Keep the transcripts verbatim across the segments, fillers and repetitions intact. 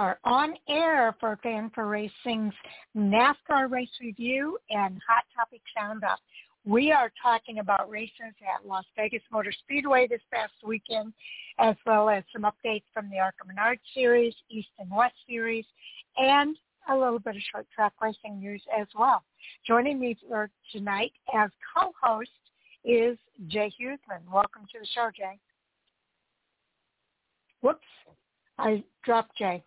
are on air for Fan for Racing's NASCAR Race Review and Hot Topic Roundup. We are talking about races at Las Vegas Motor Speedway this past weekend, as well as some updates from the ARCA Menard Series, East and West Series, and a little bit of short track racing news as well. Joining me for tonight as co-host is Jay Hughesman. Welcome to the show, Jay. Whoops, I dropped Jay.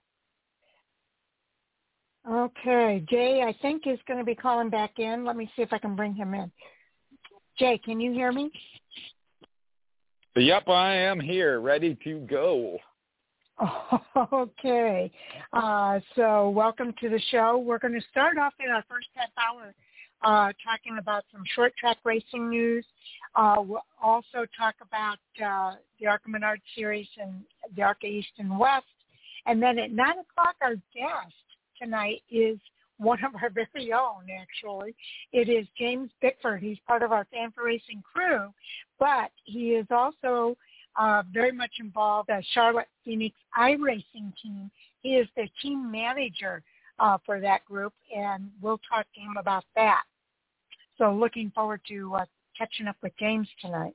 Okay, Jay, I think is going to be calling back in. Let me see if I can bring him in. Jay, can you hear me? Yep, I am here, ready to go. Okay, uh, so welcome to the show. We're going to start off in our first half hour uh, talking about some short track racing news. Uh, we'll also talk about uh, the ARCA Menard Series and the ARCA East and West. And then at nine o'clock, our guest tonight is one of our very own, actually. It is James Bickford. He's part of our Fan for Racing crew, but he is also uh, very much involved as Charlotte Phoenix iRacing team. He is the team manager uh, for that group, and we'll talk to him about that. So looking forward to uh, catching up with James tonight.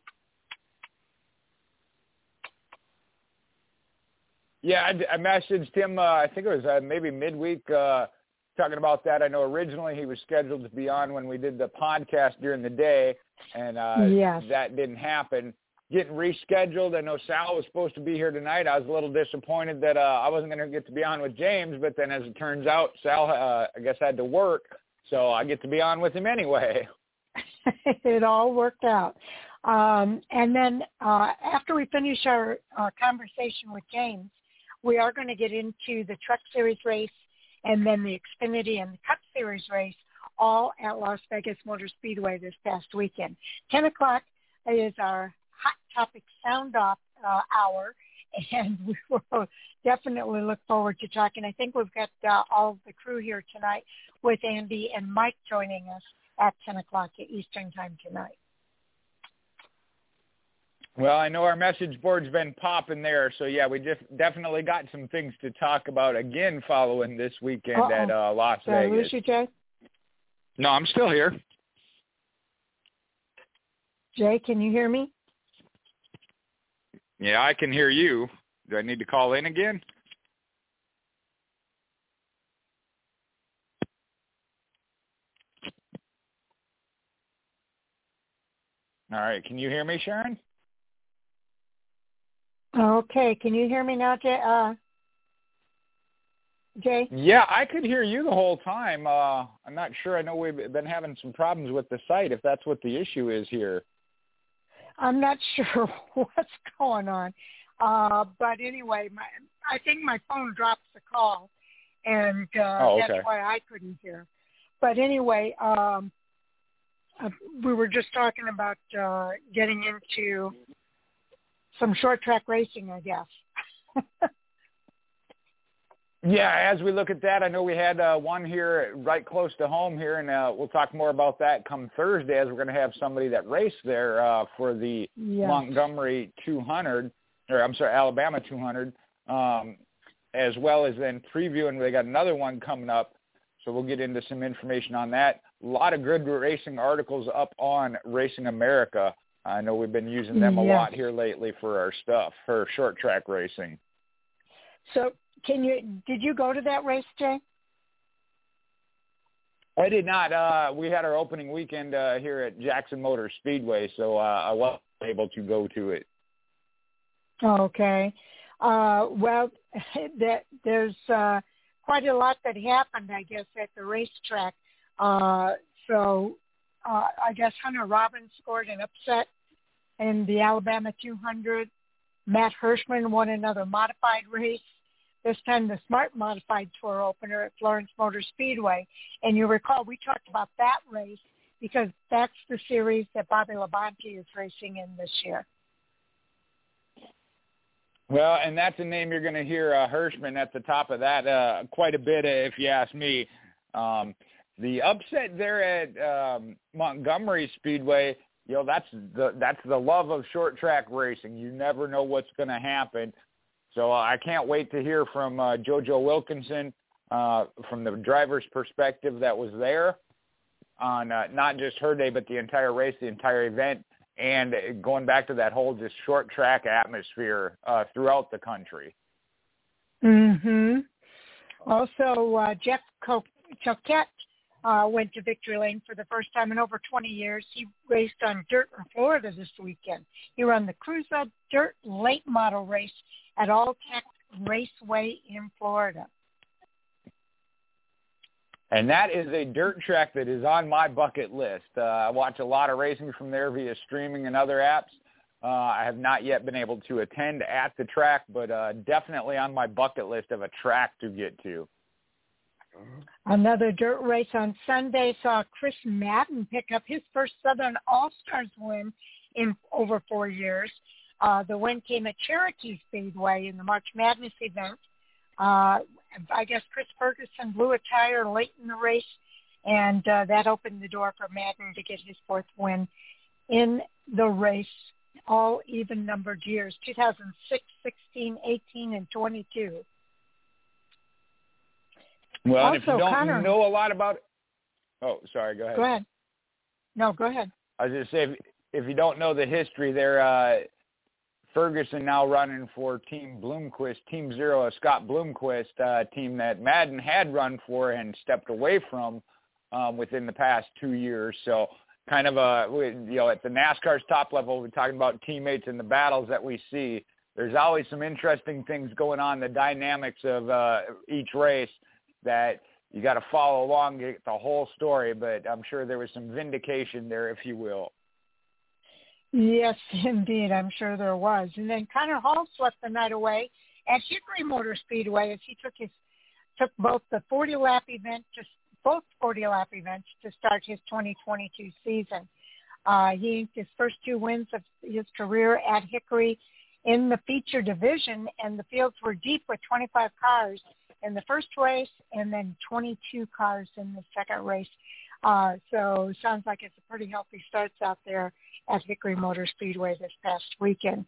Yeah, I, I messaged him, uh, I think it was uh, maybe midweek, uh, talking about that. I know originally he was scheduled to be on when we did the podcast during the day, and uh, yes. that didn't happen. Getting rescheduled. I know Sal was supposed to be here tonight. I was a little disappointed that uh, I wasn't going to get to be on with James, but then as it turns out, Sal, uh, I guess, had to work, so I get to be on with him anyway. It all worked out. Um, and then uh, after we finish our uh, conversation with James, we are going to get into the Truck Series race and then the Xfinity and the Cup Series race, all at Las Vegas Motor Speedway this past weekend. ten o'clock is our Hot Topic Sound Off uh, hour, and we will definitely look forward to talking. I think we've got uh, all of the crew here tonight with Andy and Mike joining us at ten o'clock Eastern Time tonight. Well, I know our message board's been popping there, so yeah, we just definitely got some things to talk about again following this weekend Uh-oh. at uh, Las Did I Vegas. lose you, Jay? No, I'm still here. Jay, can you hear me? Yeah, I can hear you. Do I need to call in again? All right, can you hear me, Sharon? Okay, can you hear me now, Jay? Uh, Jay? Yeah, I could hear you the whole time. Uh, I'm not sure. I know we've been having some problems with the site, if that's what the issue is here. I'm not sure what's going on. Uh, but anyway, my, I think my phone drops the call, and uh, oh, okay. that's why I couldn't hear. But anyway, um, uh, we were just talking about uh, getting into some short track racing, I guess. Yeah, as we look at that, I know we had uh, one here right close to home here, and uh, we'll talk more about that come Thursday as we're going to have somebody that raced there uh, for the yes. Montgomery two hundred, or I'm sorry, Alabama two hundred, um, as well as then previewing. They got another one coming up, so we'll get into some information on that. A lot of good racing articles up on Racing America. I know we've been using them a yes. lot here lately for our stuff, for short track racing. So can you, did you go to that race, Jay? I did not. Uh, we had our opening weekend uh, here at Jackson Motor Speedway, so uh, I wasn't able to go to it. Okay. Uh, well, that, there's uh, quite a lot that happened, I guess, at the racetrack. Uh, so uh, I guess Hunter Robbins scored an upset in the Alabama two hundred. Matt Hirschman won another modified race, this time the Smart Modified Tour opener at Florence Motor Speedway. And you recall we talked about that race because that's the series that Bobby Labonte is racing in this year. Well, and that's a name you're going to hear, uh, Hirschman, at the top of that uh, quite a bit, if you ask me. Um, the upset there at um, Montgomery Speedway, you know, that's the that's the love of short track racing. You never know what's going to happen. So uh, I can't wait to hear from uh, JoJo Wilkinson uh, from the driver's perspective that was there on uh, not just her day, but the entire race, the entire event, and going back to that whole just short track atmosphere uh, throughout the country. Mm-hmm. Also, uh, Jeff Co- Choquette uh, went to Victory Lane for the first time in over twenty years. He raced on dirt in Florida this weekend. He ran the Cruza Dirt Late Model race at Alltech Raceway in Florida. And that is a dirt track that is on my bucket list. Uh, I watch a lot of racing from there via streaming and other apps. Uh, I have not yet been able to attend at the track, but uh, definitely on my bucket list of a track to get to. Another dirt race on Sunday saw Chris Madden pick up his first Southern All-Stars win in over four years. Uh, the win came at Cherokee Speedway in the March Madness event. Uh, I guess Chris Ferguson blew a tire late in the race, and uh, that opened the door for Madden to get his fourth win in the race, all even-numbered years, two thousand six, sixteen, eighteen, and twenty-two. Well, also, and if you don't Connor, know a lot about it, oh, sorry, go ahead. Go ahead. No, go ahead. I was going to say, if, if you don't know the history there, uh, Ferguson now running for Team Bloomquist, Team Zero, a Scott Bloomquist uh, team that Madden had run for and stepped away from um, within the past two years. So kind of a, you know, at the NASCAR's top level, we're talking about teammates and the battles that we see. There's always some interesting things going on, the dynamics of uh, each race that you got to follow along, get the whole story, but I'm sure there was some vindication there, if you will. Yes, indeed. I'm sure there was. And then Connor Hall swept the night away at Hickory Motor Speedway as he took his took both the forty-lap event, just both forty-lap events to start his twenty twenty-two season. Uh, he inked his first two wins of his career at Hickory in the feature division, and the fields were deep with twenty-five cars in the first race and then twenty-two cars in the second race. Uh, so sounds like it's a pretty healthy starts out there at Hickory Motor Speedway this past weekend.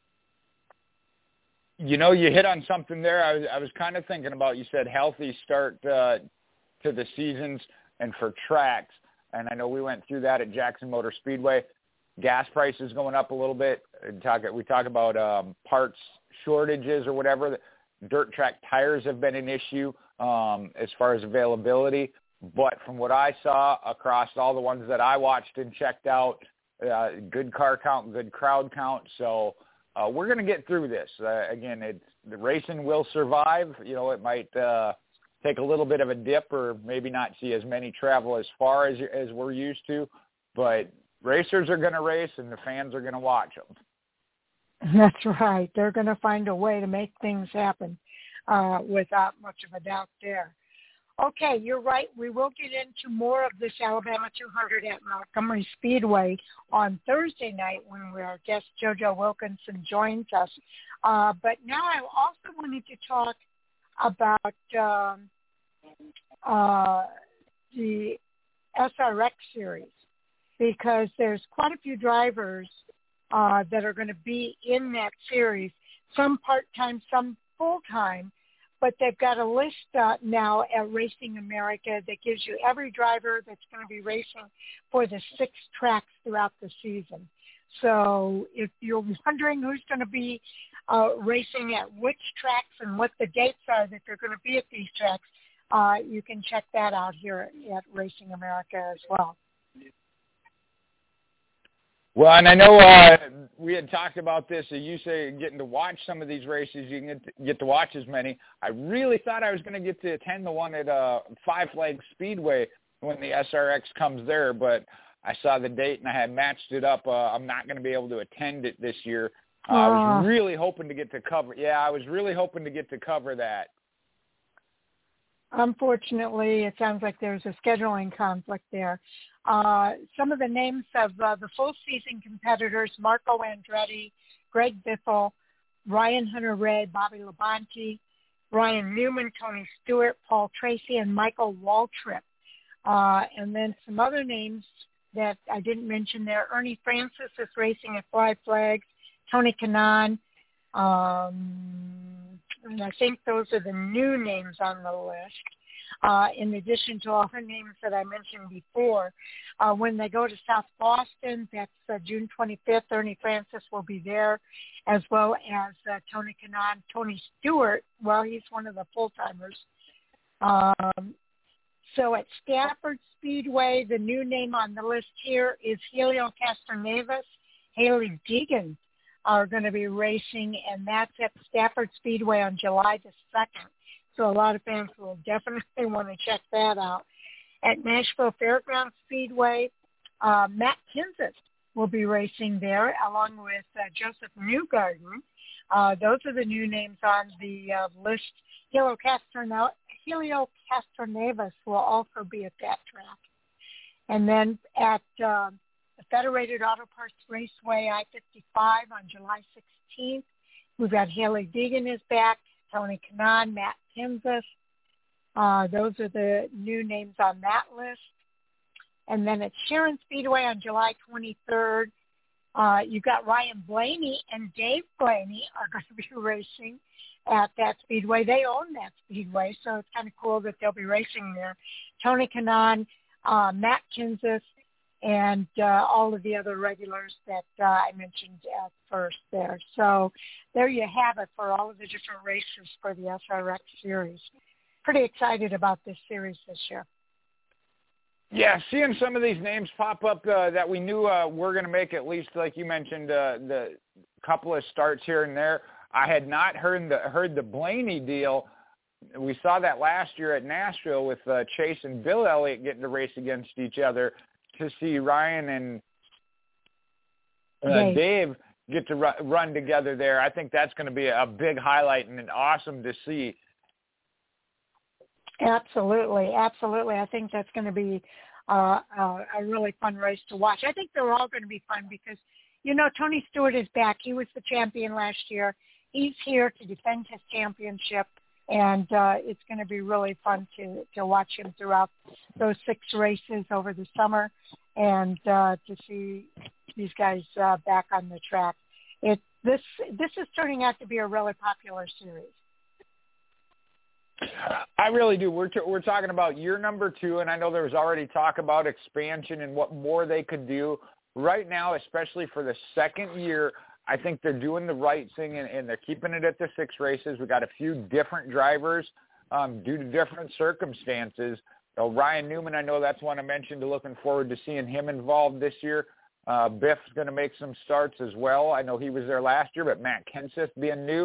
You know, you hit on something there. I was, I was kind of thinking about, you said healthy start uh, to the seasons and for tracks. And I know we went through that at Jackson Motor Speedway. Gas prices going up a little bit. Talk, we talk about um, parts shortages or whatever. Dirt track tires have been an issue um, as far as availability. But from what I saw across all the ones that I watched and checked out, uh, good car count, good crowd count. So uh, we're going to get through this. Uh, again, it's, the racing will survive. You know, it might uh, take a little bit of a dip or maybe not see as many travel as far as as we're used to. But racers are going to race and the fans are going to watch them. That's right. They're going to find a way to make things happen uh, without much of a doubt there. Okay, you're right. We will get into more of this Alabama two hundred at Montgomery Speedway on Thursday night when our guest JoJo Wilkinson joins us. Uh, but now I also wanted to talk about um, uh, the S R X series because there's quite a few drivers uh, that are going to be in that series, some part-time, some full-time. But they've got a list uh, now at Racing America that gives you every driver that's going to be racing for the six tracks throughout the season. So if you're wondering who's going to be uh, racing at which tracks and what the dates are that they're going to be at these tracks, uh, you can check that out here at Racing America as well. Well, and I know uh, we had talked about this. Uh, you say getting to watch some of these races, you can get to, get to watch as many. I really thought I was going to get to attend the one at uh, Five Flags Speedway when the S R X comes there, but I saw the date and I had matched it up. Uh, I'm not going to be able to attend it this year. Uh, I was really hoping to get to cover. Yeah, I was really hoping to get to cover that. Unfortunately, it sounds like there's a scheduling conflict there. Uh, some of the names of uh, the full-season competitors, Marco Andretti, Greg Biffle, Ryan Hunter-Reay, Bobby Labonte, Ryan Newman, Tony Stewart, Paul Tracy, and Michael Waltrip. Uh, and then some other names that I didn't mention there. Ernie Francis is racing at Five Flags, Tony Kanaan, um, And I think those are the new names on the list. Uh, in addition to all the names that I mentioned before, uh, when they go to South Boston, that's uh, June twenty-fifth. Ernie Francis will be there, as well as uh, Tony Kanaan. Tony Stewart, well, he's one of the full-timers. Um, so at Stafford Speedway, the new name on the list here is Helio Castroneves. Haley Deegan are going to be racing, and that's at Stafford Speedway on July the second. So a lot of fans will definitely want to check that out. At Nashville Fairgrounds Speedway, uh, Matt Kenseth will be racing there along with uh, Joseph Newgarden. Uh, those are the new names on the uh, list. Helio, Castron- Helio Castroneves will also be at that track. And then at uh, the Federated Auto Parts Raceway, I fifty-five on July sixteenth, we've got Haley Deegan is back, Tony Kanaan, Matt Kenseth. Uh, those are the new names on that list. And then at Sharon Speedway on July twenty-third, uh, you've got Ryan Blaney and Dave Blaney are going to be racing at that speedway. They own that speedway, so it's kind of cool that they'll be racing there. Tony Kanaan, uh, Matt Kenseth, and uh, all of the other regulars that uh, I mentioned at first there. So there you have it for all of the different races for the S R X series. Pretty excited about this series this year. Yeah, seeing some of these names pop up uh, that we knew uh, were going to make at least, like you mentioned, uh, the couple of starts here and there. I had not heard the heard the Blaney deal. We saw that last year at Nashville with uh, Chase and Bill Elliott getting to race against each other. To see Ryan and uh, Dave. Dave get to ru- run together there, I think that's going to be a big highlight and awesome to see. Absolutely, absolutely. I think that's going to be uh, uh, a really fun race to watch. I think they're all going to be fun because, you know, Tony Stewart is back. He was the champion last year. He's here to defend his championship, and uh, it's going to be really fun to, to watch him throughout those six races over the summer and uh, to see these guys uh, back on the track. It this this is turning out to be a really popular series. I really do. We're t- we're talking about year number two, and I know there was already talk about expansion and what more they could do. Right now, especially for the second year, I think they're doing the right thing, and, and they're keeping it at the six races. We got a few different drivers um, due to different circumstances. So Ryan Newman, I know that's one I mentioned. Looking forward to seeing him involved this year. Uh, Biff's going to make some starts as well. I know he was there last year, but Matt Kenseth being new.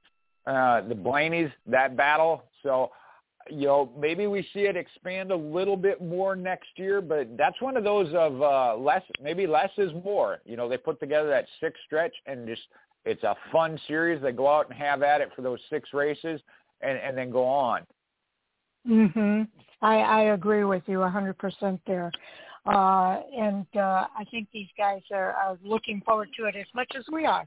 Uh, the Blaneys, that battle. So, you know, maybe we see it expand a little bit more next year, but that's one of those of uh, less, maybe less is more. You know, they put together that six stretch and just it's a fun series. They go out and have at it for those six races and, and then go on. Mm-hmm. I, I agree with you one hundred percent there. Uh, and uh, I think these guys are, are looking forward to it as much as we are.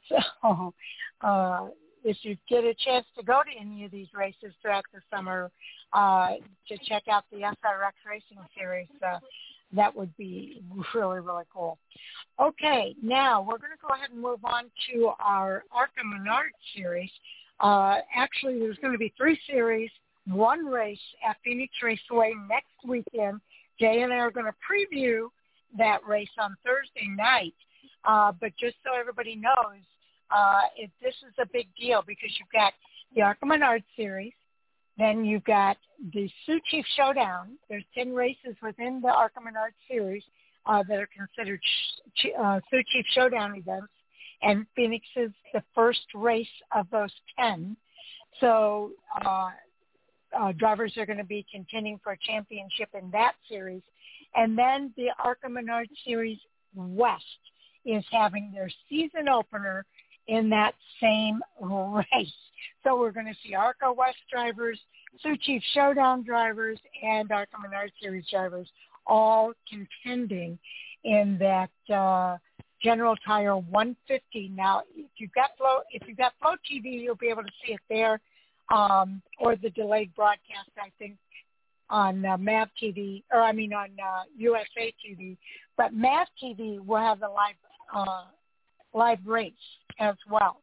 So uh, if you get a chance to go to any of these races throughout the summer uh, to check out the S R X Racing Series, uh, that would be really, really cool. Okay, now we're going to go ahead and move on to our ARCA Menard Series. Uh, actually, there's going to be three series, one race at Phoenix Raceway next weekend. Jay and I are going to preview that race on Thursday night. Uh, but just so everybody knows, uh, it, this is a big deal because you've got the ARCA Menard Series. Then you've got the Sioux Chief Showdown. There's ten races within the ARCA Menard Series uh, that are considered ch- uh, Sioux Chief Showdown events. And Phoenix is the first race of those ten. So uh, uh, drivers are going to be contending for a championship in that series. And then the ARCA Menard Series West is having their season opener in that same race. So we're going to see ARCA West drivers, Sioux Chief Showdown drivers, and ARCA Menard Series drivers all contending in that uh, General Tire one fifty. Now, if you've got Flow, if you've got Flow T V, you'll be able to see it there, um, or the delayed broadcast, I think, on uh, M A V T V, or I mean on uh, U S A T V. But M A V T V will have the live uh, live race as well.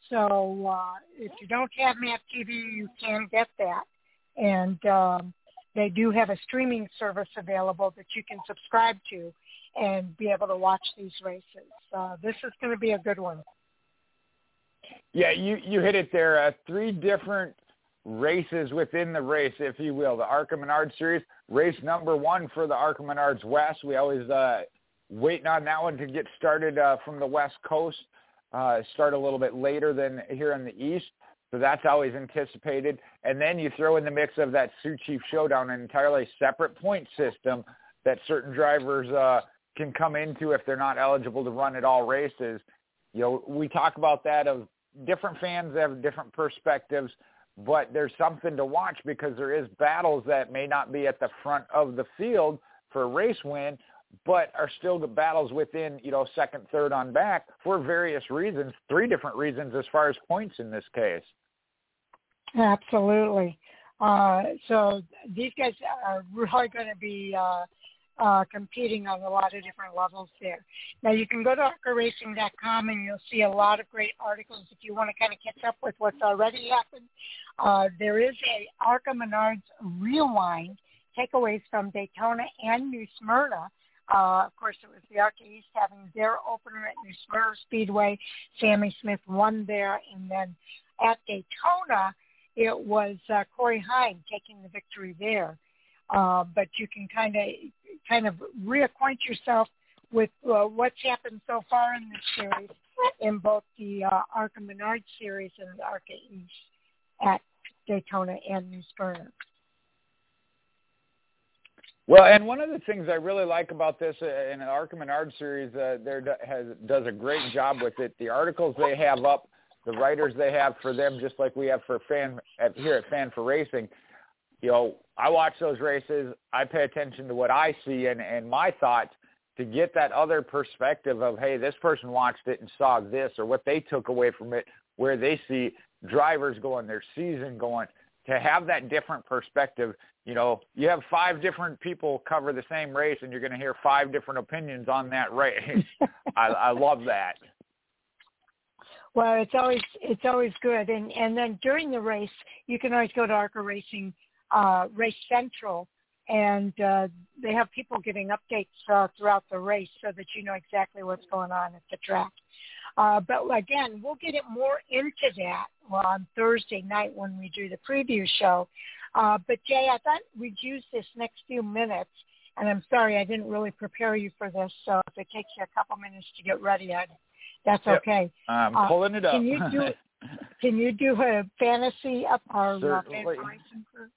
So uh, if you don't have Map T V, you can get that. And um, they do have a streaming service available that you can subscribe to and be able to watch these races. Uh, this is going to be a good one. Yeah, you, you hit it there. Uh, three different races within the race, if you will. The ARCA Menard Series, race number one for the ARCA Menards West. We always uh, waiting on that one to get started uh, from the West Coast. Uh, start a little bit later than here in the East. So that's always anticipated. And then you throw in the mix of that Sioux Chief Showdown, an entirely separate point system that certain drivers uh, can come into if they're not eligible to run at all races. You know, we talk about that of different fans have different perspectives, but there's something to watch because there is battles that may not be at the front of the field for a race win, but are still the battles within, you know, second, third on back for various reasons, three different reasons as far as points in this case. Absolutely. Uh, so these guys are really going to be uh, uh, competing on a lot of different levels there. Now, you can go to arca racing dot com and you'll see a lot of great articles if you want to kind of catch up with what's already happened. Uh, there is a ARCA Menards Rewind, takeaways from Daytona and New Smyrna. Uh, of course, it was the ARCA East having their opener at New Smyrna Speedway. Sammy Smith won there. And then at Daytona, it was uh, Corey Heim taking the victory there. Uh, but you can kind of kind of reacquaint yourself with uh, what's happened so far in this series in both the uh, ARCA Menards Series and the ARCA East at Daytona and New Smyrna. Well, and one of the things I really like about this uh, in the ARCA Menards series, uh, there do, has does a great job with it. The articles they have up, the writers they have for them, just like we have for fan at, here at Fan for Racing. You know, I watch those races. I pay attention to what I see and, and my thoughts to get that other perspective of, hey, this person watched it and saw this, or what they took away from it, where they see drivers going, their season going. To have that different perspective, you know, you have five different people cover the same race and you're going to hear five different opinions on that race. I, I love that. Well, it's always it's always good. And, and then during the race, you can always go to ARCA Racing uh, Race Central, and uh, they have people giving updates uh, throughout the race so that you know exactly what's going on at the track. Uh, but again, we'll get it more into that on Thursday night when we do the preview show. Uh, but Jay, I thought we'd use this next few minutes, and I'm sorry I didn't really prepare you for this, so if it takes you a couple minutes to get ready, I'd, that's yep. okay. I'm uh, pulling it up. Can you do, can you do a fantasy up our uh, fan crew?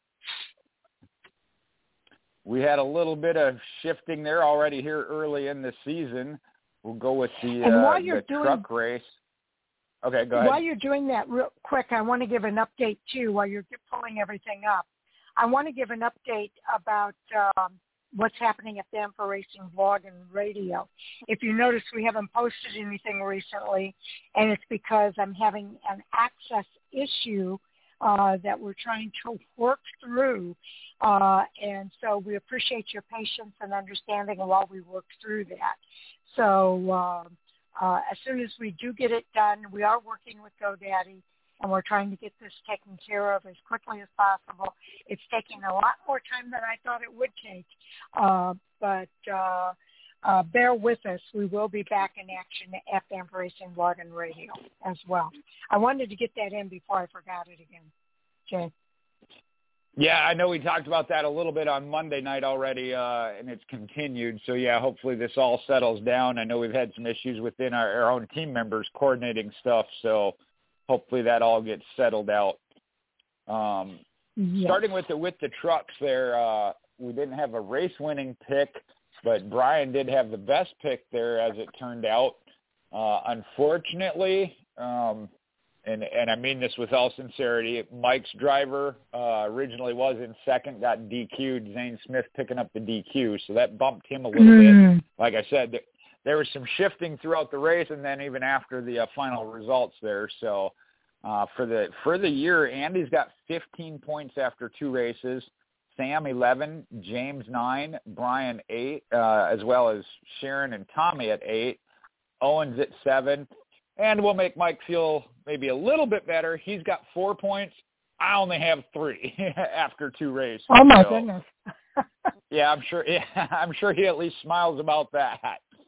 We had a little bit of shifting there already here early in the season. We'll go with the, and while uh, you're the doing, truck race. Okay, go ahead. While you're doing that real quick, I want to give an update, too, while you're pulling everything up. I want to give an update about um, what's happening at Fan for Racing blog and radio. If you notice, we haven't posted anything recently, and it's because I'm having an access issue uh, that we're trying to work through. Uh, and so we appreciate your patience and understanding while we work through that. So uh, uh, as soon as we do get it done, we are working with GoDaddy, and we're trying to get this taken care of as quickly as possible. It's taking a lot more time than I thought it would take, uh, but uh, uh, bear with us. We will be back in action at Fan for Racing blog and radio as well. I wanted to get that in before I forgot it again. Jay. Yeah, I know we talked about that a little bit on Monday night already, uh, and it's continued. So, yeah, hopefully this all settles down. I know we've had some issues within our, our own team members coordinating stuff, so hopefully that all gets settled out. Um, yes. Starting with the, with the trucks there, uh, we didn't have a race-winning pick, but Brian did have the best pick there as it turned out. Uh, unfortunately, um, And, and I mean this with all sincerity, Mike's driver uh, originally was in second, got D Q'd, Zane Smith picking up the D Q, so that bumped him a little mm. bit. Like I said, there, there was some shifting throughout the race and then even after the uh, final results there. So uh, for the for the year, Andy's got fifteen points after two races, Sam eleven, James nine, Brian eight, uh, as well as Sharon and Tommy at eight, Owens at seven. And we'll make Mike feel maybe a little bit better. He's got four points. I only have three after two races. Oh, my so, goodness. yeah, I'm sure. Yeah, I'm sure he at least smiles about that.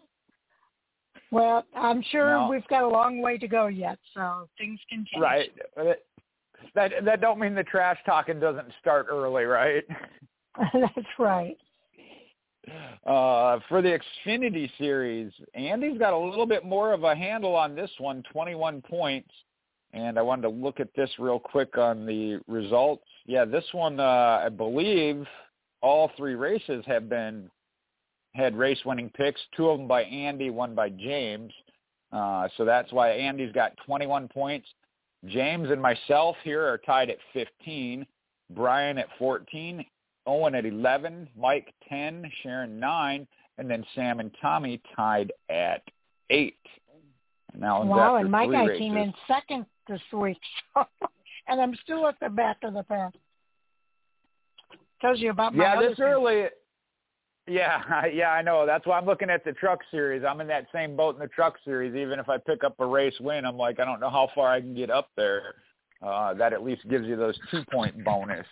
Well, I'm sure now, we've got a long way to go yet, so things can change. Right. That that don't mean the trash talking doesn't start early, right? That's right. Uh, for the Xfinity Series, Andy's got a little bit more of a handle on this one, twenty-one points. And I wanted to look at this real quick on the results. Yeah, this one, uh, I believe all three races have been had race-winning picks, two of them by Andy, one by James. Uh, so that's why Andy's got twenty-one points. James and myself here are tied at fifteen, Brian at fourteen, Owen at eleven, Mike ten, Sharon nine, and then Sam and Tommy tied at eight. Now, wow, and my guy races. came in second this week, so, and I'm still at the back of the pack. Tells you about my yeah, other this early. Yeah, yeah, I know. That's why I'm looking at the Truck Series. I'm in that same boat in the Truck Series. Even if I pick up a race win, I'm like, I don't know how far I can get up there. Uh, that at least gives you those two-point bonus.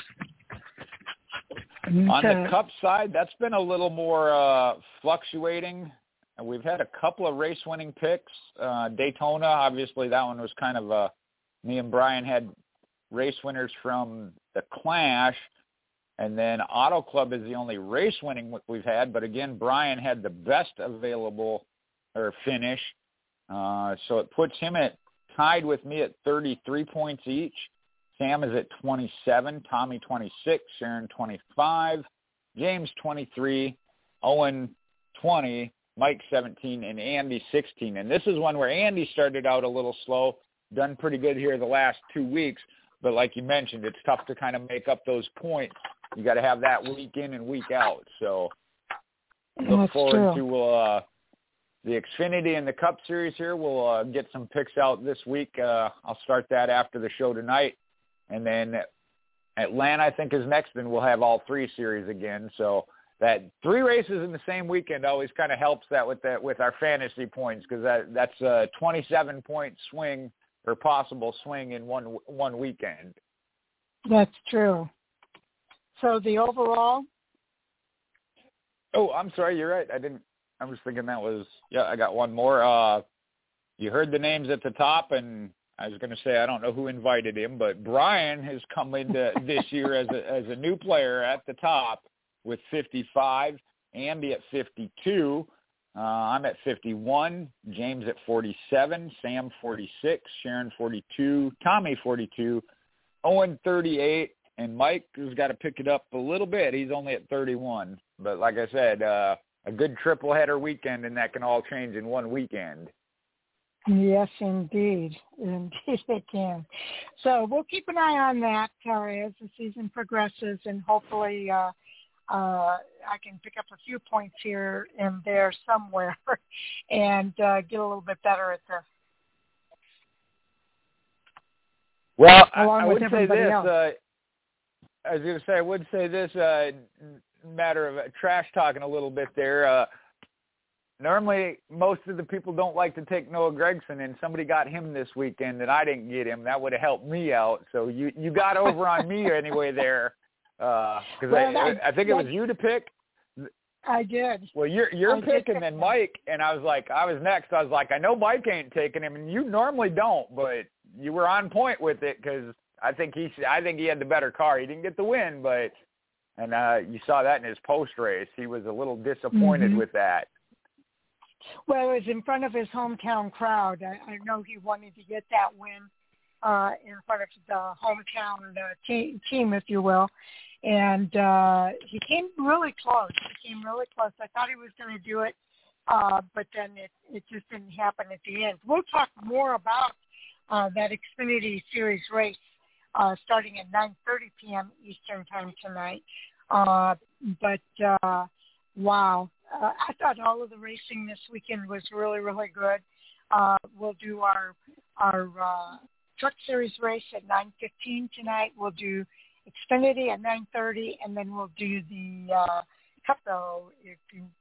Okay. On the Cup side, that's been a little more uh, fluctuating. We've had a couple of race-winning picks. Uh, Daytona, obviously, that one was kind of a – me and Brian had race winners from the Clash. And then Auto Club is the only race winning we've had. But, again, Brian had the best available or finish. Uh, so it puts him at tied with me at thirty-three points each. Sam is at twenty-seven, Tommy twenty-six, Sharon twenty-five, James twenty-three, Owen twenty, Mike seventeen, and Andy sixteen. And this is one where Andy started out a little slow, done pretty good here the last two weeks. But like you mentioned, it's tough to kind of make up those points. You got to have that week in and week out. So look That's forward true. to uh, the Xfinity and the Cup Series here. We'll uh, get some picks out this week. Uh, I'll start that after the show tonight. And then Atlanta, I think, is next, and we'll have all three series again. So that three races in the same weekend always kind of helps that with that with our fantasy points, because that that's a twenty-seven point swing or possible swing in one one weekend. That's true. So the overall? Oh, I'm sorry. You're right. I didn't. I was thinking that was. Yeah, I got one more. Uh, you heard the names at the top, and I was going to say I don't know who invited him, but Brian has come into this year as a as a new player at the top with fifty-five. Andy at fifty-two. Uh, I'm at fifty-one. James at forty-seven. Sam forty-six. Sharon forty-two. Tommy forty-two. Owen thirty-eight. And Mike has got to pick it up a little bit. He's only at thirty-one. But like I said, uh, a good triple-header weekend, and that can all change in one weekend. Yes, indeed. Indeed it can. So we'll keep an eye on that uh, as the season progresses, and hopefully uh, uh, I can pick up a few points here and there somewhere and uh, get a little bit better at this. Well, I, Along I with would say this. Uh, I was going to say, I would say this uh, matter of uh, trash talking a little bit there. Uh, normally, most of the people don't like to take Noah Gragson, and somebody got him this weekend, and I didn't get him. That would have helped me out. So you, you got over on me anyway there, because uh, well, I, I think it was you to pick. I did. Well, you're you're I picking, then Mike, and I was like, I was next. I was like, I know Mike ain't taking him, and you normally don't, but you were on point with it because I think he I think he had the better car. He didn't get the win, but and uh, you saw that in his post race. He was a little disappointed mm-hmm. with that. Well, it was in front of his hometown crowd. I, I know he wanted to get that win uh, in front of the hometown uh, te- team, if you will. And uh, he came really close. He came really close. I thought he was going to do it, uh, but then it, it just didn't happen at the end. We'll talk more about uh, that Xfinity Series race uh, starting at nine thirty p.m. Eastern Time tonight. Uh, but, uh, wow, uh, I thought all of the racing this weekend was really, really good. Uh, we'll do our, our uh, Truck Series race at nine fifteen tonight. We'll do Xfinity at nine thirty, and then we'll do the uh, Cup. So if you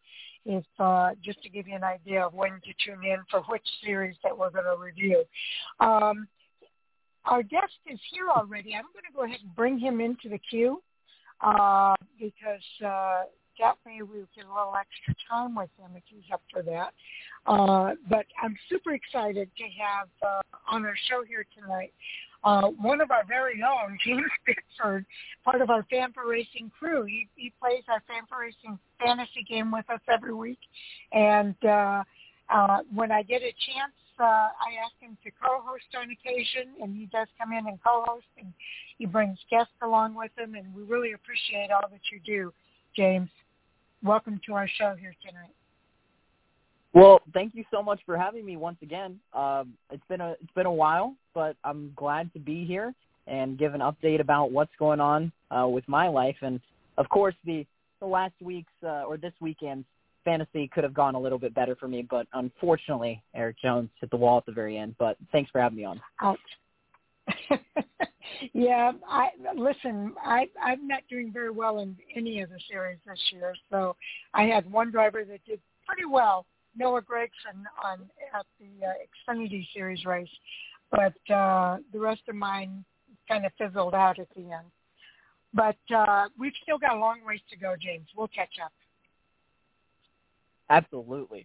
if uh, just to give you an idea of when to tune in for which series that we're going to review. Um, our guest is here already. I'm going to go ahead and bring him into the queue uh, because uh, that way we'll get a little extra time with him if he's up for that. Uh, but I'm super excited to have uh, on our show here tonight uh, one of our very own, James Bickford, part of our Fan for Racing crew. He, he plays our Fan for Racing fantasy game with us every week. And uh, uh, when I get a chance, uh, I ask him to co-host on occasion, and he does come in and co-host, and he brings guests along with him, and we really appreciate all that you do, James. Welcome to our show here tonight. Well, thank you so much for having me once again. Um, it's been a it's been a while, but I'm glad to be here and give an update about what's going on uh, with my life. And of course, the the last week's uh, or this weekend's fantasy could have gone a little bit better for me, but unfortunately, Eric Jones hit the wall at the very end. But thanks for having me on. Ouch. Yeah, I listen. I I'm not doing very well in any of the series this year. So I had one driver that did pretty well, Noah Gregson, on at the uh, Xfinity Series race, but uh, the rest of mine kind of fizzled out at the end. But uh, we've still got a long ways to go, James. We'll catch up. Absolutely.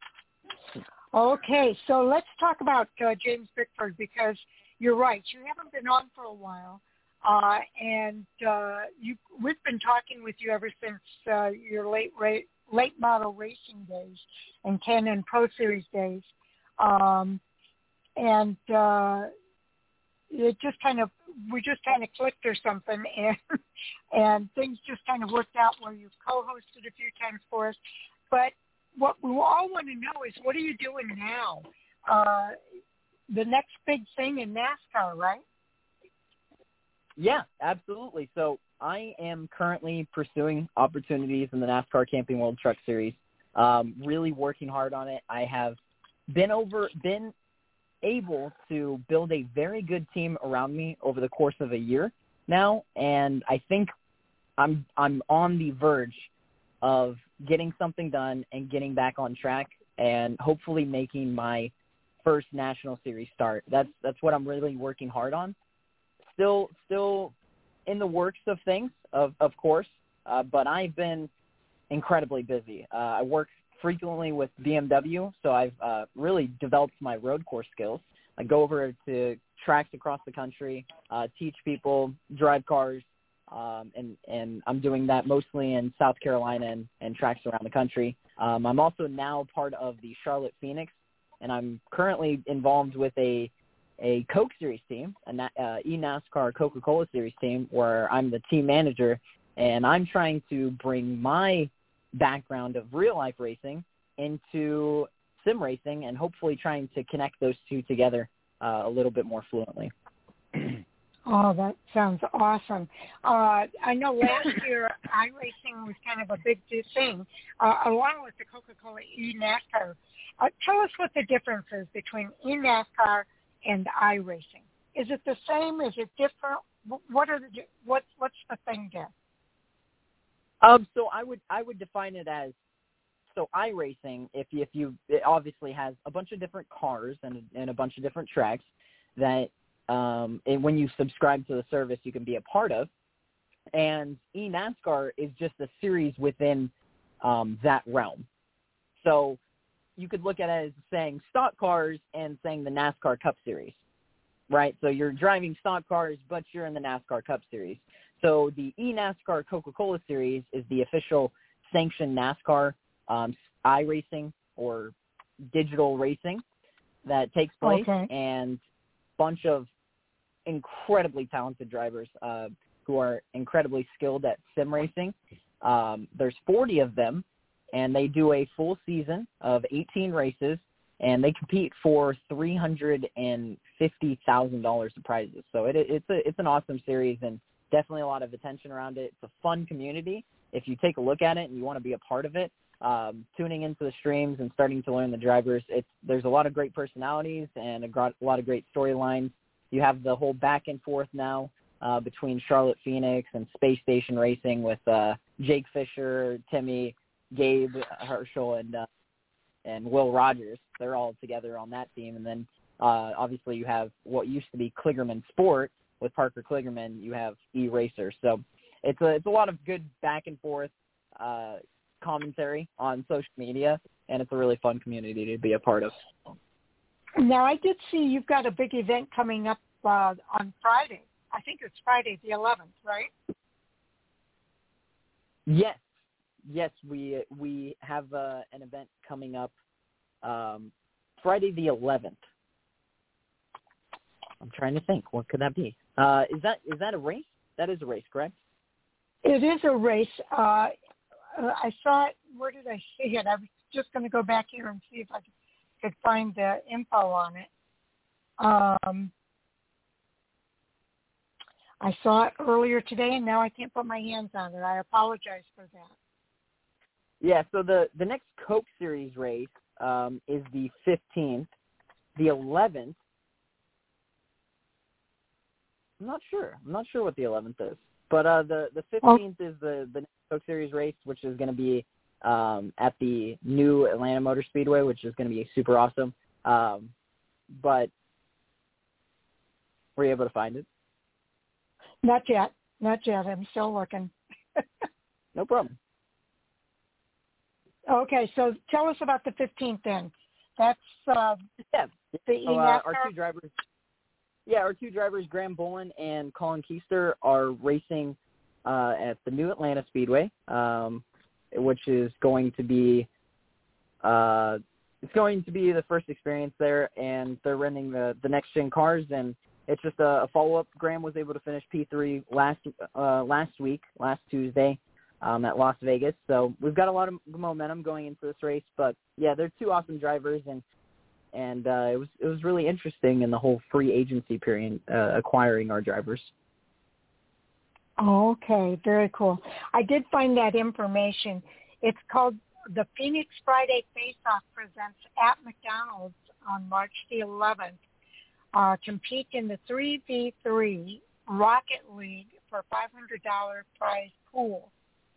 Okay, so let's talk about uh, James Bickford, because you're right. You haven't been on for a while, uh, and uh, you, we've been talking with you ever since uh, your late ra- late model racing days and Canon Pro Series days, um, and uh, it just kind of we just kind of clicked or something, and and things just kind of worked out where you co-hosted a few times for us. But what we all want to know is, what are you doing now? Uh, the next big thing in NASCAR, right? Yeah, absolutely. So I am currently pursuing opportunities in the NASCAR Camping World Truck Series, um, really working hard on it. I have been over, been able to build a very good team around me over the course of a year now, and I think I'm I'm on the verge of getting something done and getting back on track and hopefully making my first national series start. That's that's what I'm really working hard on. Still still in the works of things, of of course, uh, but I've been incredibly busy. Uh, I work frequently with B M W, so I've uh, really developed my road course skills. I go over to tracks across the country, uh, teach people, drive cars, um, and, and I'm doing that mostly in South Carolina and, and tracks around the country. Um, I'm also now part of the Charlotte Phoenix, and I'm currently involved with a a Coke Series team, a uh, eNASCAR Coca-Cola Series team, where I'm the team manager, and I'm trying to bring my background of real-life racing into sim racing and hopefully trying to connect those two together uh, a little bit more fluently. Oh, that sounds awesome. Uh, I know last year iRacing was kind of a big thing, uh, along with the Coca-Cola eNASCAR. Uh, tell us what the difference is between eNASCAR and iRacing. Is it the same? Is it different? What are the what what's the thing there? Um, so I would I would define it as, so iRacing, if you, if you it obviously has a bunch of different cars and and a bunch of different tracks that um, and when you subscribe to the service you can be a part of, and eNASCAR is just a series within um, that realm. So you could look at it as saying stock cars and saying the NASCAR Cup Series, right? So you're driving stock cars, but you're in the NASCAR Cup Series. So the eNASCAR Coca-Cola Series is the official sanctioned NASCAR um, iRacing or digital racing that takes place, okay. and a bunch of incredibly talented drivers uh, who are incredibly skilled at sim racing. Um, there's forty of them, and they do a full season of eighteen races, and they compete for three hundred fifty thousand dollars of prizes. So it, it's a it's an awesome series, and definitely a lot of attention around it. It's a fun community. If you take a look at it and you want to be a part of it, um, tuning into the streams and starting to learn the drivers, it's there's a lot of great personalities and a, a lot of great storylines. You have the whole back and forth now uh, between Charlotte Phoenix and Space Station Racing with uh, Jake Fisher, Timmy, Gabe Herschel and uh, and Will Rogers. They're all together on that team. And then uh, obviously you have what used to be Kligerman Sport with Parker Kligerman. You have E-Racer. So it's a, it's a lot of good back and forth uh, commentary on social media, and it's a really fun community to be a part of. Now, I did see you've got a big event coming up uh, on Friday. I think it's Friday the eleventh, right? Yes. Yes, we we have uh, an event coming up um, Friday the eleventh. I'm trying to think. What could that be? Uh, is that is that a race? That is a race, correct? It is a race. Uh, I saw it. Where did I see it? I was just going to go back here and see if I could find the info on it. Um, I saw it earlier today, and now I can't put my hands on it. I apologize for that. Yeah, so the, the next Coke Series race um, is the fifteenth. The eleventh, I'm not sure. I'm not sure what the eleventh is. But uh, the, the fifteenth oh. is the, the next Coke Series race, which is going to be um, at the new Atlanta Motor Speedway, which is going to be super awesome. Um, but were you able to find it? Not yet. Not yet. I'm still looking. No problem. Okay, so tell us about the fifteenth then. That's uh, yeah. the so, uh, our two drivers. Yeah, our two drivers, Graham Bolin and Colin Keister, are racing uh, at the new Atlanta Speedway, um, which is going to be uh, it's going to be the first experience there, and they're renting the the next gen cars, and it's just a, a follow up. Graham was able to finish P three last uh, last week, last Tuesday. Um, at Las Vegas. So we've got a lot of momentum going into this race, but yeah, they're two awesome drivers, and and uh, it was it was really interesting in the whole free agency period uh, acquiring our drivers. Okay, very cool. I did find that information. It's called the Phoenix Friday Face-Off presents at McDonald's on March the eleventh. Uh, compete in the three v three Rocket League for five hundred dollars prize pool.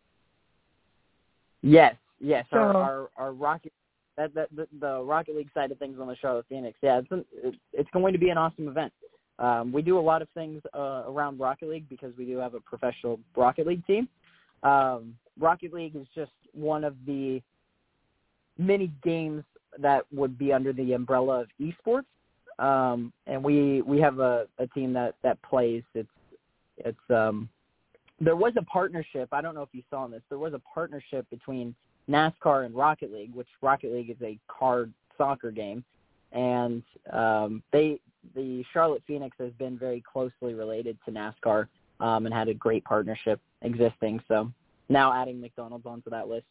Yes, yes, so, our, our our Rocket that, that the, the Rocket League side of things on the Charlotte Phoenix. Yeah, it's an, it's going to be an awesome event. Um, we do a lot of things uh, around Rocket League because we do have a professional Rocket League team. Um, Rocket League is just one of the many games that would be under the umbrella of esports, um, and we we have a, a team that, that plays. It's it's um. There was a partnership. I don't know if you saw this. There was a partnership between NASCAR and Rocket League, which Rocket League is a card soccer game, and um, they the Charlotte Phoenix has been very closely related to NASCAR um, and had a great partnership existing. So now adding McDonald's onto that list.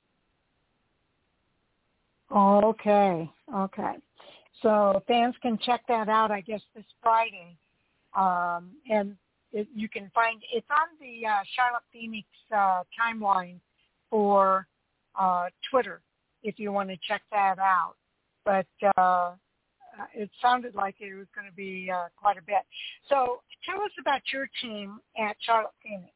Okay, okay. So fans can check that out, I guess, this Friday, um, and. It, you can find it's on the uh, Charlotte Phoenix uh, timeline for uh, Twitter if you want to check that out. But uh, it sounded like it was going to be uh, quite a bit. So tell us about your team at Charlotte Phoenix.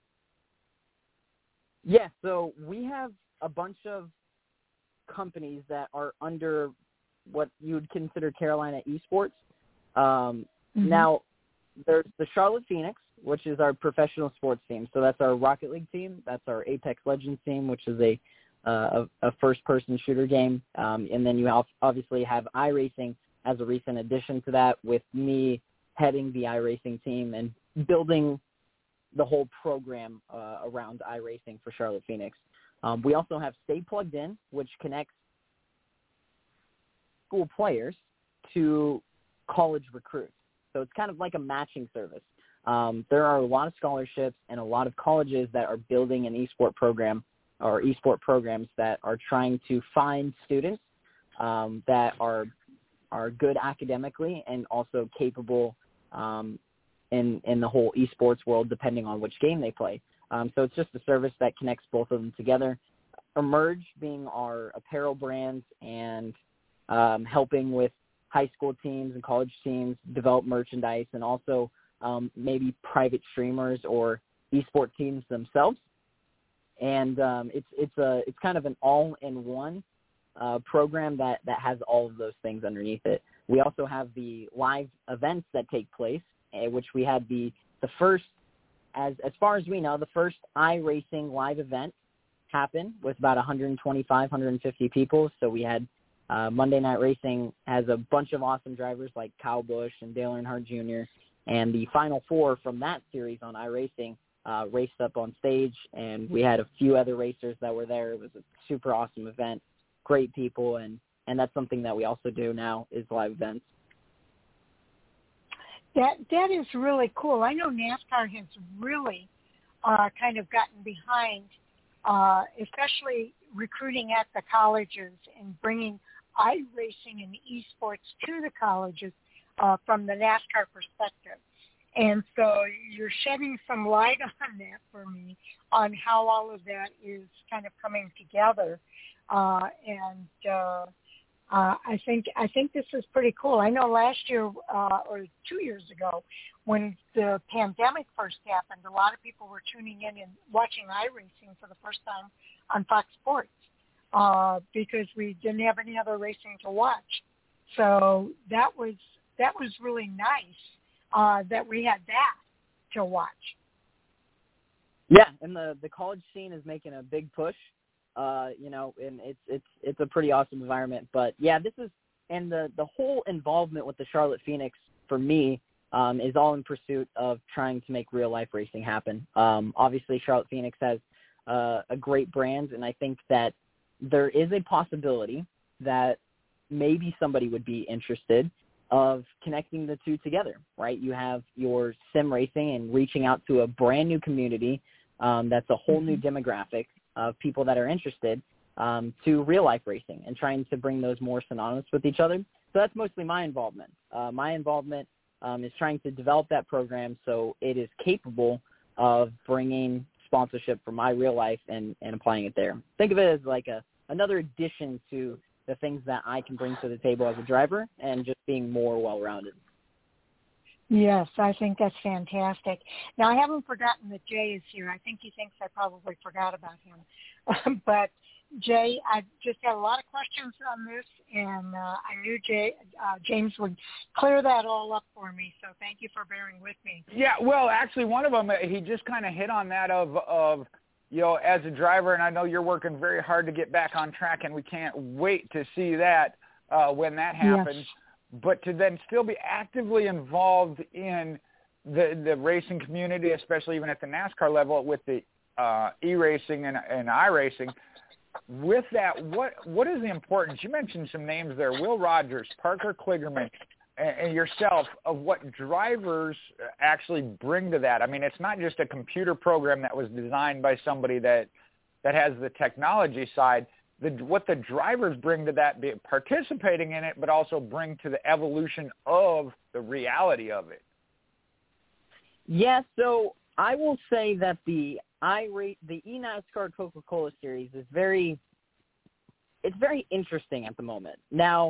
Yeah, so we have a bunch of companies that are under what you would consider Carolina Esports. Um, mm-hmm. Now, there's the Charlotte Phoenix, which is our professional sports team. So that's our Rocket League team. That's our Apex Legends team, which is a uh, a, a first-person shooter game. Um, and then you obviously have iRacing as a recent addition to that, with me heading the iRacing team and building the whole program uh, around iRacing for Charlotte Phoenix. Um, we also have Stay Plugged In, which connects school players to college recruits. So it's kind of like a matching service. Um, there are a lot of scholarships and a lot of colleges that are building an esport program or esport programs that are trying to find students um, that are are good academically and also capable um, in in the whole esports world, depending on which game they play. Um, so it's just a service that connects both of them together. Emerge being our apparel brands and um, helping with high school teams and college teams develop merchandise, and also um, maybe private streamers or esport teams themselves. and um, it's it's a it's kind of an all-in-one uh, program that that has all of those things underneath it. We also have the live events that take place, uh, which we had the the first, as as far as we know, the first iRacing live event happen with about one twenty-five, one fifty people. So we had uh, Monday Night Racing has a bunch of awesome drivers like Kyle Busch and Dale Earnhardt Junior And the final four from that series on iRacing uh, raced up on stage, and we had a few other racers that were there. It was a super awesome event, great people, and, and that's something that we also do now is live events. That that is really cool. I know NASCAR has really uh, kind of gotten behind, uh, especially recruiting at the colleges and bringing iRacing and esports to the colleges uh, from the NASCAR perspective. And so you're shedding some light on that for me, on how all of that is kind of coming together. Uh, and uh, uh, I think I think this is pretty cool. I know last year uh, or two years ago, when the pandemic first happened, a lot of people were tuning in and watching iRacing for the first time on Fox Sports uh, because we didn't have any other racing to watch. So that was that was really nice. Uh, that we had that to watch. Yeah, and the, the college scene is making a big push, uh, you know, and it's it's it's a pretty awesome environment. But yeah, this is and the, the whole involvement with the Charlotte Phoenix for me um, is all in pursuit of trying to make real life racing happen. Um, obviously, Charlotte Phoenix has uh, a great brand, and I think that there is a possibility that maybe somebody would be interested of connecting the two together, right? You have your sim racing and reaching out to a brand new community um, that's a whole new demographic of people that are interested um, to real life racing and trying to bring those more synonymous with each other. So that's mostly my involvement. Uh, my involvement um, is trying to develop that program so it is capable of bringing sponsorship for my real life and, and applying it there. Think of it as like a another addition to the things that I can bring to the table as a driver and just being more well-rounded. Yes, I think that's fantastic. Now, I haven't forgotten that Jay is here. I think he thinks I probably forgot about him. But, Jay, I just had a lot of questions on this, and uh, I knew Jay, uh, James would clear that all up for me, so thank you for bearing with me. Yeah, well, actually, one of them, he just kind of hit on that of, of – you know, as a driver, and I know you're working very hard to get back on track, and we can't wait to see that uh, when that happens. Yes. But to then still be actively involved in the the racing community, especially even at the NASCAR level with the uh, e-racing and, and iRacing, with that, what what is the importance? You mentioned some names there, Will Rogers, Parker Kligerman, and yourself, of what drivers actually bring to that. I mean, it's not just a computer program that was designed by somebody that that has the technology side. The, what the drivers bring to that, be participating in it, but also bring to the evolution of the reality of it. Yeah, so I will say that the iRate, the eNASCAR Coca-Cola series is very, it's very interesting at the moment. Now,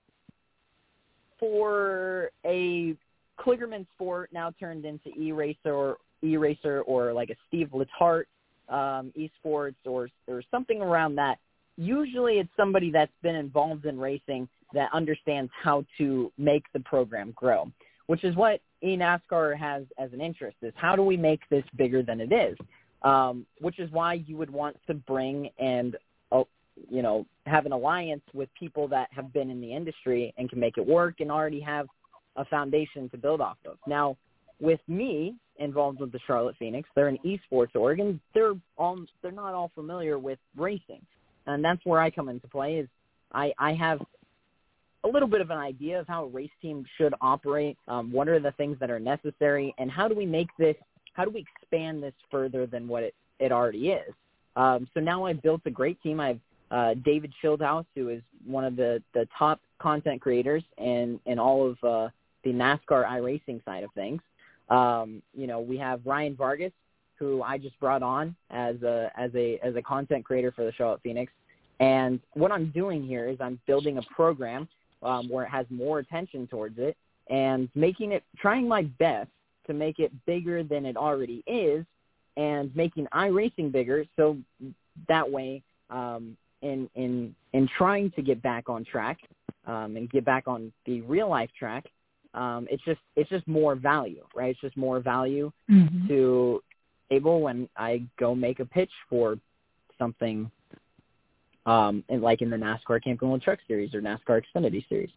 for a Kligerman Sport now turned into E-Racer or E-Racer or like a Steve Letarte um, eSports or or something around that, usually it's somebody that's been involved in racing that understands how to make the program grow, which is what eNASCAR has as an interest, is how do we make this bigger than it is, um, which is why you would want to bring and uh, you know, have an alliance with people that have been in the industry and can make it work and already have a foundation to build off of. Now, with me involved with the Charlotte Phoenix, they're an esports org, and they're all, they're not all familiar with racing. And that's where I come into play is I, I have a little bit of an idea of how a race team should operate, um, what are the things that are necessary, and how do we make this, how do we expand this further than what it, it already is. Um, so now I've built a great team. I've Uh, David Schildhaus, who is one of the, the top content creators in, in all of uh, the NASCAR iRacing side of things. Um, you know, we have Ryan Vargas, who I just brought on as a as a as a content creator for the Charlotte Phoenix. And what I'm doing here is I'm building a program um, where it has more attention towards it and making it, trying my best to make it bigger than it already is, and making iRacing bigger. So that way, um, in in in trying to get back on track um, and get back on the real life track, um, it's just it's just more value, right? It's just more value mm-hmm. to able when I go make a pitch for something, um, in, like in the NASCAR Camping World Truck Series or NASCAR Xfinity Series.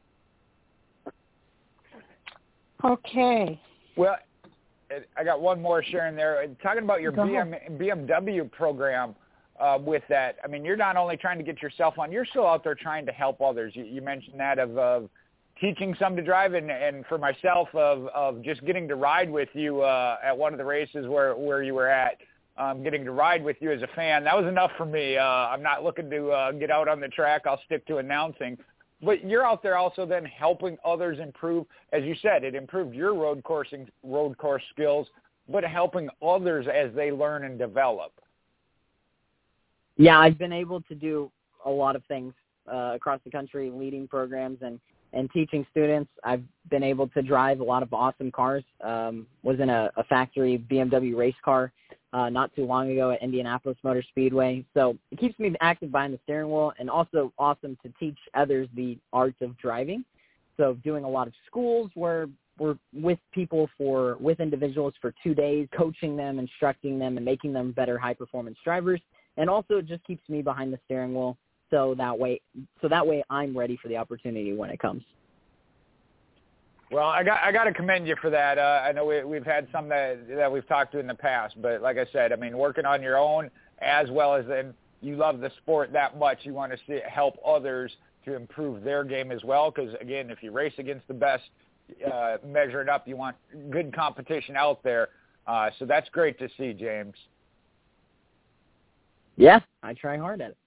Okay. Well, I got one more, Sharon, there. Talking about your B M, B M W program uh, with that, I mean, you're not only trying to get yourself on, you're still out there trying to help others. You, you mentioned that of, of teaching some to drive, and, and for myself, of, of just getting to ride with you uh, at one of the races where, where you were at, um, getting to ride with you as a fan. That was enough for me. Uh, I'm not looking to uh, get out on the track. I'll stick to announcing. But you're out there also then helping others improve. As you said, it improved your road coursing, road course skills, but helping others as they learn and develop. Yeah, I've been able to do a lot of things uh, across the country, leading programs and, and teaching students. I've been able to drive a lot of awesome cars. Um, was in a, a factory B M W race car uh, not too long ago at Indianapolis Motor Speedway. So it keeps me active behind the steering wheel, and also awesome to teach others the art of driving. So doing a lot of schools where we're with people for, with individuals for two days, coaching them, instructing them, and making them better high-performance drivers. And also it just keeps me behind the steering wheel so that way, so that way I'm ready for the opportunity when it comes. Well, I got I got to commend you for that. Uh, I know we, we've had some that that we've talked to in the past, but like I said, I mean, working on your own as well as then you love the sport that much, you want to see it help others to improve their game as well. Because again, if you race against the best, uh, measure it up. You want good competition out there. Uh, so that's great to see, James. Yeah, I try hard at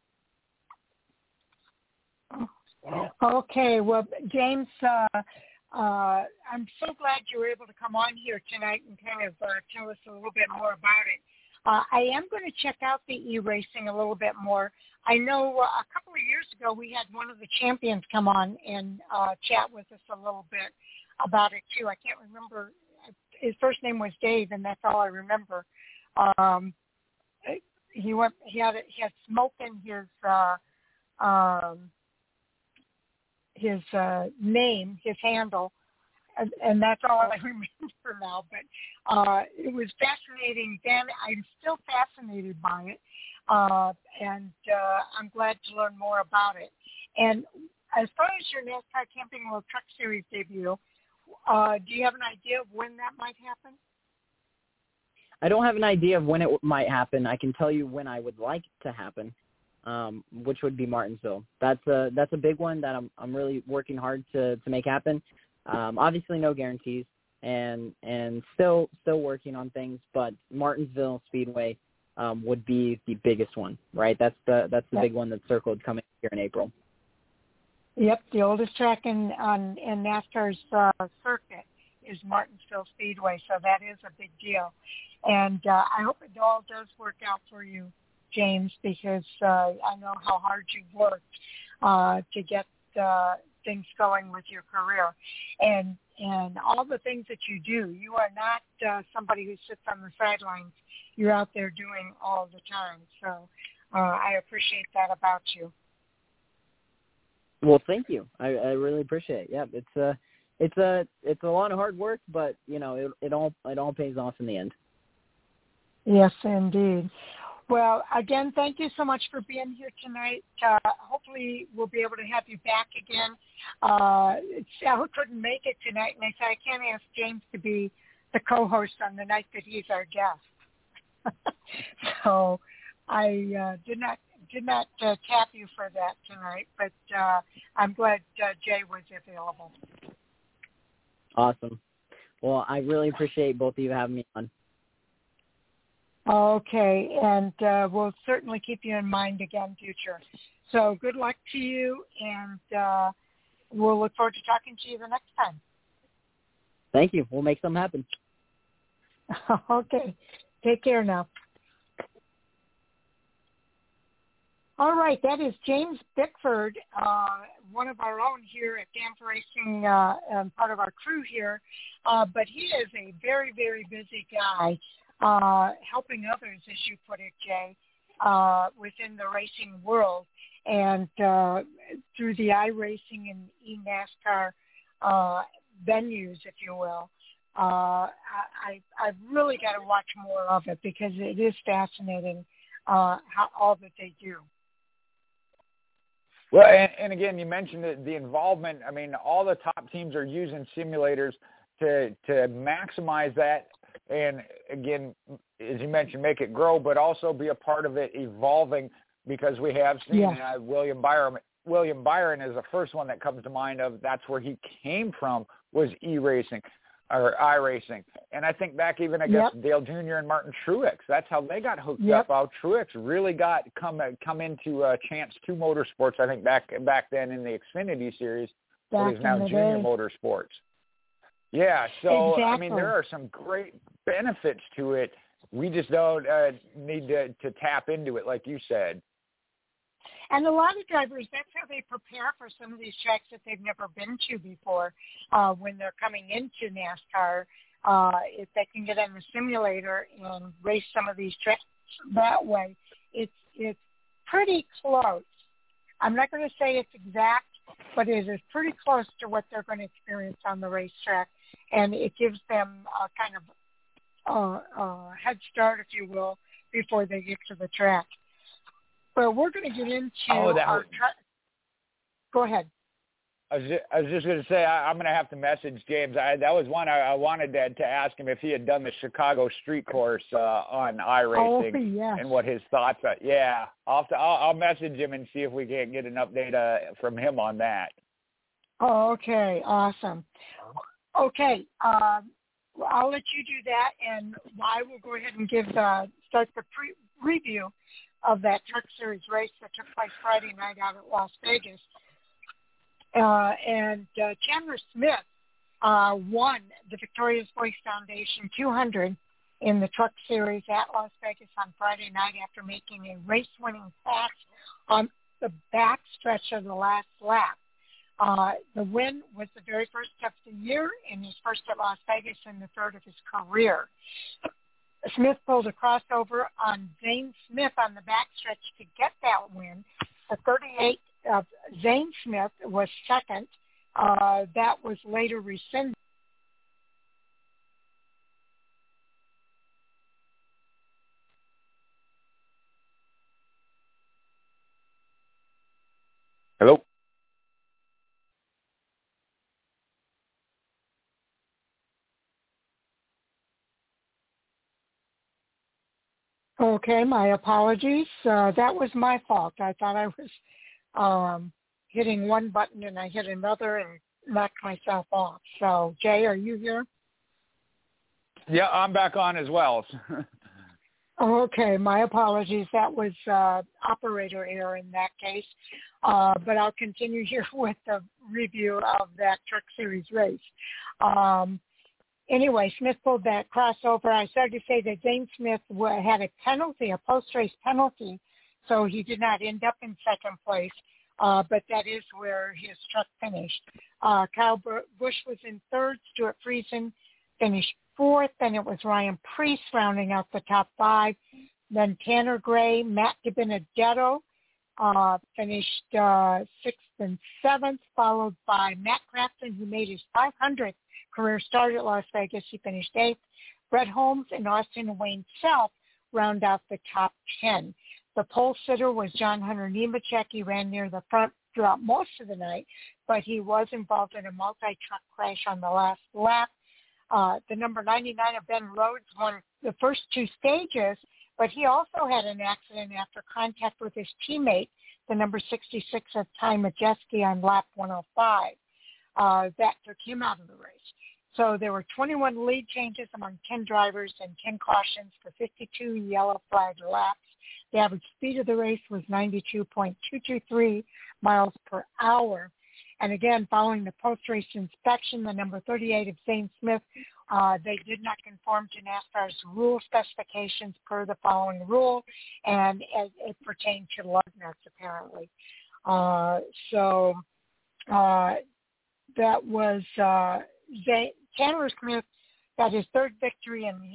it. Okay, well, James. Uh, Uh, I'm so glad you were able to come on here tonight and kind of uh, tell us a little bit more about it. Uh, I am going to check out the e-racing a little bit more. I know uh, a couple of years ago we had one of the champions come on and uh, chat with us a little bit about it too. I can't remember. His first name was Dave, and that's all I remember. Um, he went. He had he had smoke in his. Uh, um, his uh, name, his handle, and, and that's all I remember now. But uh, it was fascinating then. I'm still fascinated by it, uh, and uh, I'm glad to learn more about it. And as far as your NASCAR Camping World Truck Series debut, uh, do you have an idea of when that might happen? I don't have an idea of when it might happen. I can tell you when I would like it to happen. Um, which would be Martinsville. That's a that's a big one that I'm I'm really working hard to, to make happen. Um, obviously, no guarantees, and and still still working on things. But Martinsville Speedway um, would be the biggest one, right? That's the that's the yep. big one that's circled coming here in April. Yep, the oldest track in on in NASCAR's uh, circuit is Martinsville Speedway, so that is a big deal. And uh, I hope it all does work out for you, James, because uh, I know how hard you've worked uh, to get uh, things going with your career, and and all the things that you do. You are not uh, somebody who sits on the sidelines. You're out there doing all the time. So uh, I appreciate that about you. Well, thank you. I, I really appreciate it. Yeah, it's a it's a it's a lot of hard work, but you know it it all it all pays off in the end. Yes, indeed. Well, again, thank you so much for being here tonight. Uh, hopefully we'll be able to have you back again. Uh, Sal couldn't make it tonight, and I said I can't ask James to be the co-host on the night that he's our guest. So I uh, did not did not uh, tap you for that tonight, but uh, I'm glad uh, Jay was available. Awesome. Well, I really appreciate both of you having me on. Okay, and uh, we'll certainly keep you in mind again, future. So good luck to you, and uh, we'll look forward to talking to you the next time. Thank you. We'll make something happen. Okay. Take care now. All right, that is James Bickford, uh, one of our own here at Dan's Racing, uh, and part of our crew here. Uh, but he is a very, very busy guy. uh, helping others, as you put it, Jay, uh, within the racing world. And uh, through the iRacing and eNASCAR uh, venues, if you will, uh, I, I've really got to watch more of it because it is fascinating uh, how all that they do. Well, and, and again, you mentioned the, the involvement. I mean, all the top teams are using simulators to to maximize that. And again, as you mentioned, make it grow, but also be a part of it evolving, because we have seen yes. uh, William Byron. William Byron is the first one that comes to mind of that's where he came from, was e-racing or iRacing. And I think back even, I guess, yep. Dale Junior and Martin Truex, that's how they got hooked yep. up. How Truex really got come come into uh, Chance two Motorsports, I think back back then in the Xfinity Series, back what is now Junior day. Motorsports. Yeah, so, exactly. I mean, there are some great benefits to it. We just don't uh, need to, to tap into it, like you said. And a lot of drivers, that's how they prepare for some of these tracks that they've never been to before uh, when they're coming into NASCAR. Uh, if they can get on the simulator and race some of these tracks that way, it's it's pretty close. I'm not going to say it's exact, but it is pretty close to what they're going to experience on the racetrack. And it gives them a kind of uh, uh, head start, if you will, before they get to the track. Well, we're going to get into oh, that our was, tra- Go ahead. I was just, I was just going to say, I, I'm going to have to message James. I, that was one I, I wanted to, to ask him if he had done the Chicago street course uh, on iRacing oh, yes. and what his thoughts are. Yeah, I'll, have to, I'll, I'll message him and see if we can get an update uh, from him on that. Oh, okay, awesome. Okay, um, I'll let you do that, and I will go ahead and give uh, start the pre- review of that Truck Series race that took place Friday night out at Las Vegas. Uh, and uh, Chandler Smith uh, won the Victoria's Voice Foundation two hundred in the Truck Series at Las Vegas on Friday night after making a race-winning pass on the back stretch of the last lap. Uh, the win was the very first of the year and his first at Las Vegas and the third of his career. Smith pulled a crossover on Zane Smith on the backstretch to get that win. The thirty-eight of Zane Smith was second. Uh, that was later rescinded. Hello? Okay, my apologies. Uh, that was my fault. I thought I was um, hitting one button and I hit another and knocked myself off. So, Jay, are you here? Yeah, I'm back on as well. Okay, my apologies. That was uh, operator error in that case. Uh, but I'll continue here with the review of that Truck Series race. Um, Anyway, Smith pulled that crossover. I started to say that Zane Smith had a penalty, a post-race penalty, so he did not end up in second place, uh, but that is where his truck finished. Uh, Kyle Busch was in third. Stuart Friesen finished fourth. Then it was Ryan Preece rounding out the top five. Then Tanner Gray, Matt DiBenedetto uh, finished uh, sixth and seventh, followed by Matt Crafton, who made his five hundredth career start at Las Vegas. He finished eighth. Brett Holmes and Austin and Wayne Self round out the top ten. The pole sitter was John Hunter Nemechek. He ran near the front throughout most of the night, but he was involved in a multi-truck crash on the last lap. Uh, the number ninety-nine of Ben Rhodes won the first two stages, but he also had an accident after contact with his teammate, the number sixty-six of Ty Majeski on lap one oh five. Uh, that took him out of the race. So there were twenty-one lead changes among ten drivers and ten cautions for fifty-two yellow flag laps. The average speed of the race was ninety-two point two two three miles per hour. And again, following the post-race inspection, the number thirty-eight of Zane Smith, uh, they did not conform to NASCAR's rule specifications per the following rule, and it, it pertained to lug nuts, apparently. Uh, so uh, that was uh, Zane, Chandler Smith got his third victory in his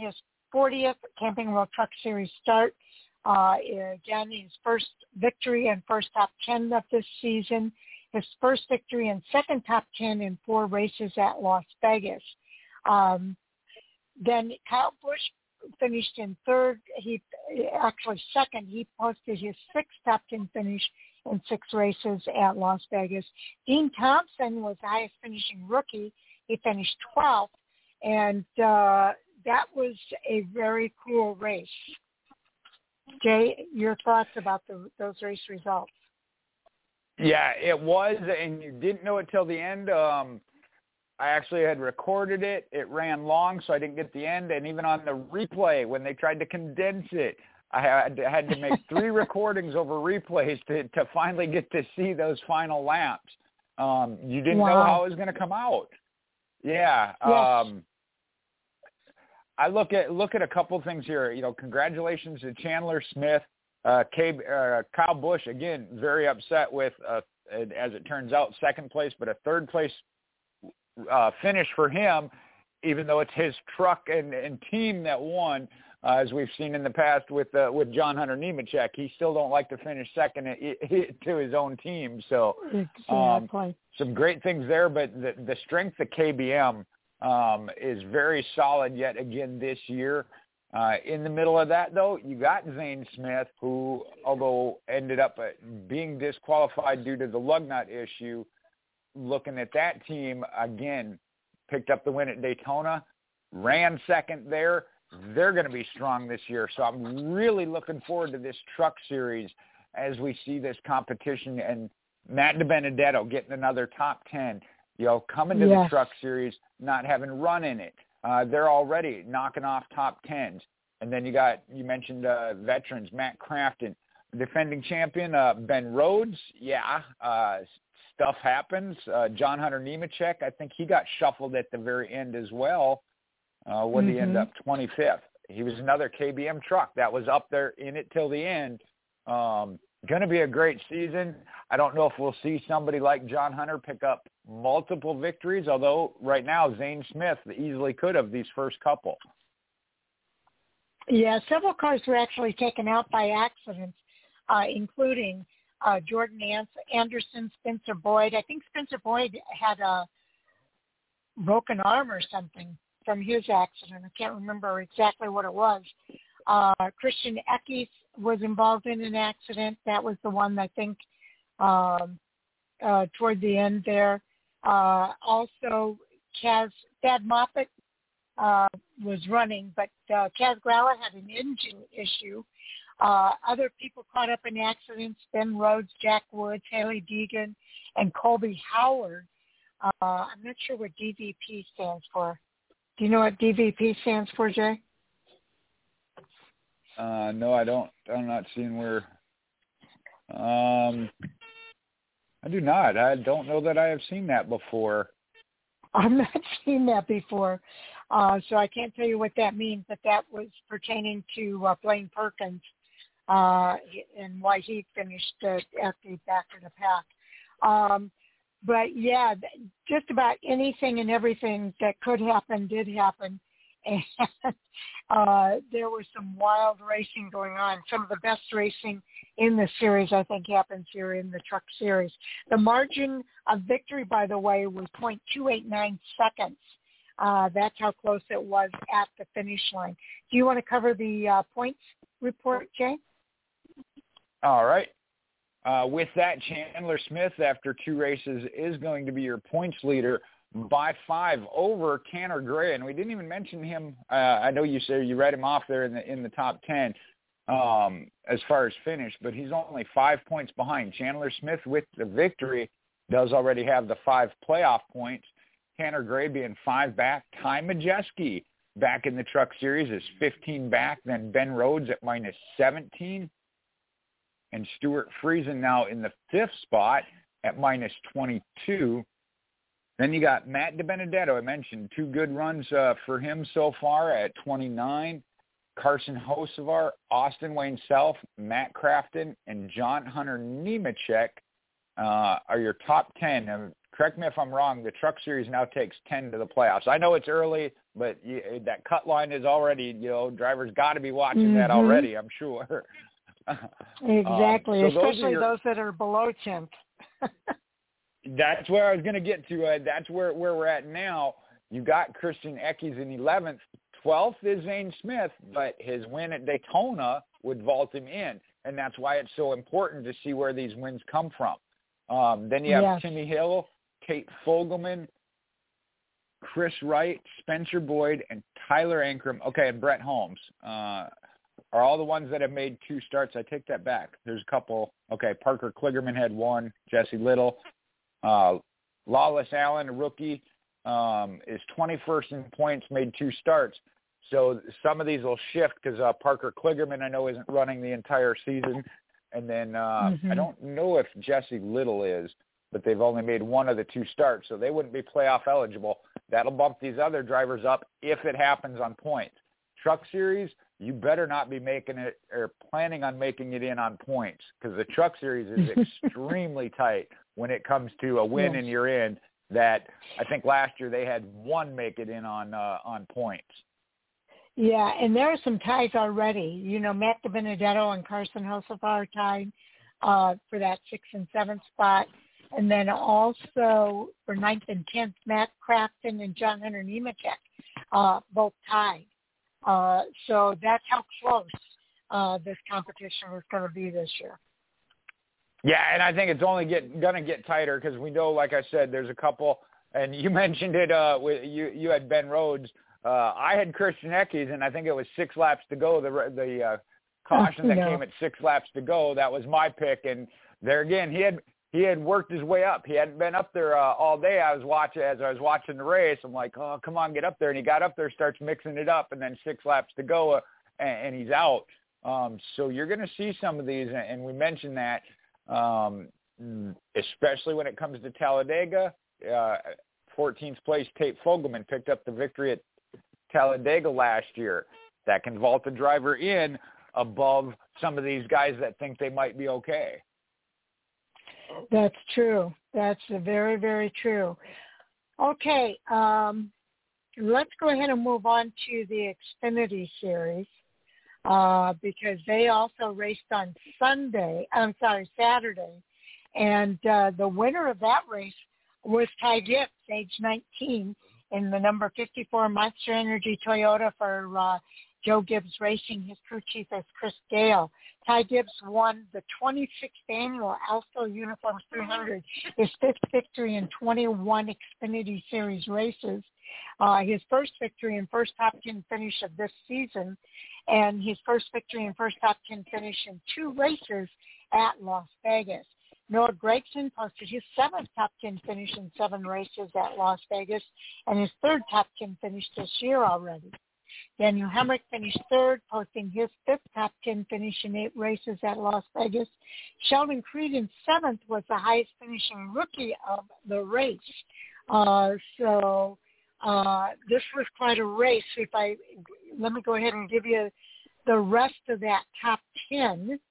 fortieth Camping World Truck Series start. Uh, again, his first victory and first top ten of this season. His first victory and second top ten in four races at Las Vegas. Um, then Kyle Busch finished in third. He actually second. He posted his sixth top ten finish in six races at Las Vegas. Dean Thompson was the highest finishing rookie. He finished twelfth, and uh, that was a very cool race. Jay, your thoughts about the, those race results? Yeah, it was, and you didn't know it till the end. Um, I actually had recorded it. It ran long, so I didn't get the end. And even on the replay, when they tried to condense it, I had to, had to make three recordings over replays to, to finally get to see those final laps. Um, you didn't wow. know how it was going to come out. Yeah. Yes. Um, I look at look at a couple things here. You know, congratulations to Chandler Smith. Uh, K, uh, Kyle Busch, again, very upset with, uh, as it turns out, second place, but a third place uh, finish for him, even though it's his truck and, and team that won, uh, as we've seen in the past with uh, with John Hunter Nemechek. He still don't like to finish second to his own team. So um, exactly. some great things there, but the, the strength of K B M um, is very solid yet again this year. Uh, in the middle of that, though, you got Zane Smith, who, although ended up being disqualified due to the lug nut issue, looking at that team, again, picked up the win at Daytona, ran second there. They're going to be strong this year. So I'm really looking forward to this truck series as we see this competition. And Matt DiBenedetto getting another top ten, you know, coming to yes. the truck series, not having run in it. Uh, they're already knocking off top tens. And then you got, you mentioned uh, veterans, Matt Crafton, defending champion, uh, Ben Rhodes. Yeah, uh, stuff happens. Uh, John Hunter Nemechek, I think he got shuffled at the very end as well. Uh, what did mm-hmm. he end up? twenty-fifth. He was another K B M truck that was up there in it till the end. Um, going to be a great season. I don't know if we'll see somebody like John Hunter pick up multiple victories, although right now Zane Smith easily could have these first couple. Yeah, several cars were actually taken out by accidents, uh, including uh, Jordan Anderson, Spencer Boyd. I think Spencer Boyd had a broken arm or something from his accident. I can't remember exactly what it was. Uh, Christian Eckes was involved in an accident. That was the one, I think, um, uh, toward the end there. Uh, also, Kaz, Thad Moffitt uh, was running, but uh, Kaz Gralla had an engine issue. Uh, other people caught up in accidents, Ben Rhodes, Jack Woods, Haley Deegan, and Colby Howard. Uh, I'm not sure what D V P stands for. Do you know what D V P stands for, Jay? Uh, no, I don't. I'm not seeing where. Um, I do not. I don't know that I have seen that before. I've not seen that before, uh, so I can't tell you what that means, but that was pertaining to uh, Blaine Perkins uh, and why he finished uh, at the back of the pack. Um, but, yeah, just about anything and everything that could happen did happen. And uh, there was some wild racing going on. Some of the best racing in the series, I think, happens here in the truck series. The margin of victory, by the way, was point two eight nine seconds. Uh, that's how close it was at the finish line. Do you want to cover the uh, points report, Jay? All right. Uh, with that, Chandler Smith, after two races, is going to be your points leader by five over Tanner Gray, and we didn't even mention him. Uh, I know you said you read him off there in the in the top ten um, as far as finish, but he's only five points behind. Chandler Smith with the victory does already have the five playoff points. Tanner Gray being five back. Ty Majeski back in the truck series is fifteen back. Then Ben Rhodes at minus seventeen, and Stuart Friesen now in the fifth spot at minus twenty-two. Then you got Matt DiBenedetto. I mentioned two good runs uh, for him so far at twenty-nine. Carson Hocevar, Austin Wayne Self, Matt Crafton, and John Hunter Nemechek uh, are your top ten. Uh, correct me if I'm wrong, the Truck Series now takes ten to the playoffs. I know it's early, but you, that cut line is already, you know, drivers got to be watching mm-hmm. that already, I'm sure. Exactly, um, so especially those, your, those that are below tenth. That's where I was going to get to. Uh, that's where, where we're at now. You got Christian Eckes in eleventh. twelfth is Zane Smith, but his win at Daytona would vault him in, and that's why it's so important to see where these wins come from. Um, then you have yes. Timmy Hill, Tate Fogelman, Chris Wright, Spencer Boyd, and Tyler Ankrum. Okay, and Brett Holmes uh, are all the ones that have made two starts. I take that back. There's a couple. Okay, Parker Kligerman had one. Jesse Little. Uh, Lawless Allen, a rookie, um, is twenty-first in points, made two starts. So some of these will shift because uh, Parker Kligerman, I know, isn't running the entire season. And then uh, mm-hmm. I don't know if Jesse Little is, but they've only made one of the two starts, so they wouldn't be playoff eligible. That'll bump these other drivers up if it happens on points. Truck Series, you better not be making it or planning on making it in on points because the Truck Series is extremely tight when it comes to a win yes. and you're in. That I think last year they had one make it in on uh, on points. Yeah, and there are some ties already. You know, Matt DiBenedetto and Carson Hocevar are tied uh, for that sixth and seventh spot. And then also for ninth and tenth, Matt Crafton and John Hunter Nemechek uh, both tied. Uh, so that's how close uh, this competition is going to be this year. Yeah, and I think it's only get, going to get tighter because we know, like I said, there's a couple, and you mentioned it, uh, with, you you had Ben Rhodes. Uh, I had Christian Eckes, and I think it was six laps to go, the the uh, caution that no. came at six laps to go. That was my pick, and there again, he had he had worked his way up. He hadn't been up there uh, all day. I was watching As I was watching the race, I'm like, oh, come on, get up there. And he got up there, starts mixing it up, and then six laps to go, uh, and, and he's out. Um, so you're going to see some of these, and we mentioned that. Um, especially when it comes to Talladega, uh, fourteenth place Tate Fogelman picked up the victory at Talladega last year. That can vault the driver in above some of these guys that think they might be okay. That's true. That's very, very true. Okay, um, let's go ahead and move on to the Xfinity Series. Uh, because they also raced on Sunday, I'm sorry, Saturday. And uh, the winner of that race was Ty Gibbs, age nineteen, in the number fifty-four Monster Energy Toyota for uh, Joe Gibbs Racing. His crew chief is Chris Gale. Ty Gibbs won the twenty-sixth annual Alsto Uniform three hundred, his fifth victory in twenty-one Xfinity Series races, uh, his first victory and first top ten finish of this season, and his first victory and first top ten finish in two races at Las Vegas. Noah Gragson posted his seventh top ten finish in seven races at Las Vegas and his third top ten finish this year already. Daniel Hemrick finished third, posting his fifth top ten finish in eight races at Las Vegas. Sheldon Creed in seventh was the highest finishing rookie of the race. Uh, so uh, this was quite a race. If I let me go ahead and give you the rest of that top ten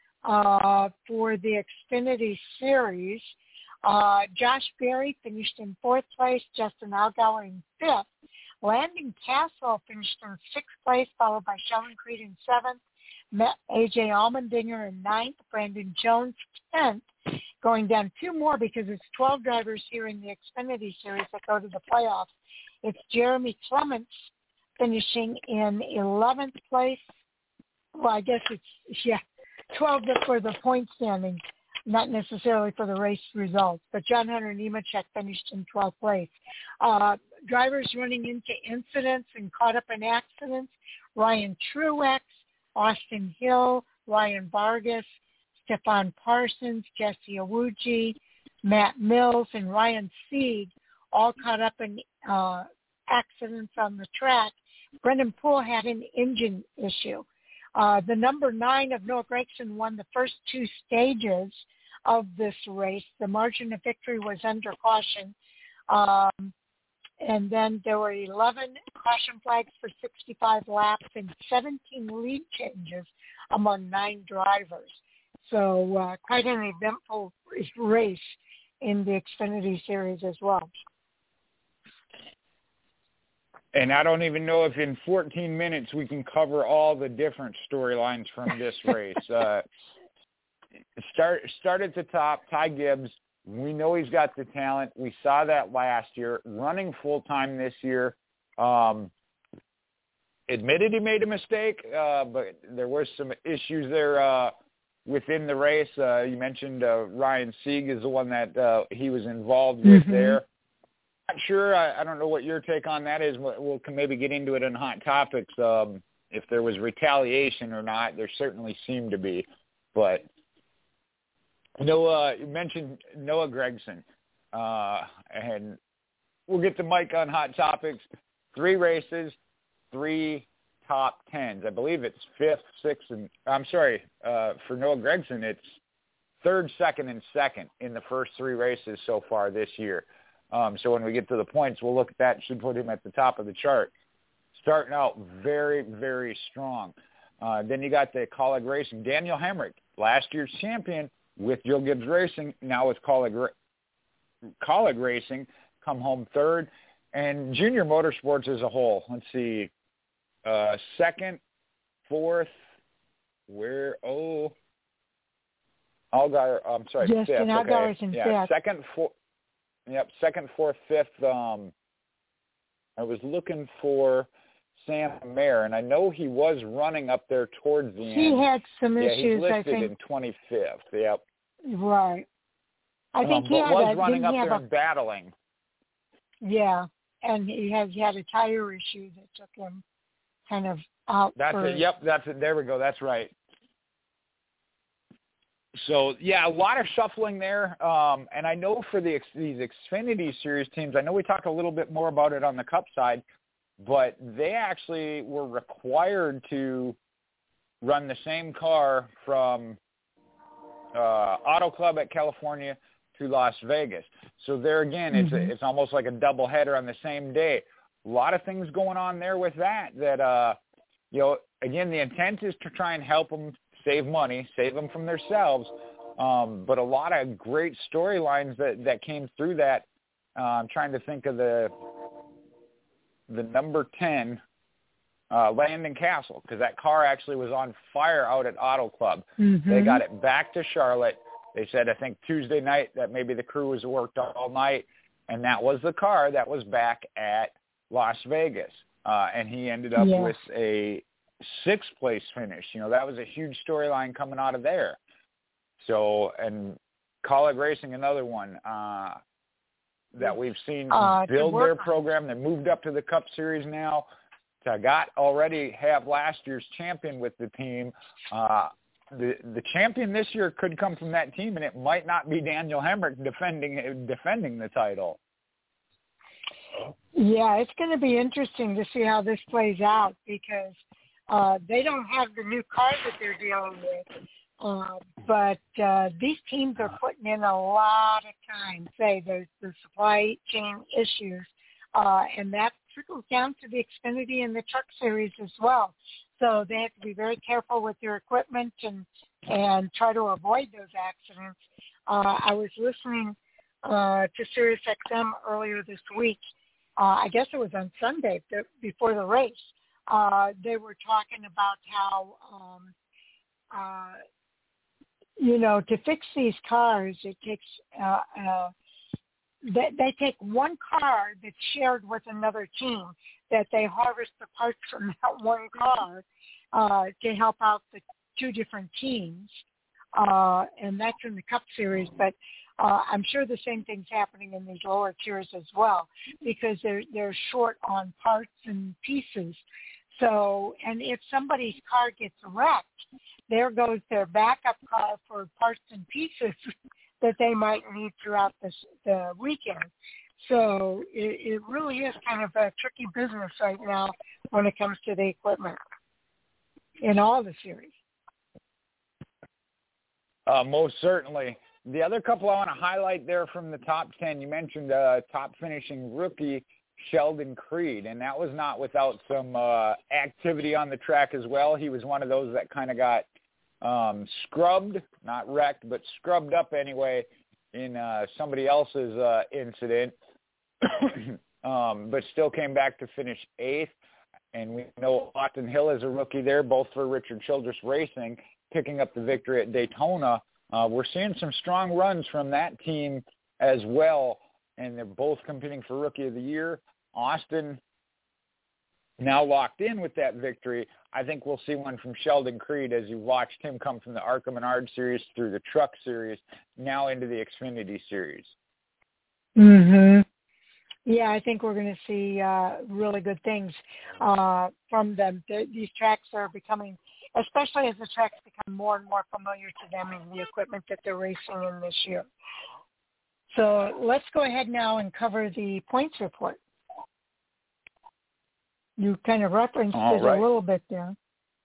uh, for the Xfinity Series. Uh, Josh Berry finished in fourth place. Justin Allgaier in fifth. Landon Castle finished in sixth place, followed by Sheldon Creed in seventh, A J Allmendinger in ninth, Brandon Jones tenth, going down two more because it's twelve drivers here in the Xfinity Series that go to the playoffs. It's Jeremy Clements finishing in eleventh place. Well, I guess it's, yeah, twelve for the point standing, not necessarily for the race results. But John Hunter Nemechek finished in twelfth place. Uh, drivers running into incidents and caught up in accidents: Ryan Truex, Austin Hill, Ryan Vargas, Stefan Parsons, Jesse Iwuji, Matt Mills, and Ryan Sieg all caught up in uh, accidents on the track. Brendan Poole had an engine issue. Uh, the number nine of Noah Gragson won the first two stages of this race. The margin of victory was under caution. Um, and then there were eleven caution flags for sixty-five laps and seventeen lead changes among nine drivers. So uh, quite an eventful race in the Xfinity Series as well. And I don't even know if in fourteen minutes we can cover all the different storylines from this race. uh, start start at the top, Ty Gibbs. We know he's got the talent. We saw that last year. Running full-time this year. Um, admitted he made a mistake, uh, but there were some issues there uh, within the race. Uh, you mentioned uh, Ryan Sieg is the one that uh, he was involved with mm-hmm. there. Not sure. I, I don't know what your take on that is. We'll, we'll can maybe get into it in Hot Topics. Um, if there was retaliation or not, there certainly seemed to be. But Noah, you mentioned Noah Gragson, uh, and we'll get to Mike on Hot Topics. Three races, three top tens. I believe it's fifth, sixth, and I'm sorry uh, for Noah Gragson. It's third, second, and second in the first three races so far this year. Um, so when we get to the points, we'll look at that. Should put him at the top of the chart. Starting out very, very strong. Uh, then you got the Kaulig Racing. Daniel Hemric, last year's champion with Joe Gibbs Racing, now with Kaulig, Kaulig Racing, come home third. And Junior Motorsports as a whole, let's see, uh, second, fourth, where, oh, Allgaier, I'm sorry, yes, fifth. and Allgaier's okay. in yeah, fifth. second, fourth. Yep, second, fourth, fifth. Um, I was looking for Sam Mayer, and I know he was running up there towards the he end. He had some yeah, issues, he's listed I think. in twenty-fifth. Yep. Right. I think um, he but had was a, running up he there a, and battling. Yeah, and he had he had a tire issue that took him kind of out. That's for, it. Yep, that's it. There we go. That's right. So, yeah, a lot of shuffling there. Um, and I know for the these Xfinity Series teams, I know we talked a little bit more about it on the Cup side, but they actually were required to run the same car from uh, Auto Club at California to Las Vegas. So there again, mm-hmm. it's a, it's almost like a double header on the same day. A lot of things going on there with that, that, uh, you know, again, the intent is to try and help them save money, save them from themselves. Um, but a lot of great storylines that, that came through that. Uh, I'm trying to think of the the number ten, uh, Landon Castle, because that car actually was on fire out at Auto Club. Mm-hmm. They got it back to Charlotte. They said, I think Tuesday night that maybe the crew was worked all night, and that was the car that was back at Las Vegas. Uh, and he ended up yes. with a sixth place finish. You know, that was a huge storyline coming out of there. So, and Kaulig Racing, another one uh, that we've seen uh, build their program. They moved up to the Cup Series now. To got already have last year's champion with the team. Uh, the the champion this year could come from that team, and it might not be Daniel Hemric defending defending the title. Yeah, it's going to be interesting to see how this plays out because uh, they don't have the new car that they're dealing with. Uh, but uh, these teams are putting in a lot of time. Say there's the supply chain issues, uh, and that trickles down to the Xfinity and the Truck Series as well. So they have to be very careful with their equipment and and try to avoid those accidents. Uh, I was listening uh, to Sirius X M earlier this week. Uh, I guess it was on Sunday the, before the race. Uh, they were talking about how, um, uh, you know, to fix these cars, it takes, uh, uh, they, they take one car that's shared with another team, that they harvest the parts from that one car uh, to help out the two different teams. Uh, and that's in the Cup Series, but Uh, I'm sure the same thing's happening in these lower tiers as well because they're they're short on parts and pieces. So, and if somebody's car gets wrecked, there goes their backup car for parts and pieces that they might need throughout this, the weekend. So it, it really is kind of a tricky business right now when it comes to the equipment in all the series. Uh, most certainly. The other couple I want to highlight there from the top ten, you mentioned uh, top finishing rookie Sheldon Creed, and that was not without some uh, activity on the track as well. He was one of those that kind of got um, scrubbed, not wrecked, but scrubbed up anyway in uh, somebody else's uh, incident, um, but still came back to finish eighth. And we know Austin Hill is a rookie there, both for Richard Childress Racing, picking up the victory at Daytona. Uh, we're seeing some strong runs from that team as well, and they're both competing for Rookie of the Year. Austin now locked in with that victory. I think we'll see one from Sheldon Creed as you watched him come from the ARCA Menard Series through the Truck Series, now into the Xfinity Series. Mm-hmm. Yeah, I think we're going to see uh, really good things uh, from them. The, these tracks are becoming, especially as the tracks become more and more familiar to them and the equipment that they're racing in this year. So let's go ahead now and cover the points report. You kind of referenced All it right. a little bit there.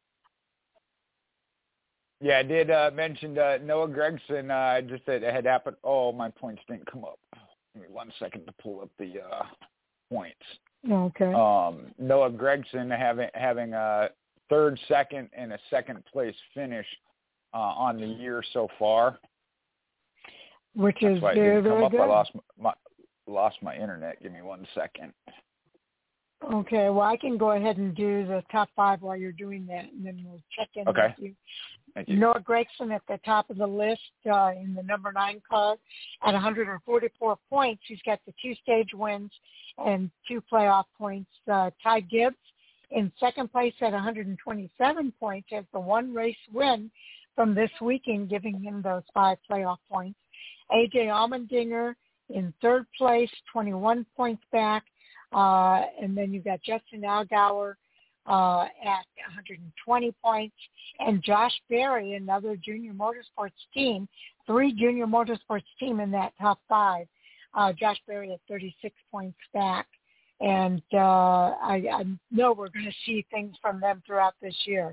Yeah, I did uh, mention uh, Noah Gragson. Uh, just that it had happened. Oh, my points didn't come up. Give me one second to pull up the uh, points. Okay. Um, Noah Gragson having having a third, second, and a second place finish uh, on the year so far. Which is That's very, very good. I lost my, my lost my internet. Give me one second. Okay, well, I can go ahead and do the top five while you're doing that, and then we'll check in Okay. with you. Thank you. Noah Gragson at the top of the list uh, in the number nine car at one hundred forty-four points. He's got the two stage wins and two playoff points. Uh, Ty Gibbs in second place at one hundred twenty-seven points has the one race win from this weekend, giving him those five playoff points. A J Allmendinger in third place, twenty-one points back. Uh, and then you've got Justin Allgaier uh, at one hundred twenty points. And Josh Berry, another junior motorsports team, three junior motorsports team in that top five. Uh, Josh Berry at thirty-six points back. And uh, I, I know we're going to see things from them throughout this year.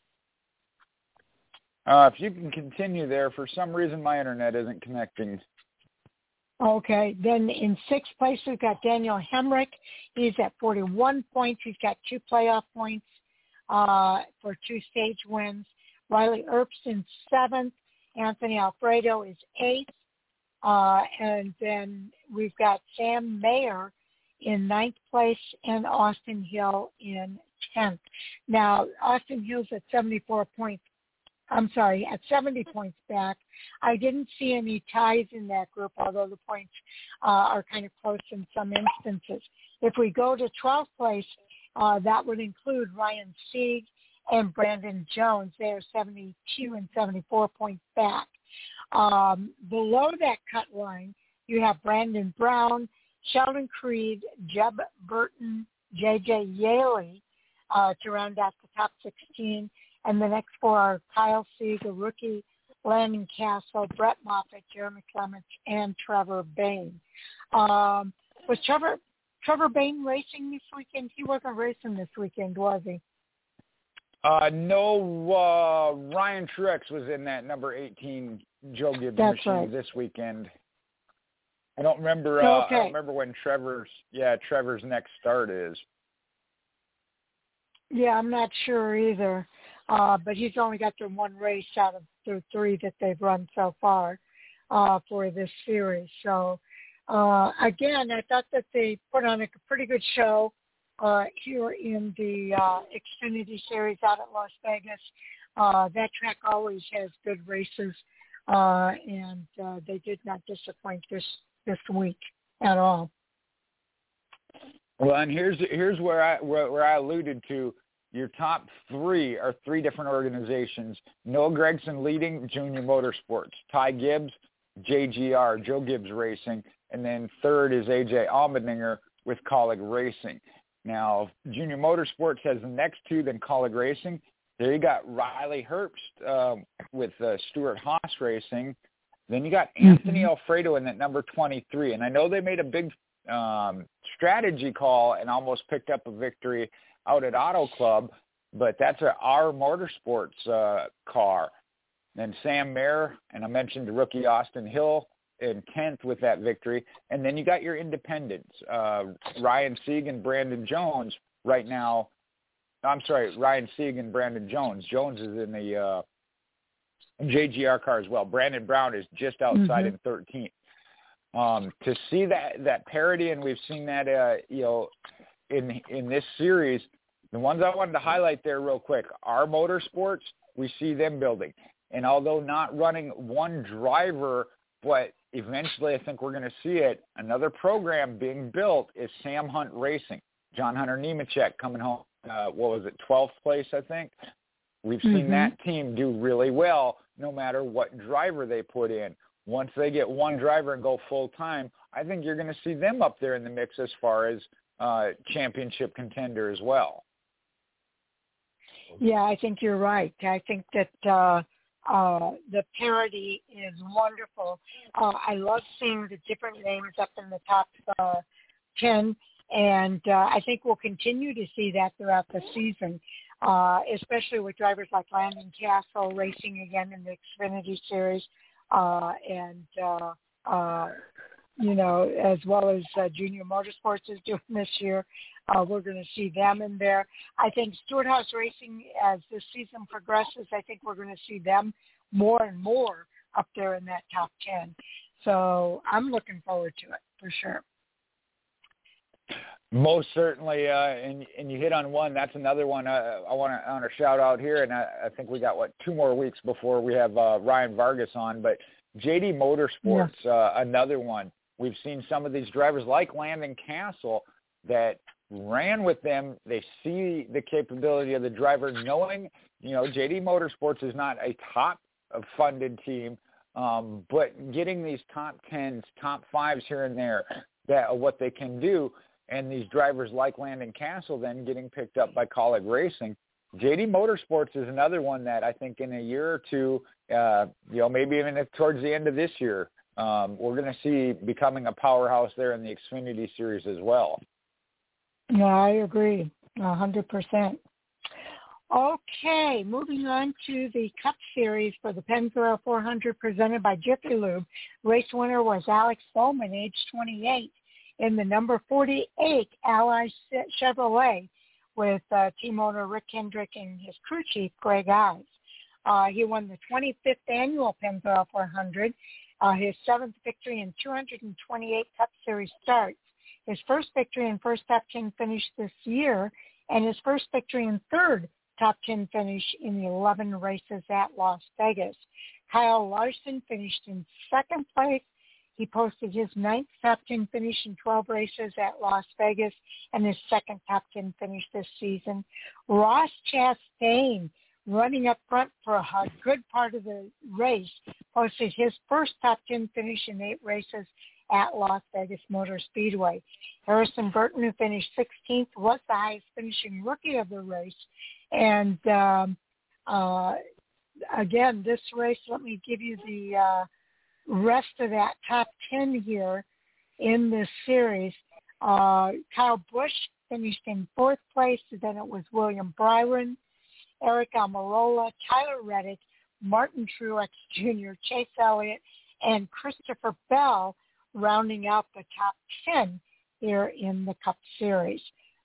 Uh, if you can continue there, for some reason my internet isn't connecting. Okay, then in sixth place we've got Daniel Hemrick. He's at forty-one points. He's got two playoff points uh, for two stage wins. Riley Earps in seventh. Anthony Alfredo is eighth. Uh, and then we've got Sam Mayer in ninth place and Austin Hill in tenth. Now, Austin Hill's at seventy-four points. I'm sorry, at seventy points back. I didn't see any ties in that group, although the points uh, are kind of close in some instances. If we go to twelfth place, uh, that would include Ryan Sieg and Brandon Jones. They are seventy-two and seventy-four points back. Um, below that cut line, you have Brandon Brown, Sheldon Creed, Jeb Burton, J J Yaley uh, to round out the top sixteen. And the next four are Kyle Sieg, a rookie, Landon Castle, Brett Moffitt, Jeremy Clements, and Trevor Bayne. Um, was Trevor Trevor Bayne racing this weekend? He wasn't racing this weekend, was he? Uh, no, uh, Ryan Truex was in that number eighteen Joe Gibbs That's machine right. this weekend. I don't remember. Uh, okay. I don't remember when Trevor's yeah Trevor's next start is. Yeah, I'm not sure either. Uh, but he's only got the one race out of the three that they've run so far uh, for this series. So, uh, again, I thought that they put on a pretty good show uh, here in the uh, Xfinity Series out at Las Vegas. Uh, that track always has good races, uh, and uh, they did not disappoint this, this week at all. Well, and here's here's where I where, where I alluded to. Your top three are three different organizations. Noah Gragson leading Junior Motorsports. Ty Gibbs, J G R, Joe Gibbs Racing. And then third is A J Allmendinger with Colleague Racing. Now, Junior Motorsports has the next two, then Colleague Racing. There you got Riley Herbst uh, with uh, Stuart Haas Racing. Then you got Anthony mm-hmm. Alfredo in that number twenty-three. And I know they made a big um, strategy call and almost picked up a victory out at Auto Club, but that's a R Motorsports uh, car. Then Sam Mayer, and I mentioned the rookie Austin Hill in tenth with that victory. And then you got your independents, uh, Ryan Sieg and Brandon Jones right now. I'm sorry, Ryan Sieg and Brandon Jones. Jones is in the uh, J G R car as well. Brandon Brown is just outside mm-hmm. in thirteenth. Um, to see that, that parity, and we've seen that, uh, you know, in in this series, the ones I wanted to highlight there real quick, our motorsports, we see them building. And although not running one driver, but eventually I think we're going to see it, another program being built is Sam Hunt Racing. John Hunter Nemechek coming home, uh, what was it, twelfth place, I think? We've seen mm-hmm. that team do really well no matter what driver they put in. Once they get one driver and go full-time, I think you're going to see them up there in the mix as far as uh, championship contender as well. Yeah, I think you're right. I think that uh, uh, the parity is wonderful. Uh, I love seeing the different names up in the top uh, ten, and uh, I think we'll continue to see that throughout the season, uh, especially with drivers like Landon Castle racing again in the Xfinity Series, uh, and, uh, uh, you know, as well as uh, Junior Motorsports is doing this year. Uh, we're going to see them in there. I think Stewart-Haas Racing, as this season progresses, I think we're going to see them more and more up there in that top ten. So I'm looking forward to it for sure. Most certainly, uh, and, and you hit on one. That's another one uh, I want to honor shout out here, and I, I think we got, what, two more weeks before we have uh, Ryan Vargas on. But J D Motorsports, yeah. uh, another one. We've seen some of these drivers like Landon Castle that ran with them. They see the capability of the driver, knowing, you know, J D Motorsports is not a top-funded team, um, but getting these top tens, top fives here and there, that what they can do, and these drivers like Landon Castle then getting picked up by Kaulig Racing. J D Motorsports is another one that I think in a year or two, uh, you know, maybe even if towards the end of this year, um, we're going to see becoming a powerhouse there in the Xfinity Series as well. No, I agree, one hundred percent. Okay, moving on to the Cup Series for the Pennzoil four hundred presented by Jiffy Lube. Race winner was Alex Bowman, age twenty-eight, in the number forty-eight Ally Chevrolet with uh, team owner Rick Hendrick and his crew chief, Greg Ives. Uh, he won the twenty-fifth annual Pennzoil four hundred, uh, his seventh victory in two hundred twenty-eight Cup Series starts, his first victory and first top ten finish this year, and his first victory and third top ten finish in the eleven races at Las Vegas. Kyle Larson finished in second place. He posted his ninth top ten finish in twelve races at Las Vegas and his second top ten finish this season. Ross Chastain, running up front for a good part of the race, posted his first top ten finish in eight races at Las Vegas Motor Speedway. Harrison Burton, who finished sixteenth, was the highest finishing rookie of the race. And um, uh, again, this race, let me give you the uh, rest of that top ten here in this series. Uh, Kyle Busch finished in fourth place. Then it was William Byron, Eric Almirola, Tyler Reddick, Martin Truex Junior, Chase Elliott, and Christopher Bell, rounding out the top ten here in the Cup Series.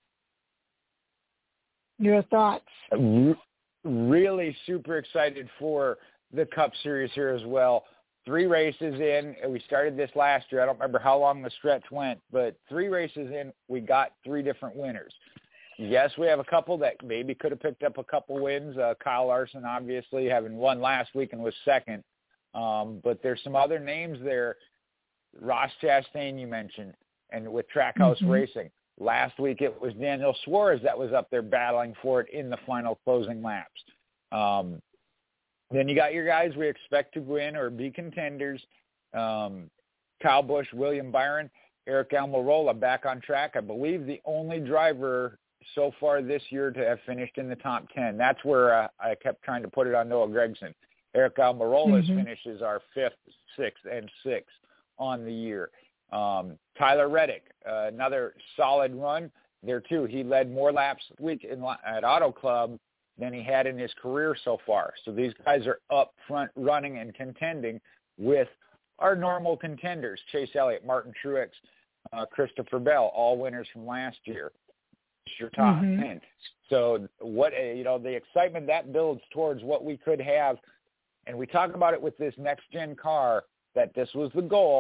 Your thoughts? Really super excited for the Cup Series here as well. Three races in. We started this last year. I don't remember how long the stretch went, but three races in, we got three different winners. Yes, we have a couple that maybe could have picked up a couple wins. Uh, Kyle Larson, obviously, having won last week and was second. Um, but there's some other names there. Ross Chastain, you mentioned, and with Trackhouse mm-hmm. Racing. Last week it was Daniel Suarez that was up there battling for it in the final closing laps. Um, then you got your guys we expect to win or be contenders. Um, Kyle Busch, William Byron, Eric Almirola back on track. I believe the only driver so far this year to have finished in the top ten. That's where uh, I kept trying to put it on Noah Gragson. Eric Almirola's mm-hmm. finishes are fifth, sixth, and sixth on the year. Um, Tyler Reddick, uh, another solid run there too. He led more laps this week in, at Auto Club than he had in his career so far. So these guys are up front running and contending with our normal contenders, Chase Elliott, Martin Truex, uh, Christopher Bell, all winners from last year. It's your top mm-hmm. ten. So what, you know, the excitement that builds towards what we could have, and we talk about it with this next-gen car, that this was the goal,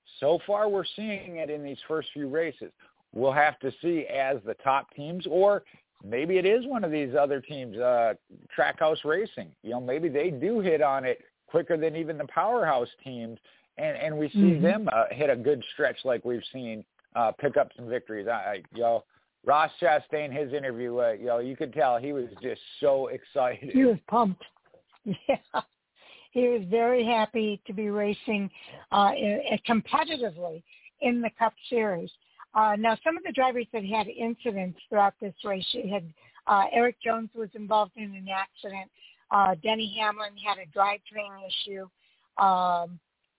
So far, we're seeing it in these first few races. We'll have to see as the top teams, or maybe it is one of these other teams, uh, Trackhouse Racing. You know, maybe they do hit on it quicker than even the powerhouse teams, and, and we see mm-hmm. them uh, hit a good stretch like we've seen uh, pick up some victories. I, I, you know, Ross Chastain, his interview, uh, you know, you could tell he was just so excited. He was pumped. Yeah. He was very happy to be racing uh, competitively in the Cup Series. Uh, now, some of the drivers that had incidents throughout this race, you had uh, Eric Jones was involved in an accident. Uh, Denny Hamlin had a drivetrain issue. Um,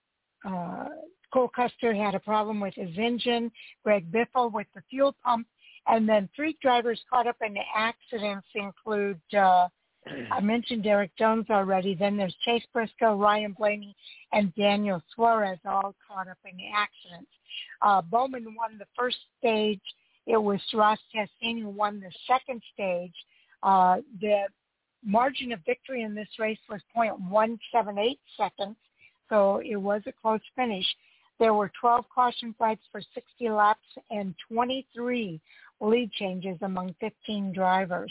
uh, Cole Custer had a problem with his engine. Greg Biffle with the fuel pump. And then three drivers caught up in the accidents include, uh, I mentioned Eric Jones already. Then there's Chase Briscoe, Ryan Blaney, and Daniel Suarez all caught up in the accidents. Uh, Bowman won the first stage. It was Ross Chastain who won the second stage. Uh, the margin of victory in this race was point one seven eight seconds, so it was a close finish. There were twelve caution flags for sixty laps and twenty-three lead changes among fifteen drivers.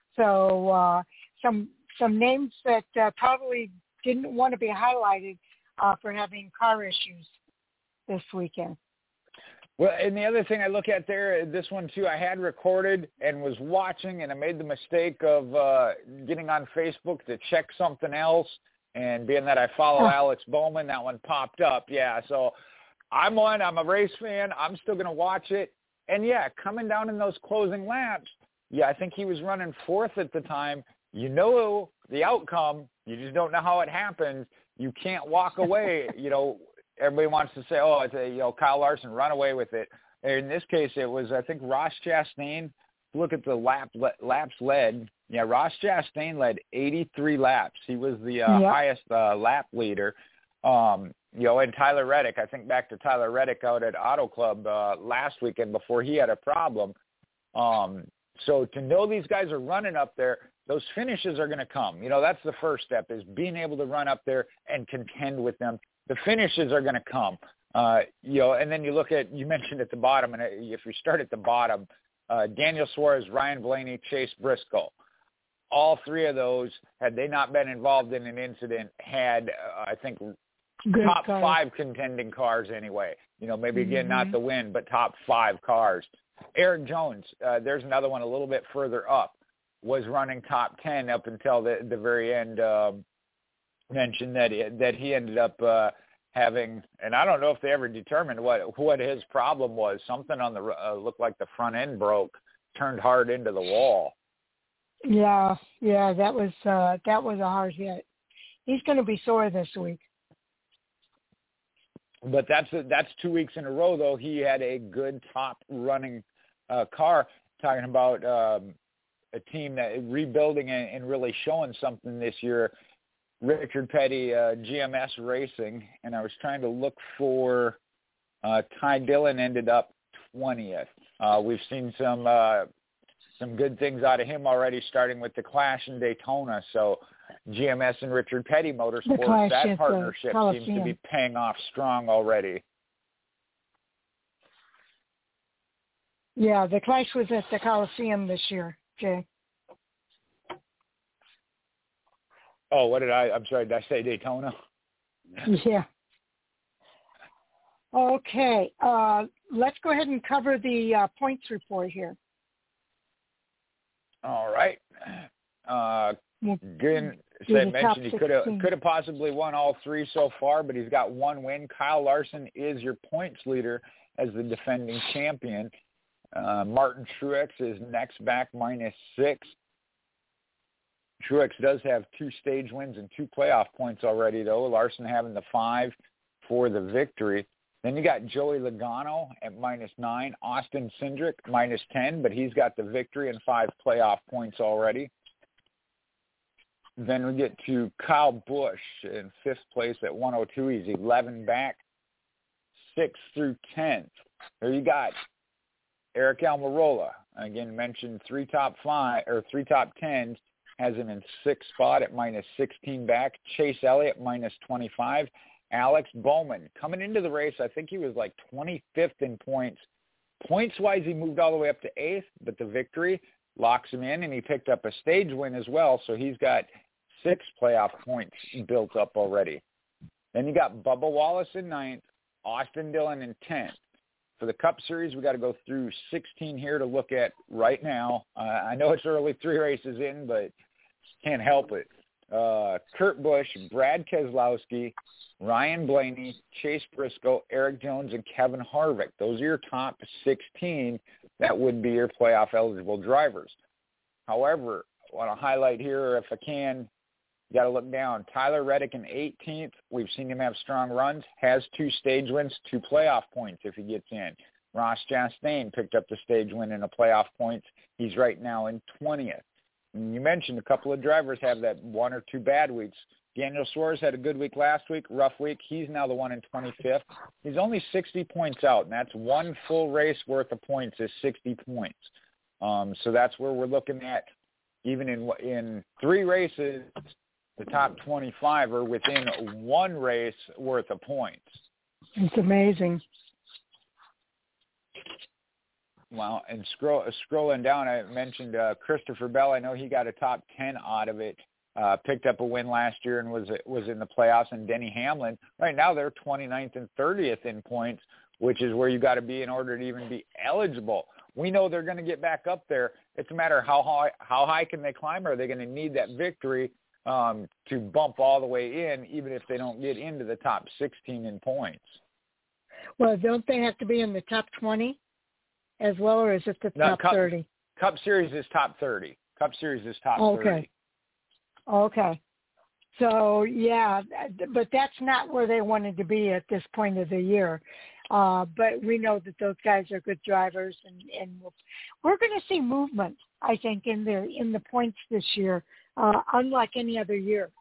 So uh, some some names that uh, probably didn't want to be highlighted uh, for having car issues this weekend. Well, and the other thing I look at there, this one too, I had recorded and was watching, and I made the mistake of uh, getting on Facebook to check something else, and being that I follow oh. Alex Bowman, that one popped up. Yeah, so I'm on. I'm a race fan. I'm still going to watch it. And, yeah, coming down in those closing laps, yeah, I think he was running fourth at the time. You know the outcome. You just don't know how it happens. You can't walk away. You know, everybody wants to say, oh, it's a, you know, Kyle Larson, run away with it. In this case, it was, I think, Ross Chastain. Look at the lap laps led. Yeah, Ross Chastain led eighty-three laps. He was the uh, yep. highest uh, lap leader. Um, you know, and Tyler Reddick, I think back to Tyler Reddick out at Auto Club uh, last weekend before he had a problem. Um, so to know these guys are running up there, those finishes are going to come. You know, that's the first step, is being able to run up there and contend with them. The finishes are going to come. Uh, you know, and then you look at, you mentioned at the bottom, and if we start at the bottom, uh, Daniel Suarez, Ryan Blaney, Chase Briscoe. All three of those, had they not been involved in an incident, had, uh, I think, Good top cars. five contending cars anyway. You know, maybe, again, mm-hmm. not the win, but top five cars. Eric Jones, uh, there's another one a little bit further up, was running top ten up until the, the very end. Um, mentioned that he, that he ended up uh, having, and I don't know if they ever determined what what his problem was. Something on the uh, looked like the front end broke, turned hard into the wall. Yeah, yeah, that was uh, that was a hard hit. He's going to be sore this week. But that's that's two weeks in a row, though. He had a good top running uh, car. Talking about um, a team that is rebuilding and, and really showing something this year. Richard Petty, uh, G M S Racing, and I was trying to look for uh, Ty Dillon ended up twentieth. Uh, we've seen some uh, some good things out of him already, starting with the Clash in Daytona. So G M S and Richard Petty Motorsports, that partnership seems to be paying off strong already. Yeah, the Clash was at the Coliseum this year, Jay. Oh, what did I, I'm sorry, did I say Daytona? Yeah. Okay, uh, let's go ahead and cover the uh, points report here. All right. Uh, Again, Sid mentioned he could have could have possibly won all three so far, but he's got one win. Kyle Larson is your points leader as the defending champion. Uh, Martin Truex is next back, minus six. Truex does have two stage wins and two playoff points already, though. Larson having the five for the victory. Then you got Joey Logano at minus nine. Austin Cindric minus ten, but he's got the victory and five playoff points already. Then we get to Kyle Busch in fifth place at one oh two. He's eleven back, six through tenth. There you got Eric Almirola. Again, mentioned three top five or three top tens. Has him in sixth spot at minus sixteen back. Chase Elliott minus twenty-five. Alex Bowman. Coming into the race, I think he was like twenty-fifth in points. Points-wise, he moved all the way up to eighth, but the victory locks him in, and he picked up a stage win as well, so he's got six playoff points built up already. Then you got Bubba Wallace in ninth, Austin Dillon in tenth. For the Cup Series, we got to go through sixteen here to look at right now. Uh, I know it's early, three races in, but can't help it. Uh, Kurt Busch, Brad Keselowski, Ryan Blaney, Chase Briscoe, Eric Jones, and Kevin Harvick. Those are your top sixteen that would be your playoff-eligible drivers. However, I want to highlight here, if I can, you got to look down. Tyler Reddick in eighteenth. We've seen him have strong runs. Has two stage wins, two playoff points if he gets in. Ross Chastain picked up the stage win in a playoff points. He's right now in twentieth. And you mentioned a couple of drivers have that one or two bad weeks. Daniel Suarez had a good week last week, rough week. He's now the one in twenty-fifth. He's only sixty points out, and that's one full race worth of points is sixty points. Um, so that's where we're looking at. Even in in three races, the top twenty-five are within one race worth of points. It's amazing. Well, and scroll, scrolling down, I mentioned uh, Christopher Bell. I know he got a top ten out of it. Uh, picked up a win last year and was was in the playoffs. And Denny Hamlin, right now they're twenty-ninth and thirtieth in points, which is where you got to be in order to even be eligible. We know they're going to get back up there. It's a matter of how high how high can they climb. Are they going to need that victory um, to bump all the way in, even if they don't get into the top sixteen in points? Well, don't they have to be in the top twenty as well, or is it the no, top Cup, thirty? Cup Series is top thirty. Cup Series is top okay. thirty. Okay. So, yeah, but that's not where they wanted to be at this point of the year. Uh, but we know that those guys are good drivers, and, and we'll, we're going to see movement, I think, in the in the points this year, uh, unlike any other year.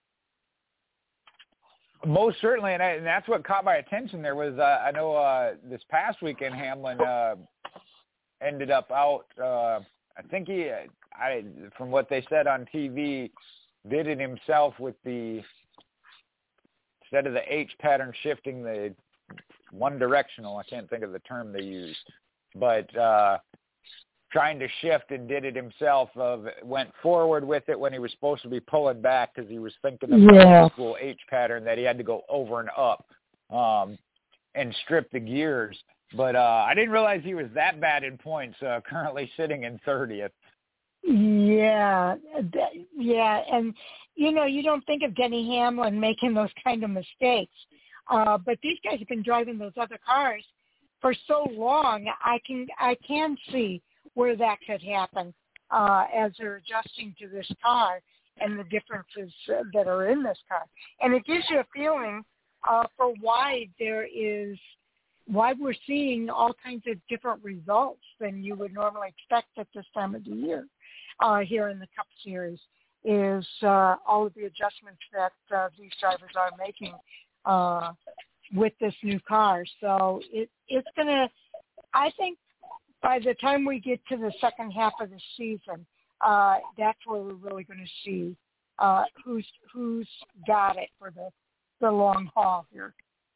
Most certainly, and, I, and that's what caught my attention. There was, uh, I know, uh, this past weekend, Hamlin uh, ended up out. Uh, I think he, I from what they said on T V, did it himself with the, instead of the H pattern shifting, the one directional, I can't think of the term they used, but uh, trying to shift and did it himself, of went forward with it when he was supposed to be pulling back because he was thinking of yeah. the school H pattern that he had to go over and up um, and strip the gears. But uh, I didn't realize he was that bad in points, uh, currently sitting in thirtieth. Yeah, yeah, and you know, you don't think of Denny Hamlin making those kind of mistakes, uh, but these guys have been driving those other cars for so long. I can I can see where that could happen uh, as they're adjusting to this car and the differences uh, that are in this car, and it gives you a feeling uh, for why there is. why we're seeing all kinds of different results than you would normally expect at this time of the year uh, here in the Cup Series is uh, all of the adjustments that uh, these drivers are making uh, with this new car. So it, it's going to, I think by the time we get to the second half of the season, uh, that's where we're really going to see uh, who's who's got it for the, the long haul here.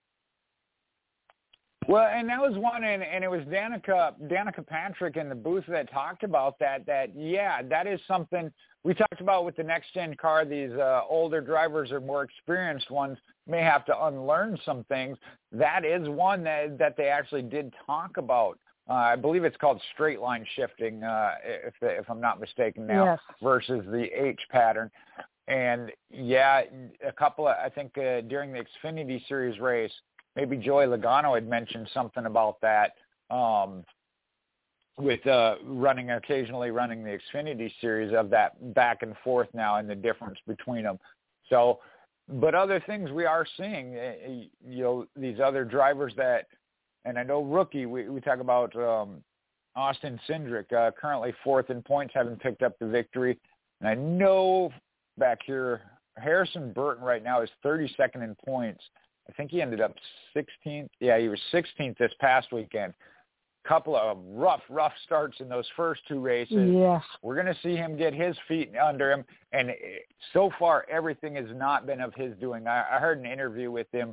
Well, and that was one, and, and it was Danica, Danica Patrick in the booth that talked about that, that, yeah, that is something we talked about with the next-gen car. These uh, older drivers or more experienced ones may have to unlearn some things. That is one that, that they actually did talk about. Uh, I believe it's called straight line shifting, uh, if, if I'm not mistaken now, yes. versus the H pattern. And, yeah, a couple of, I think uh, during the Xfinity Series race, maybe Joey Logano had mentioned something about that um, with uh, running occasionally running the Xfinity Series, of that back and forth now and the difference between them. So, but other things we are seeing, you know, these other drivers that, and I know rookie, we, we talk about um, Austin Cindric, uh, currently fourth in points, having picked up the victory. And I know back here, Harrison Burton right now is thirty-second in points. I think he ended up sixteenth. Yeah, he was sixteenth this past weekend. Couple of rough, rough starts in those first two races. Yeah. We're going to see him get his feet under him. And so far, everything has not been of his doing. I, I heard an interview with him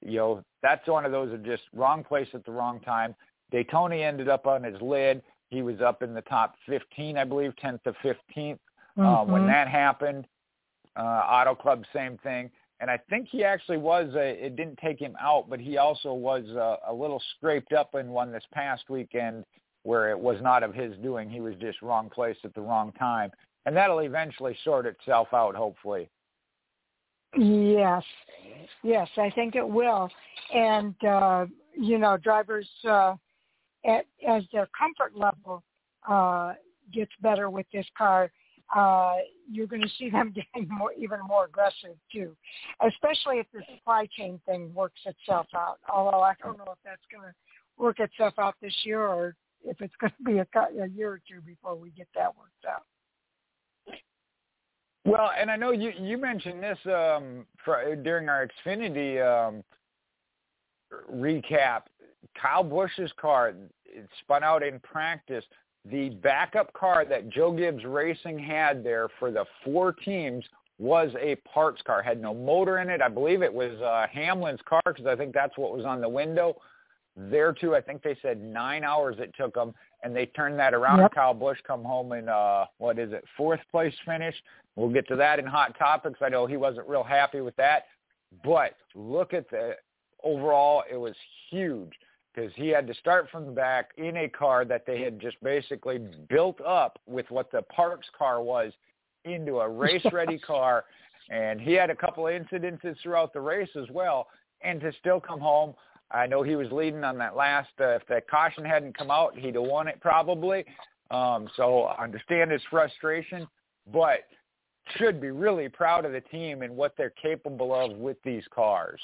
you know, that's one of those of just wrong place at the wrong time. Daytona ended up on his lid. He was up in the top fifteen, I believe, tenth to fifteenth uh, mm-hmm. when that happened. Uh, Auto Club, same thing. And I think he actually was, uh, it didn't take him out, but he also was uh, a little scraped up in one this past weekend where it was not of his doing. He was just wrong place at the wrong time. And that'll eventually sort itself out, hopefully. Yes. Yes, I think it will. And, uh, you know, drivers, uh, at, as their comfort level uh, gets better with this car, uh, you're going to see them getting more, even more aggressive too, especially if the supply chain thing works itself out. Although I don't know if that's going to work itself out this year or if it's going to be a, a year or two before we get that worked out. Well, and I know you, you mentioned this um, for, during our Xfinity um, recap. Kyle Busch's car, it spun out in practice. The backup car that Joe Gibbs Racing had there for the four teams was a parts car. Had no motor in it. I believe it was uh, Hamlin's car because I think that's what was on the window. There, too, I think they said nine hours it took them, and they turned that around. Yep. Kyle Busch come home in, uh, what is it, fourth place finish. We'll get to that in Hot Topics. I know he wasn't real happy with that. But look at the overall, it was huge. Because he had to start from the back in a car that they had just basically built up with what the parts car was into a race-ready car. And he had a couple of incidences throughout the race as well. And to still come home, I know he was leading on that last, uh, if that caution hadn't come out, he'd have won it probably. Um, so I understand his frustration, but should be really proud of the team and what they're capable of with these cars.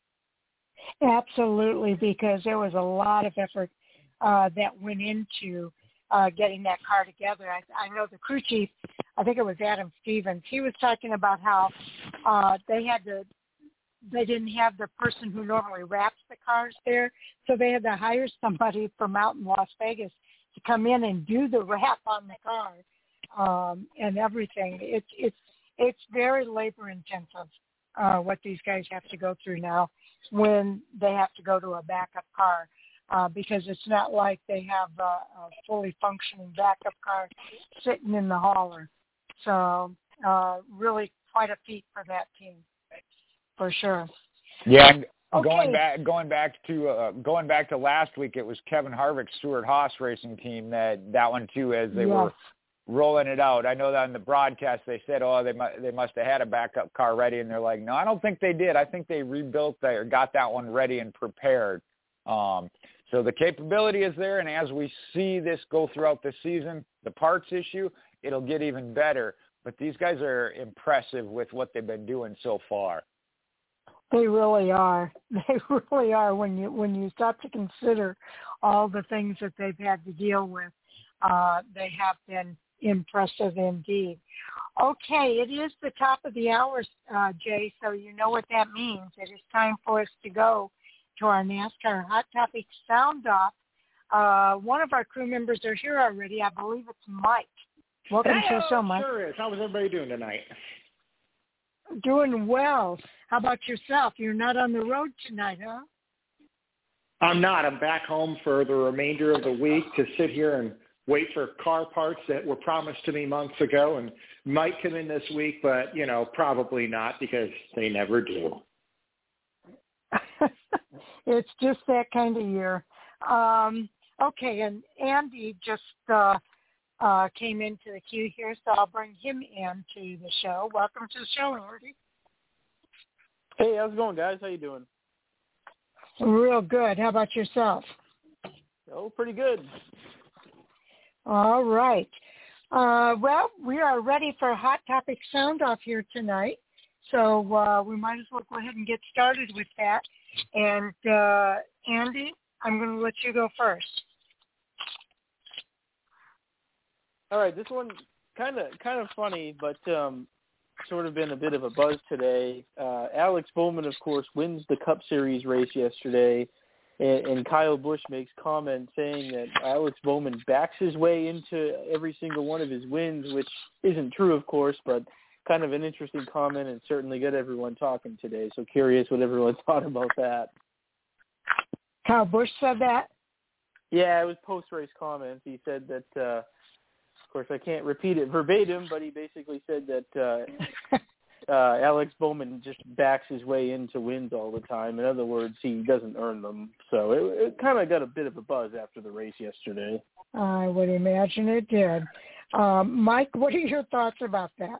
Absolutely, because there was a lot of effort uh, that went into uh, getting that car together. I, I know the crew chief, I think it was Adam Stevens, he was talking about how uh, they had to, they didn't have the person who normally wraps the cars there, so they had to hire somebody from out in Las Vegas to come in and do the wrap on the car um, and everything. It's it's it's very labor intensive. Uh, what these guys have to go through now when they have to go to a backup car uh, because it's not like they have a, a fully functioning backup car sitting in the hauler. So uh, really quite a feat for that team, for sure. Yeah, okay. going back going back to uh, going back to last week, it was Kevin Harvick's Stewart Haas Racing team that that one too, as they yes. were rolling it out. I know that on the broadcast they said, oh, they must, they must have had a backup car ready, and they're like, no, I don't think they did. I think they rebuilt that or got that one ready and prepared. Um, so the capability is there, and as we see this go throughout the season, the parts issue, it'll get even better. But these guys are impressive with what they've been doing so far. They really are. They really are when you when you stop to consider all the things that they've had to deal with. Uh, they have been impressive indeed. Okay, it is the top of the hour, uh, Jay, so you know what that means. It is time for us to go to our NASCAR Hot Topic Sound Off. Uh, one of our crew members are here already. I believe it's Mike. Welcome hey, to the show, Mike. Sure is. How is everybody doing tonight? Doing well. How about yourself? You're not on the road tonight, huh? I'm not. I'm back home for the remainder of the week to sit here and wait for car parts that were promised to me months ago and might come in this week, but, you know, probably not because they never do. It's just that kind of year. Um, okay, and Andy just uh, uh, came into the queue here, so I'll bring him in to the show. Welcome to the show, Andy. Hey, how's it going, guys? How you doing? Real good. How about yourself? Oh, pretty good. All right. Uh, well, we are ready for Hot Topic Sound Off here tonight, so uh, we might as well go ahead and get started with that. And uh, Andy, I'm going to let you go first. All right, this one kind of kind of funny, but um, sort of been a bit of a buzz today. Uh, Alex Bowman, of course, wins the Cup Series race yesterday. And, and Kyle Busch makes comment saying that Alex Bowman backs his way into every single one of his wins, which isn't true, of course, but kind of an interesting comment and certainly got everyone talking today. So curious what everyone thought about that. Kyle Busch said that? Yeah, it was post-race comments. He said that, uh, of course, I can't repeat it verbatim, but he basically said that uh, uh, Alex Bowman just backs his way into wins all the time. In other words, he doesn't earn them. So it, it kind of got a bit of a buzz after the race yesterday. I would imagine it did. Um, Mike, what are your thoughts about that?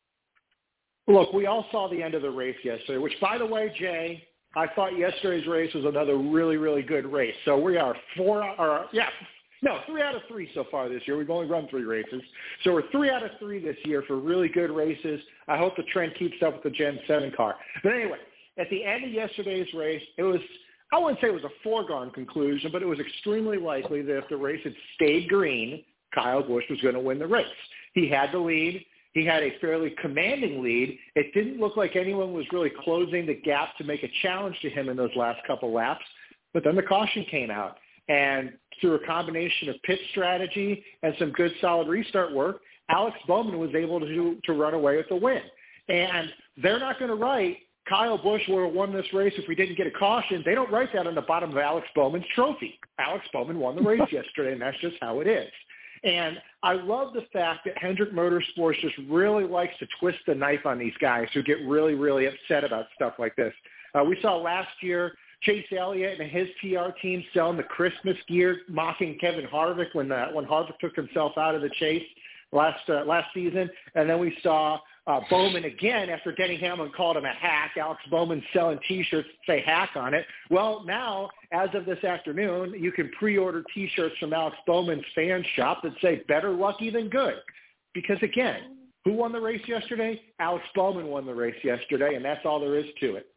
Look, we all saw the end of the race yesterday, which, by the way, Jay, I thought yesterday's race was another really, really good race. So we are four, or yeah, no, three out of three so far this year. We've only run three races. So we're three out of three this year for really good races. I hope the trend keeps up with the Gen seven car. But anyway, at the end of yesterday's race, it was, I wouldn't say it was a foregone conclusion, but it was extremely likely that if the race had stayed green, Kyle Busch was going to win the race. He had the lead. He had a fairly commanding lead. It didn't look like anyone was really closing the gap to make a challenge to him in those last couple laps. But then the caution came out. And through a combination of pit strategy and some good solid restart work, Alex Bowman was able to, to run away with the win. And they're not going to write Kyle Busch would have won this race if we didn't get a caution. They don't write that on the bottom of Alex Bowman's trophy. Alex Bowman won the race yesterday, and that's just how it is. And I love the fact that Hendrick Motorsports just really likes to twist the knife on these guys who get really, really upset about stuff like this. Uh, we saw last year Chase Elliott and his P R team selling the Christmas gear, mocking Kevin Harvick when uh, when Harvick took himself out of the chase last uh, last season. And then we saw uh, Bowman again after Denny Hamlin called him a hack. Alex Bowman selling T-shirts that say hack on it. Well, now, as of this afternoon, you can pre-order T-shirts from Alex Bowman's fan shop that say better lucky than good. Because, again, who won the race yesterday? Alex Bowman won the race yesterday, and that's all there is to it.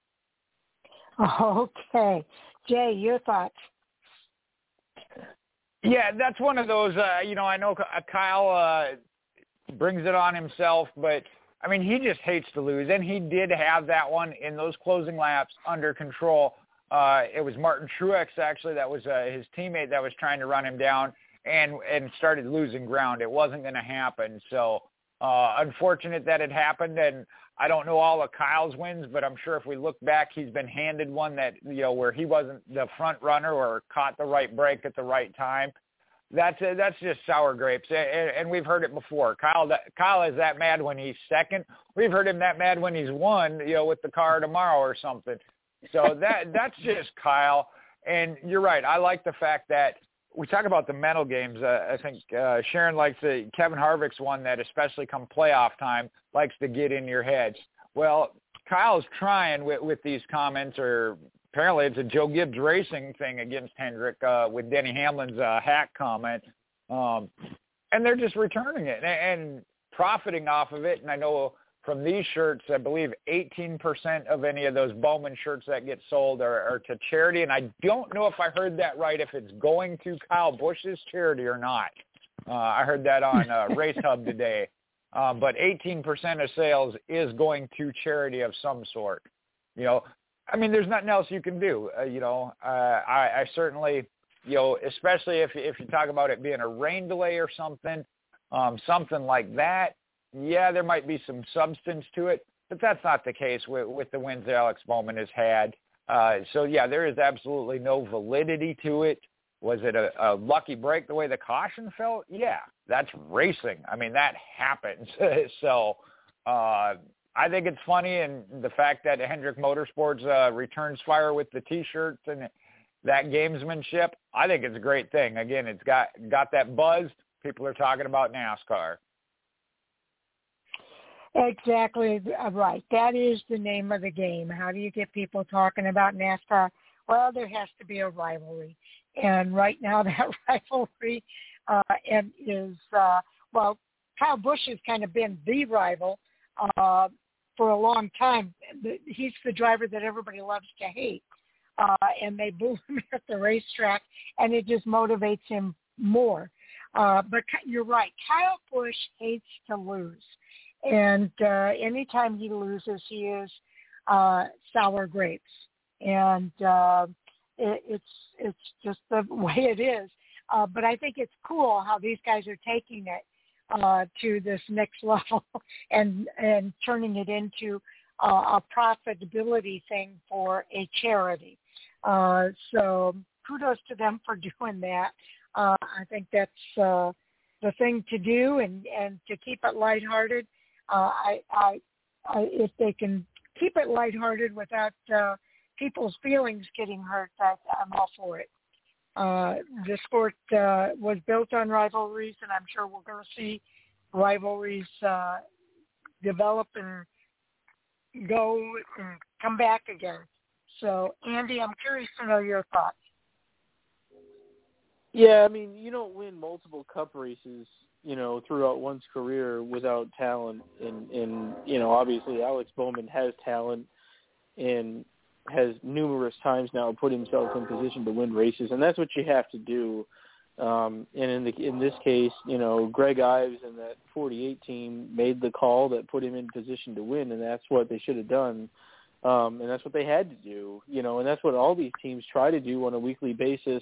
Okay. Jay, your thoughts? Yeah, that's one of those, uh, you know, I know Kyle uh, brings it on himself, but, I mean, he just hates to lose, and he did have that one in those closing laps under control. Uh, it was Martin Truex, actually, that was uh, his teammate that was trying to run him down and, and started losing ground. It wasn't going to happen. So uh, unfortunate that it happened, and I don't know all of Kyle's wins, but I'm sure if we look back, he's been handed one that, you know, where he wasn't the front runner or caught the right break at the right time. That's uh, that's just sour grapes, and, and we've heard it before. Kyle Kyle is that mad when he's second. We've heard him that mad when he's won, you know, with the car tomorrow or something. So that that's just Kyle. And you're right. I like the fact that we talk about the mental games. Uh, I think uh, Sharon likes the Kevin Harvick's one that, especially come playoff time, likes to get in your head. Well, Kyle's trying with, with these comments, or apparently it's a Joe Gibbs Racing thing against Hendrick uh, with Denny Hamlin's uh, hack comment. Um, and they're just returning it and, and profiting off of it. And I know from these shirts, I believe eighteen percent of any of those Bowman shirts that get sold are, are to charity. And I don't know if I heard that right, if it's going to Kyle Busch's charity or not. Uh, I heard that on uh, Race Hub today. Uh, but eighteen percent of sales is going to charity of some sort. You know, I mean, there's nothing else you can do. Uh, you know, uh, I, I certainly, you know, especially if if you talk about it being a rain delay or something, um, something like that. Yeah, there might be some substance to it, but that's not the case with, with the wins that Alex Bowman has had. Uh, so, yeah, there is absolutely no validity to it. Was it a, a lucky break the way the caution felt? Yeah, that's racing. I mean, that happens. so uh, I think it's funny, and the fact that Hendrick Motorsports uh, returns fire with the T-shirts and that gamesmanship, I think it's a great thing. Again, it's got, got that buzz. People are talking about NASCAR. Exactly right. That is the name of the game. How do you get people talking about NASCAR? Well, there has to be a rivalry. And right now that rivalry uh, is, uh, well, Kyle Busch has kind of been the rival uh, for a long time. He's the driver that everybody loves to hate. Uh, and they boo him at the racetrack, and it just motivates him more. Uh, but you're right. Kyle Busch hates to lose. And uh, anytime he loses, he is uh, sour grapes, and uh, it, it's it's just the way it is. Uh, but I think it's cool how these guys are taking it uh, to this next level and and turning it into uh, a profitability thing for a charity. Uh, so kudos to them for doing that. Uh, I think that's uh, the thing to do, and, and to keep it lighthearted. Uh, I, I, I, if they can keep it lighthearted without uh, people's feelings getting hurt, I, I'm all for it. Uh, the sport uh, was built on rivalries, and I'm sure we're going to see rivalries uh, develop and go and come back again. So, Andy, I'm curious to know your thoughts. Yeah, I mean, you don't win multiple cup races, you know, throughout one's career without talent. And, and you know, obviously Alex Bowman has talent and has numerous times now put himself in position to win races, and that's what you have to do. Um, and in the in this case, you know, Greg Ives and that forty-eight team made the call that put him in position to win, and that's what they should have done. Um, and that's what they had to do, you know, and that's what all these teams try to do on a weekly basis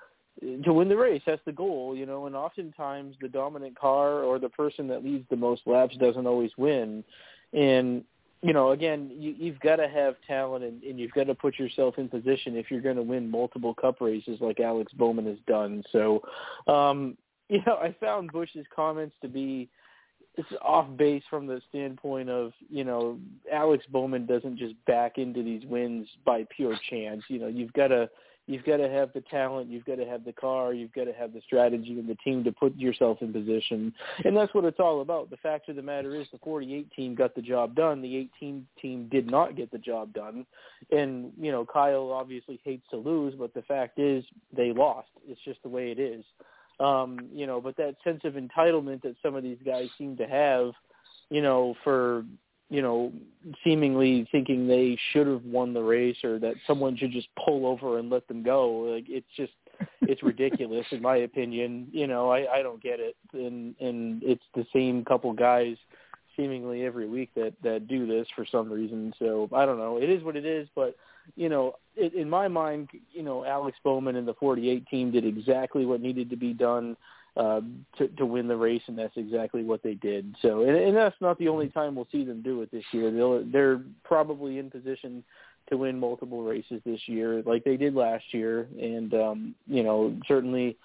to win the race. That's the goal, you know, and oftentimes the dominant car or the person that leads the most laps doesn't always win. And, you know, again, you, you've got to have talent, and, and you've got to put yourself in position if you're going to win multiple cup races like Alex Bowman has done. So, um, you know, I found Busch's comments to be it's off base from the standpoint of, you know, Alex Bowman doesn't just back into these wins by pure chance. You know, you've got to you've got to have the talent, you've got to have the car, you've got to have the strategy and the team to put yourself in position. And that's what it's all about. The fact of the matter is the forty-eight team got the job done. The eighteen team did not get the job done. And, you know, Kyle obviously hates to lose, but the fact is they lost. It's just the way it is. Um, you know, but that sense of entitlement that some of these guys seem to have, you know, for, you know, seemingly thinking they should have won the race or that someone should just pull over and let them go. Like, it's just, it's ridiculous in my opinion. You know, I, I don't get it. And, and it's the same couple guys seemingly every week that, that do this for some reason. So I don't know. It is what it is, but you know, it, in my mind, you know, Alex Bowman and the forty-eight team did exactly what needed to be done uh, to, to win the race, and that's exactly what they did. So, and, and that's not the only time we'll see them do it this year. They'll, they're probably in position to win multiple races this year, like they did last year. And um, you know, certainly,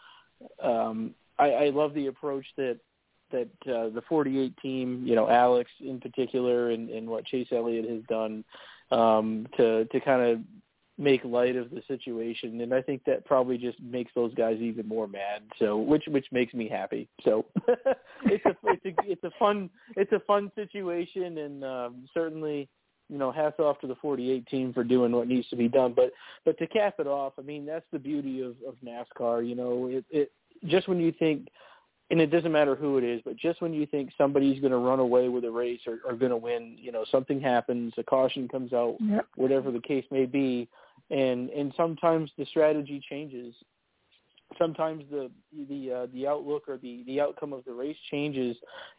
um, I, I love the approach that that uh, the forty-eight team, you know, Alex in particular, and, and what Chase Elliott has done. Um, to, to kind of make light of the situation. And I think that probably just makes those guys even more mad. So, which, which makes me happy. So it's a, it's a, it's a fun, it's a fun situation. And, um, certainly, you know, hats off to the forty-eight team for doing what needs to be done. But, but to cap it off, I mean, that's the beauty of, of NASCAR. You know, it, it, just when you think, and it doesn't matter who it is, but just when you think somebody's going to run away with a race or, or going to win, you know, something happens, a caution comes out, yep. Whatever the case may be, and and sometimes the strategy changes. Sometimes the the uh, the outlook or the, the outcome of the race changes,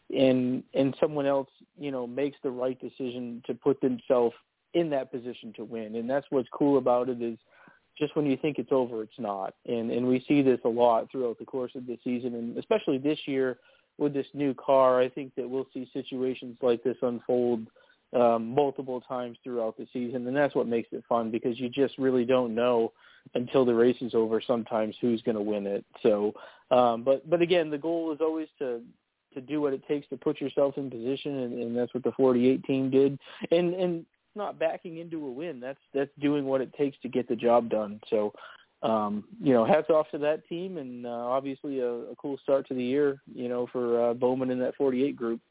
and and someone else, you know, makes the right decision to put themselves in that position to win. And that's what's cool about it is, just when you think it's over, it's not. And and we see this a lot throughout the course of the season, and especially this year with this new car, I think that we'll see situations like this unfold um, multiple times throughout the season, and that's what makes it fun because you just really don't know until the race is over sometimes who's going to win it. So, um, but but again, the goal is always to to do what it takes to put yourself in position, and, and that's what the forty-eight team did. And and not backing into a win. That's that's doing what it takes to get the job done. So, um, you know, hats off to that team, and uh, obviously a, a cool start to the year, you know, for uh, Bowman and that forty-eight group.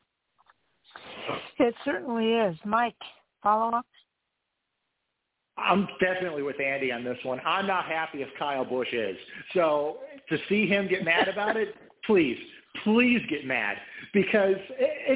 It certainly is. Mike, follow up? I'm definitely with Andy on this one. I'm not happy if Kyle Busch is. So to see him get mad about it, please, please get mad because it, it just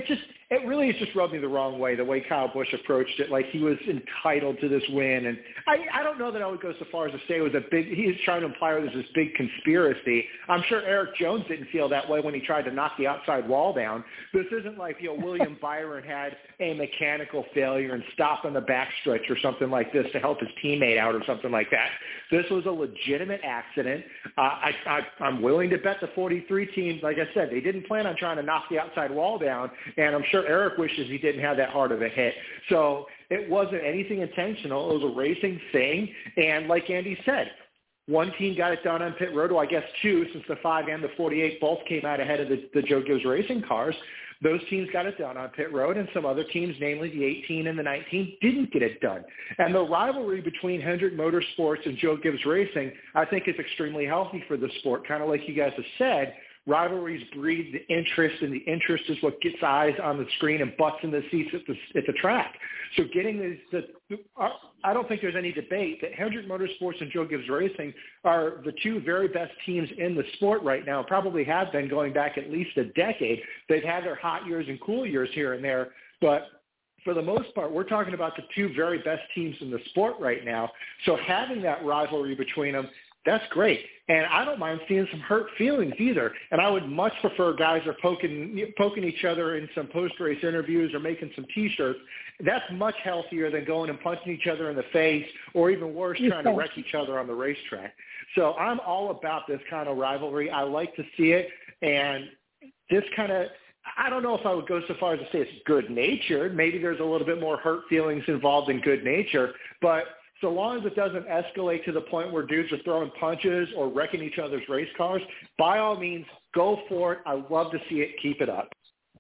it really has just rubbed me the wrong way, the way Kyle Busch approached it, like he was entitled to this win. And I, I don't know that I would go so far as to say it was a big – he was trying to imply there's this big conspiracy. I'm sure Eric Jones didn't feel that way when he tried to knock the outside wall down. This isn't like, you know, William Byron had a mechanical failure and stopped on the backstretch or something like this to help his teammate out or something like that. This was a legitimate accident. Uh, I, I, I'm willing to bet the forty-three team, like I said, they didn't plan on trying to knock the outside wall down, and I'm sure Eric wishes he didn't have that hard of a hit. So it wasn't anything intentional. It was a racing thing, and like Andy said, one team got it done on pit road, or I guess two, since the five and the forty-eight both came out ahead of the, the Joe Gibbs Racing cars. Those teams got it done on pit road, and some other teams, namely the eighteen and the nineteen, didn't get it done. And the rivalry between Hendrick Motorsports and Joe Gibbs Racing, I think, is extremely healthy for the sport. Kind of like you guys have said, rivalries breed the interest, and the interest is what gets eyes on the screen and butts in the seats at the, at the track. So getting these, the, I don't think there's any debate that Hendrick Motorsports and Joe Gibbs Racing are the two very best teams in the sport right now, probably have been going back at least a decade. They've had their hot years and cool years here and there, but for the most part, we're talking about the two very best teams in the sport right now. So having that rivalry between them, that's great. And I don't mind seeing some hurt feelings either. And I would much prefer guys are poking poking each other in some post-race interviews or making some T-shirts. That's much healthier than going and punching each other in the face, or even worse, trying to wreck each other on the racetrack. So I'm all about this kind of rivalry. I like to see it. And this kind of – I don't know if I would go so far as to say it's good-natured. Maybe there's a little bit more hurt feelings involved in good nature. But – so long as it doesn't escalate to the point where dudes are throwing punches or wrecking each other's race cars, by all means, go for it. I love to see it. Keep it up.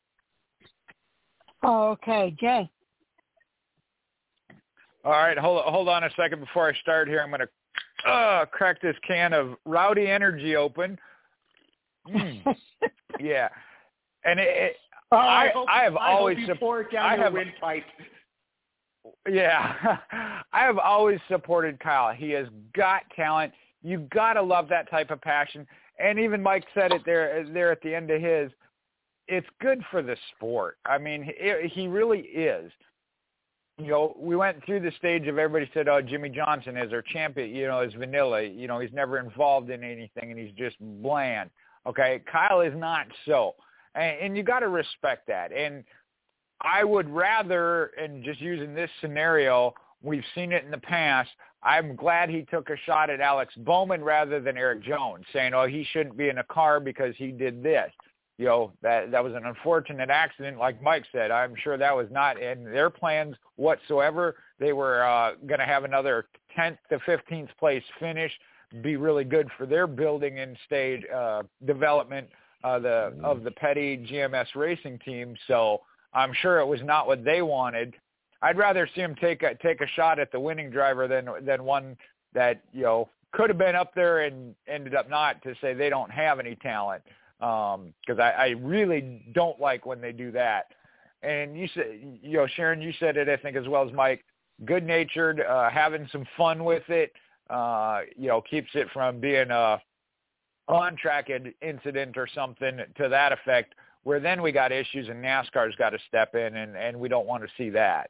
Okay, Jay. All right, hold hold on a second before I start here. I'm going to uh, crack this can of Rowdy Energy open. Mm. Yeah, and it, it, oh, I, I, hope, I have I always hope you pour it down I your have, windpipe. Yeah, I have always supported Kyle. He has got talent. You've got to love that type of passion. And even Mike said it there, there at the end of his. It's good for the sport. I mean, it, he really is. You know, we went through the stage of everybody said, "Oh, Jimmy Johnson is our champion." You know, is vanilla. You know, he's never involved in anything, and he's just bland. Okay, Kyle is not so, and, and you got to respect that. And I would rather, and just using this scenario, we've seen it in the past, I'm glad he took a shot at Alex Bowman rather than Eric Jones, saying, oh, he shouldn't be in a car because he did this. You know, that that was an unfortunate accident, like Mike said. I'm sure that was not in their plans whatsoever. They were uh, going to have another tenth to fifteenth place finish, be really good for their building and stage uh, development uh, the of the Petty G M S racing team. So I'm sure it was not what they wanted. I'd rather see him take a take a shot at the winning driver than than one that, you know, could have been up there and ended up not, to say they don't have any talent. Um, because I, I really don't like when they do that. And you said, you know, Sharon, you said it, I think, as well as Mike. Good-natured, uh, having some fun with it. Uh, you know, keeps it from being a on-track incident or something to that effect, where then we got issues and NASCAR's got to step in, and, and we don't want to see that.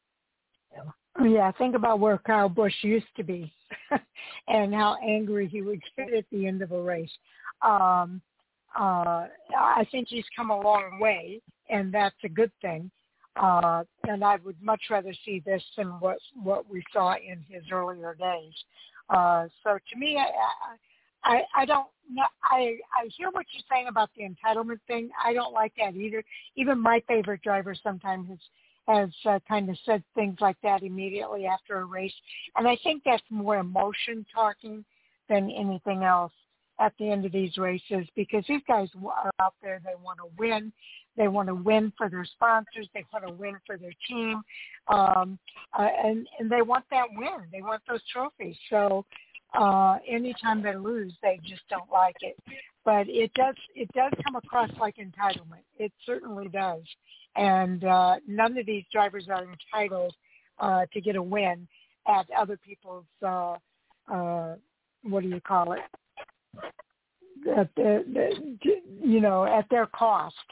Yeah, think about where Kyle Busch used to be and how angry he would get at the end of a race. Um, uh, I think he's come a long way, and that's a good thing. Uh, and I would much rather see this than what what we saw in his earlier days. Uh, so to me, I, I, I don't know. I, I hear what you're saying about the entitlement thing. I don't like that either. Even my favorite driver sometimes has, has uh, kind of said things like that immediately after a race. And I think that's more emotion talking than anything else at the end of these races, because these guys are out there. They want to win. They want to win for their sponsors. They want to win for their team. Um, uh, and, and they want that win. They want those trophies. So uh, anytime they lose, they just don't like it. But it does it does come across like entitlement. It certainly does. And uh, none of these drivers are entitled uh, to get a win at other people's, uh, uh, what do you call it, at the, the, you know, at their cost.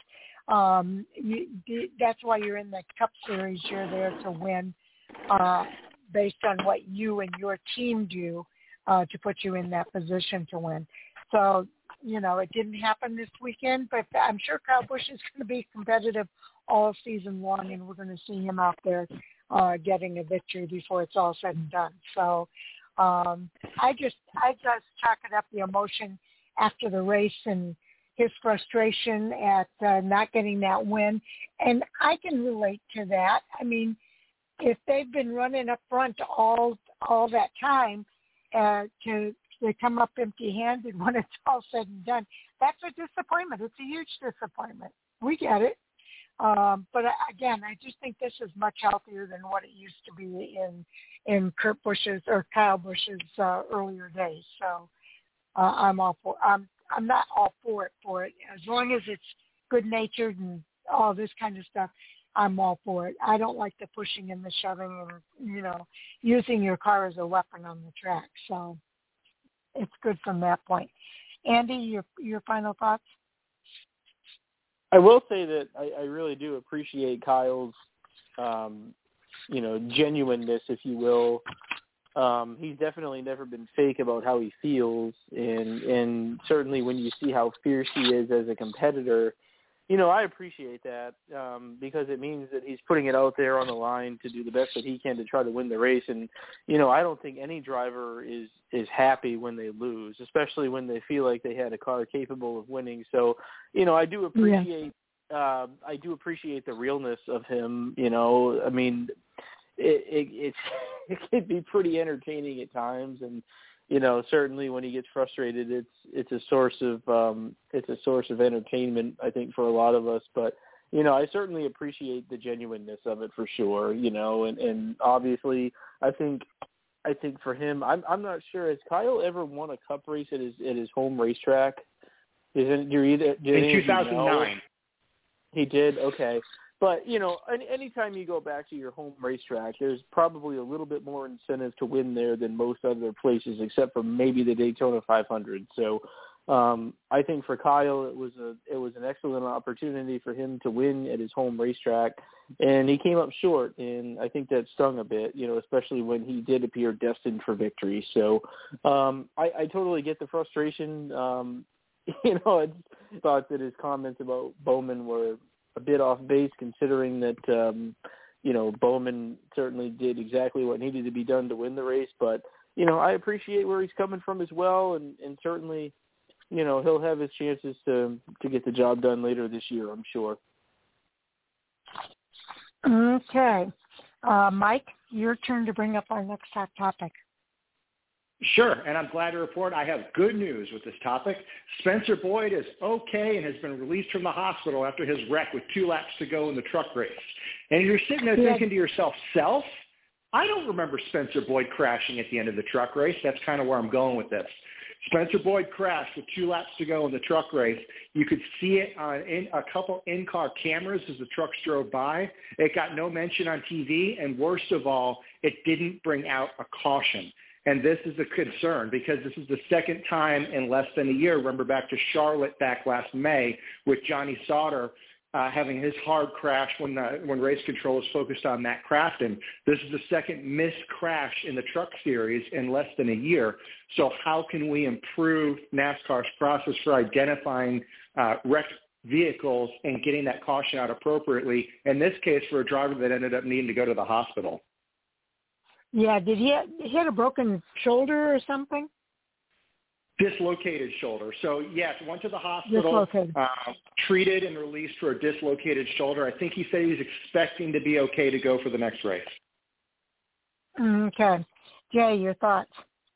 Um, you, that's why you're in the Cup Series. You're there to win uh, based on what you and your team do uh, to put you in that position to win. So, you know, it didn't happen this weekend, but I'm sure Kyle Busch is going to be competitive all season long, and we're going to see him out there uh, getting a victory before it's all said and done. So um, I just I just chalk it up the emotion after the race and his frustration at uh, not getting that win. And I can relate to that. I mean, if they've been running up front all all that time uh, to they come up empty-handed when it's all said and done, that's a disappointment. It's a huge disappointment. We get it. Um, but again, I just think this is much healthier than what it used to be in in Kurt Busch's or Kyle Busch's uh, earlier days. So uh, I'm all for. I'm I'm not all for it for it as long as it's good-natured and all this kind of stuff. I'm all for it. I don't like the pushing and the shoving and you know using your car as a weapon on the track. So it's good from that point. Andy, your your final thoughts? I will say that I, I really do appreciate Kyle's, um, you know, genuineness, if you will. Um, he's definitely never been fake about how he feels, and and certainly when you see how fierce he is as a competitor, you know, I appreciate that um, because it means that he's putting it out there on the line to do the best that he can to try to win the race. And, you know, I don't think any driver is, is happy when they lose, especially when they feel like they had a car capable of winning. So, you know, I do appreciate, yeah. uh, I do appreciate the realness of him. You know, I mean, it, it, it's, it can be pretty entertaining at times. And, you know, certainly when he gets frustrated, it's it's a source of um, it's a source of entertainment, I think, for a lot of us. But you know, I certainly appreciate the genuineness of it for sure. You know, and, and obviously, I think I think for him, I'm I'm not sure, has Kyle ever won a Cup race at his at his home racetrack? Is it do either, did in two thousand nine? He did. Okay. But, you know, any anytime you go back to your home racetrack, there's probably a little bit more incentive to win there than most other places, except for maybe the Daytona five hundred. So um, I think for Kyle, it was a it was an excellent opportunity for him to win at his home racetrack, and he came up short, and I think that stung a bit, you know, especially when he did appear destined for victory. So um, I, I totally get the frustration. Um, you know, I thought that his comments about Bowman were a bit off base, considering that, um, you know, Bowman certainly did exactly what needed to be done to win the race. But, you know, I appreciate where he's coming from as well. And, and certainly, you know, he'll have his chances to, to get the job done later this year, I'm sure. Okay. Uh, Mike, your turn to bring up our next hot topic. Sure, and I'm glad to report I have good news with this topic. Spencer Boyd is okay and has been released from the hospital after his wreck with two laps to go in the truck race. And you're sitting there thinking to yourself, self, I don't remember Spencer Boyd crashing at the end of the truck race. That's kind of where I'm going with this. Spencer Boyd crashed with two laps to go in the truck race. You could see it on in, a couple in-car cameras as the trucks drove by. It got no mention on T V, and worst of all, it didn't bring out a caution. And this is a concern because this is the second time in less than a year. Remember back to Charlotte back last May with Johnny Sauter uh, having his hard crash when uh, when race control was focused on Matt Crafton. This is the second missed crash in the truck series in less than a year. So how can we improve NASCAR's process for identifying uh, wrecked vehicles and getting that caution out appropriately? In this case, for a driver that ended up needing to go to the hospital. Yeah, did he have, he had a broken shoulder or something? Dislocated shoulder. So, yes, went to the hospital, uh, treated and released for a dislocated shoulder. I think he said he was expecting to be okay to go for the next race. Okay. Jay, your thoughts?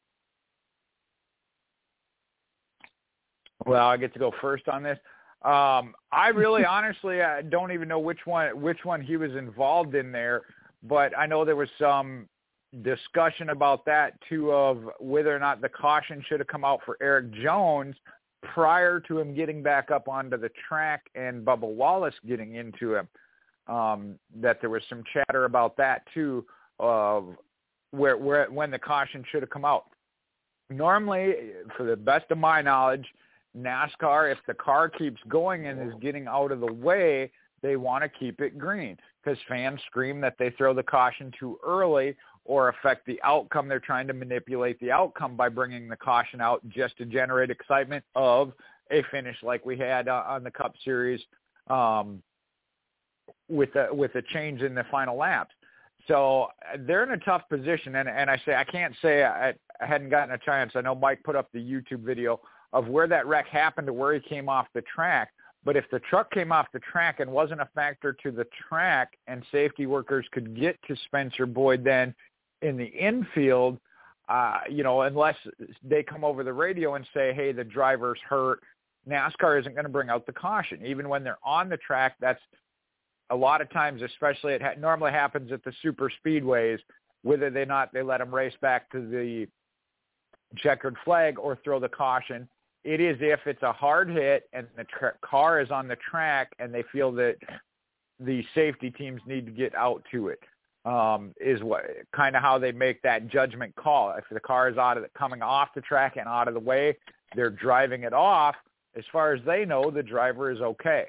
Well, I get to go first on this. Um, I really honestly I don't even know which one which one he was involved in there, but I know there was some discussion about that too, of whether or not the caution should have come out for Eric Jones prior to him getting back up onto the track and Bubba Wallace getting into him. Um, that there was some chatter about that too, of where, where when the caution should have come out. Normally, for the best of my knowledge, NASCAR, if the car keeps going and is getting out of the way, they want to keep it green because fans scream that they throw the caution too early or affect the outcome. They're trying to manipulate the outcome by bringing the caution out just to generate excitement of a finish like we had uh, on the Cup Series um, with a, with a change in the final laps. So they're in a tough position, and, and I say I can't say I, I hadn't gotten a chance. I know Mike put up the YouTube video of where that wreck happened to where he came off the track. But if the truck came off the track and wasn't a factor to the track and safety workers could get to Spencer Boyd then in the infield, uh, you know, unless they come over the radio and say, hey, the driver's hurt, NASCAR isn't going to bring out the caution. Even when they're on the track, that's a lot of times, especially it ha- normally happens at the super speedways, whether they not they let them race back to the checkered flag or throw the caution. It is if it's a hard hit and the tra- car is on the track and they feel that the safety teams need to get out to it, um, is what kind of how they make that judgment call. If the car is out of the, coming off the track and out of the way, they're driving it off. As far as they know, the driver is okay.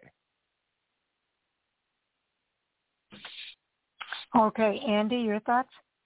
Okay, Andy, your thoughts?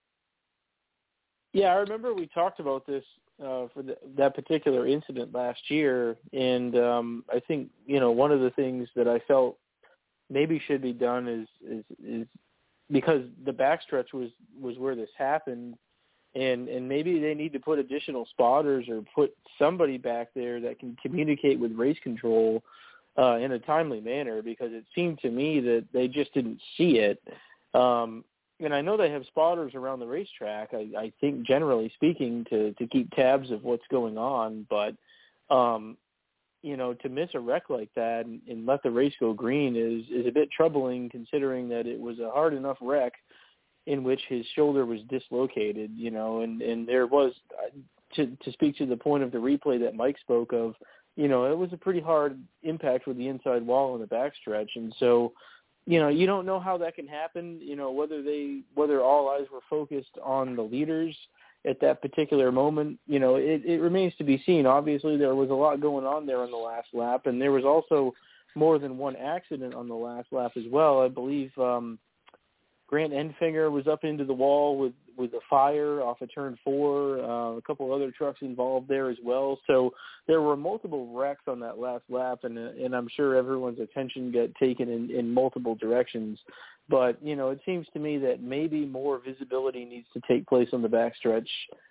Yeah, I remember we talked about this uh, for the, that particular incident last year, and um, I think, you know, one of the things that I felt maybe should be done is is, is because the backstretch was, was where this happened, and, and maybe they need to put additional spotters or put somebody back there that can communicate with race control uh, in a timely manner, because it seemed to me that they just didn't see it. Um, and I know they have spotters around the racetrack, I, I think generally speaking, to, to keep tabs of what's going on. But, um, you know, to miss a wreck like that and, and let the race go green is, is a bit troubling, considering that it was a hard enough wreck in which his shoulder was dislocated, you know, and, and there was, to, to speak to the point of the replay that Mike spoke of, you know, it was a pretty hard impact with the inside wall in the backstretch. And so, you know, you don't know how that can happen, you know, whether they, whether all eyes were focused on the leaders at that particular moment. You know, it, it remains to be seen. Obviously, there was a lot going on there on the last lap, and there was also more than one accident on the last lap as well. I believe um, Grant Enfinger was up into the wall with, with a fire off of turn four, uh, a couple other trucks involved there as well. So there were multiple wrecks on that last lap, and and I'm sure everyone's attention got taken in, in multiple directions. But, you know, it seems to me that maybe more visibility needs to take place on the backstretch,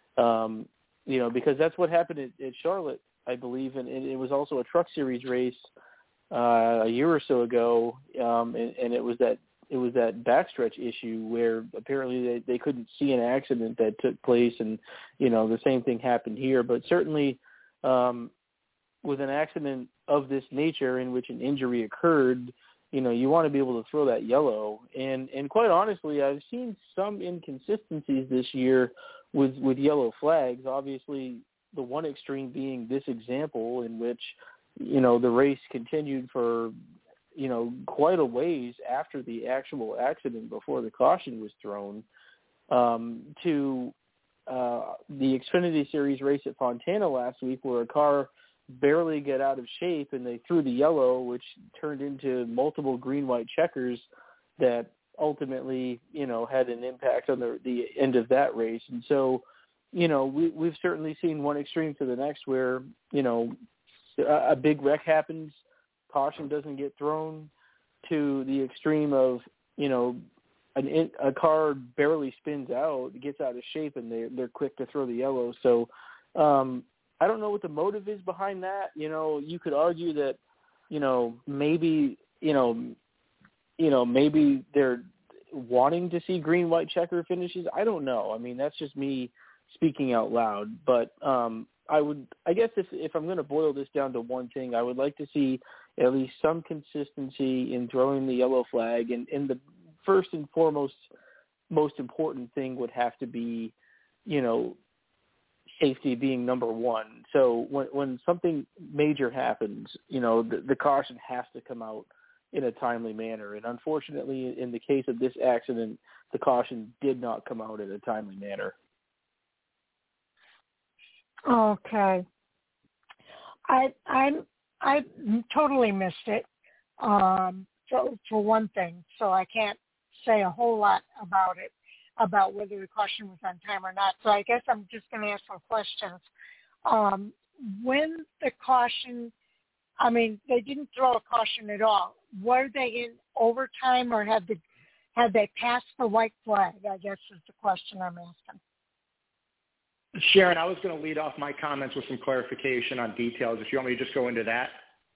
um, you know, because that's what happened at, at Charlotte, I believe, and, and it was also a Truck Series race uh, a year or so ago, um, and, and it was that it was that backstretch issue where apparently they, they couldn't see an accident that took place, and, you know, the same thing happened here. But certainly um, with an accident of this nature in which an injury occurred, you know, you want to be able to throw that yellow. And, and quite honestly, I've seen some inconsistencies this year with, with yellow flags. Obviously, the one extreme being this example in which, you know, the race continued for, you know, quite a ways after the actual accident before the caution was thrown, um, to uh, the Xfinity Series race at Fontana last week, where a car barely got out of shape and they threw the yellow, which turned into multiple green-white checkers that ultimately, you know, had an impact on the, the end of that race. And so, you know, we, we've certainly seen one extreme to the next where, you know, a, a big wreck happens, caution doesn't get thrown, to the extreme of, you know, an, a car barely spins out, gets out of shape, and they, they're quick to throw the yellow. So um, I don't know what the motive is behind that. You know, you could argue that, you know, maybe, you know, you know, maybe they're wanting to see green, white checker finishes. I don't know. I mean, that's just me speaking out loud. But um, I would, I guess if, if I'm going to boil this down to one thing, I would like to see at least some consistency in throwing the yellow flag. And, and the first and foremost, most important thing would have to be, you know, safety being number one. So when, when something major happens, you know, the, the caution has to come out in a timely manner. And unfortunately, in the case of this accident, the caution did not come out in a timely manner. Okay. I I'm I totally missed it. Um, for for one thing, so I can't say a whole lot about it, about whether the caution was on time or not. So I guess I'm just going to ask some questions. Um, when the caution, I mean, they didn't throw a caution at all. Were they in overtime, or had the had they passed the white flag? I guess is the question I'm asking. Sharon, I was going to lead off my comments with some clarification on details. If you want me to just go into that.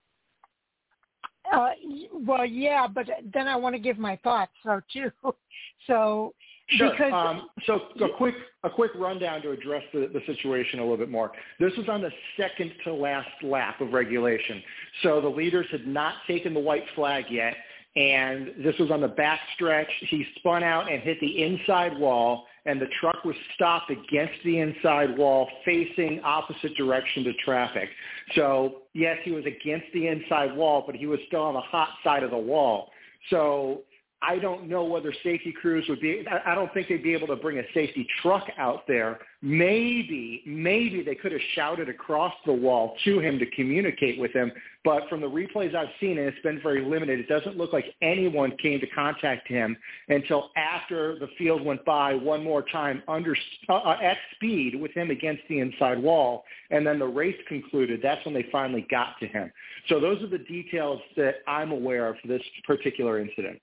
Uh, well, yeah, but then I want to give my thoughts, so too. So, sure. Because, um, so a quick a quick rundown to address the, the situation a little bit more. This was on the second to last lap of regulation. So the leaders had not taken the white flag yet, and this was on the back stretch. He spun out and hit the inside wall, and the truck was stopped against the inside wall facing opposite direction to traffic. So, yes, he was against the inside wall, but he was still on the hot side of the wall. So I don't know whether safety crews would be – I don't think they'd be able to bring a safety truck out there. Maybe, maybe they could have shouted across the wall to him to communicate with him. But from the replays I've seen, and it's been very limited, it doesn't look like anyone came to contact him until after the field went by one more time under uh, at speed with him against the inside wall. And then the race concluded. That's when they finally got to him. So those are the details that I'm aware of for this particular incident.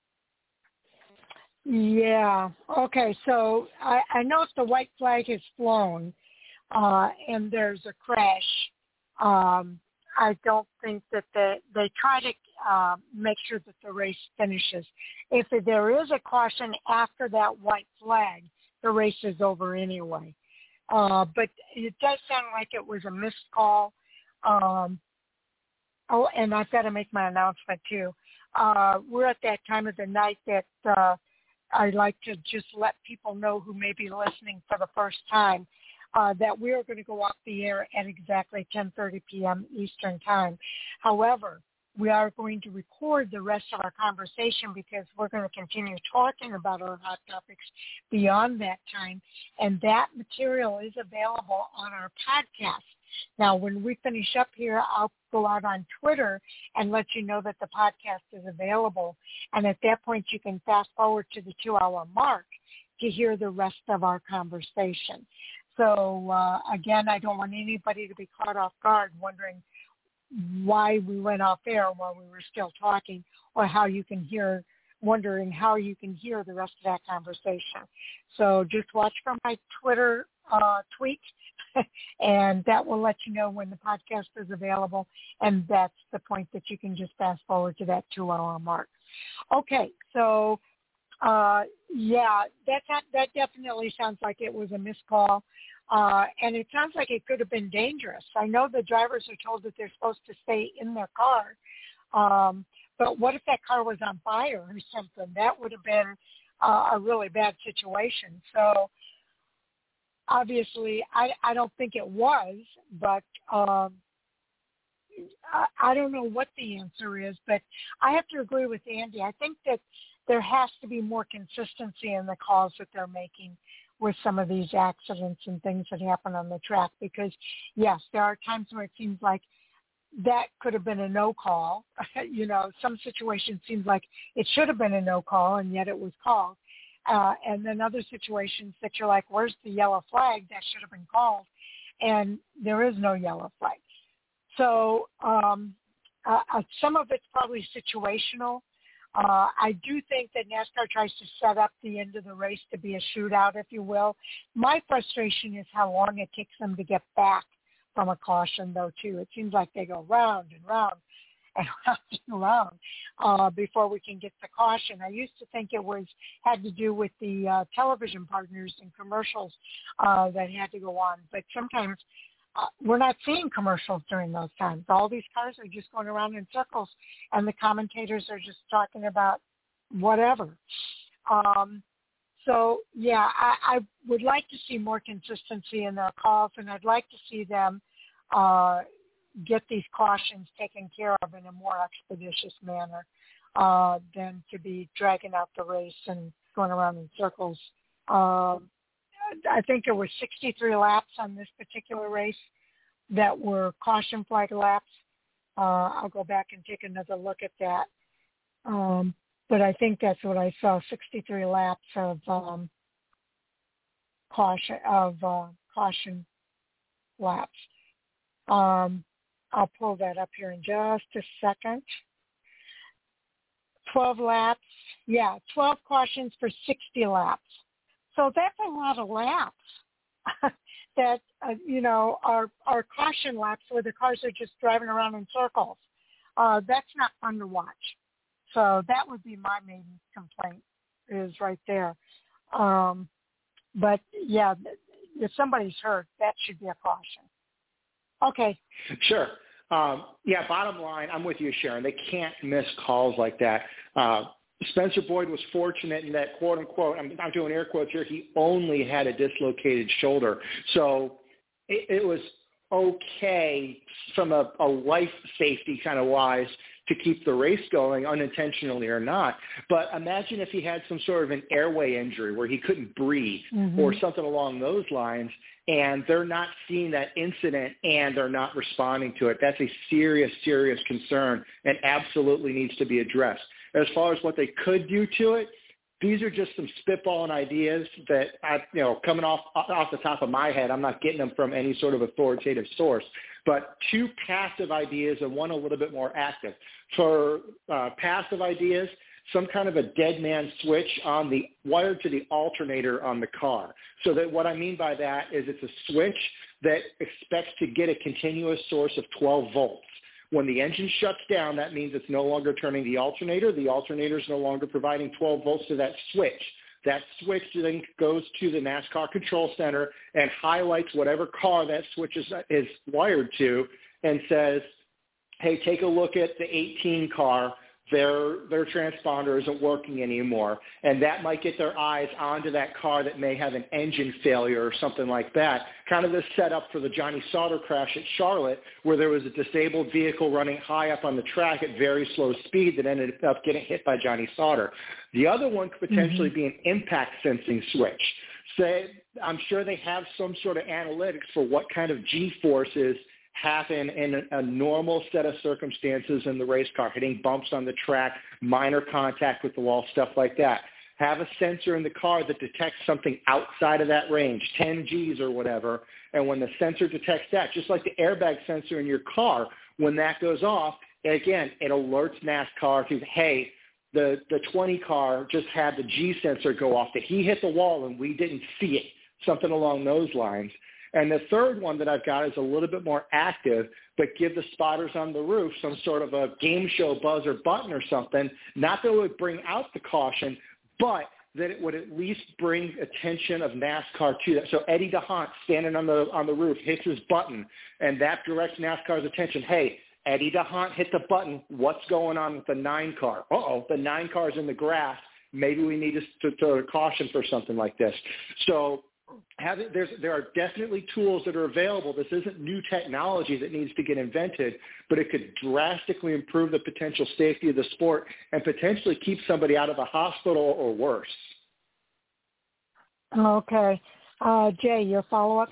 Yeah. Okay. So I, I know if the white flag is flown uh, and there's a crash, um, I don't think that they, they try to uh, make sure that the race finishes. If there is a caution after that white flag, the race is over anyway. Uh, but it does sound like it was a missed call. Um, oh, and I've got to make my announcement too. Uh, we're at that time of the night that uh, I'd like to just let people know who may be listening for the first time uh, that we are going to go off the air at exactly ten thirty p.m. Eastern Time. However, we are going to record the rest of our conversation because we're going to continue talking about our hot topics beyond that time, and that material is available on our podcast. Now, when we finish up here, I'll go out on Twitter and let you know that the podcast is available. And at that point, you can fast forward to the two-hour mark to hear the rest of our conversation. So, uh, again, I don't want anybody to be caught off guard wondering why we went off air while we were still talking, or how you can hear, wondering how you can hear the rest of that conversation. So just watch for my Twitter uh, tweet, and that will let you know when the podcast is available, and that's the point that you can just fast forward to that two-hour mark. Okay, so uh, yeah, that, that definitely sounds like it was a missed call. Uh, and it sounds like it could have been dangerous. I know the drivers are told that they're supposed to stay in their car, um, but what if that car was on fire or something? That would have been uh, a really bad situation. So obviously, I, I don't think it was, but um, I, I don't know what the answer is. But I have to agree with Andy. I think that there has to be more consistency in the calls that they're making with some of these accidents and things that happen on the track, because yes, there are times where it seems like that could have been a no call. You know, some situations seems like it should have been a no call and yet it was called. Uh, and then other situations that you're like, where's the yellow flag that should have been called? And there is no yellow flag. So um, uh, some of it's probably situational. Uh, I do think that NASCAR tries to set up the end of the race to be a shootout, if you will. My frustration is how long it takes them to get back from a caution, though, too. It seems like they go round and round and round and round uh, before we can get the caution. I used to think it was had to do with the uh, television partners and commercials uh, that had to go on, but sometimes Uh, we're not seeing commercials during those times. All these cars are just going around in circles, and the commentators are just talking about whatever. Um, so, yeah, I, I would like to see more consistency in their calls, and I'd like to see them uh, get these cautions taken care of in a more expeditious manner uh, than to be dragging out the race and going around in circles. Uh, I think there were sixty-three laps on this particular race. that were caution flag laps. Uh, I'll go back and take another look at that. Um, but I think that's what I saw, sixty-three laps of um, caution of uh, caution laps. Um, I'll pull that up here in just a second. twelve laps. Yeah, twelve cautions for sixty laps. So that's a lot of laps that, uh, you know, are, are caution laps where the cars are just driving around in circles. Uh, that's not fun to watch. So that would be my main complaint is right there. Um, but, yeah, if somebody's hurt, that should be a caution. Okay. Sure. Um, yeah, bottom line, I'm with you, Sharon. They can't miss calls like that. Uh, Spencer Boyd was fortunate in that, quote unquote, I'm, I'm doing air quotes here, he only had a dislocated shoulder. So it, it was okay from a, a life safety kind of wise to keep the race going, unintentionally or not. But imagine if he had some sort of an airway injury where he couldn't breathe mm-hmm. or something along those lines, and they're not seeing that incident and they're not responding to it. That's a serious, serious concern and absolutely needs to be addressed. As far as what they could do to it, these are just some spitballing ideas that I, you know, coming off off the top of my head. I'm not getting them from any sort of authoritative source, but two passive ideas and one a little bit more active. For uh, passive ideas, some kind of a dead man switch on the wired to the alternator on the car. So that what I mean by that is it's a switch that expects to get a continuous source of twelve volts. When the engine shuts down, that means it's no longer turning the alternator. The alternator is no longer providing twelve volts to that switch. That switch then goes to the NASCAR control center and highlights whatever car that switch is, is wired to and says, hey, take a look at the eighteen car. Their their transponder isn't working anymore. And that might get their eyes onto that car that may have an engine failure or something like that. Kind of the setup for the Johnny Sauter crash at Charlotte, where there was a disabled vehicle running high up on the track at very slow speed that ended up getting hit by Johnny Sauter. The other one could potentially mm-hmm. be an impact sensing switch. Say, I'm sure they have some sort of analytics for what kind of G-forces happen in a, a normal set of circumstances in the race car, hitting bumps on the track, minor contact with the wall, stuff like that. Have a sensor in the car that detects something outside of that range, ten G's or whatever, and when the sensor detects that, just like the airbag sensor in your car, when that goes off, again, it alerts NASCAR to, hey, the, the twenty car just had the G sensor go off, that he hit the wall and we didn't see it, something along those lines. And the third one that I've got is a little bit more active, but give the spotters on the roof some sort of a game show buzzer button or something, not that it would bring out the caution, but that it would at least bring attention of NASCAR to that. So Eddie DeHaan standing on the on the roof hits his button, and that directs NASCAR's attention. Hey, Eddie DeHaan hit the button. What's going on with the nine car? Uh-oh, the nine car's in the grass. Maybe we need to, to, to caution for something like this. So Have it, there's, there are definitely tools that are available. This isn't new technology that needs to get invented, but it could drastically improve the potential safety of the sport and potentially keep somebody out of a hospital or worse. Okay. Uh, Jay, your follow-up?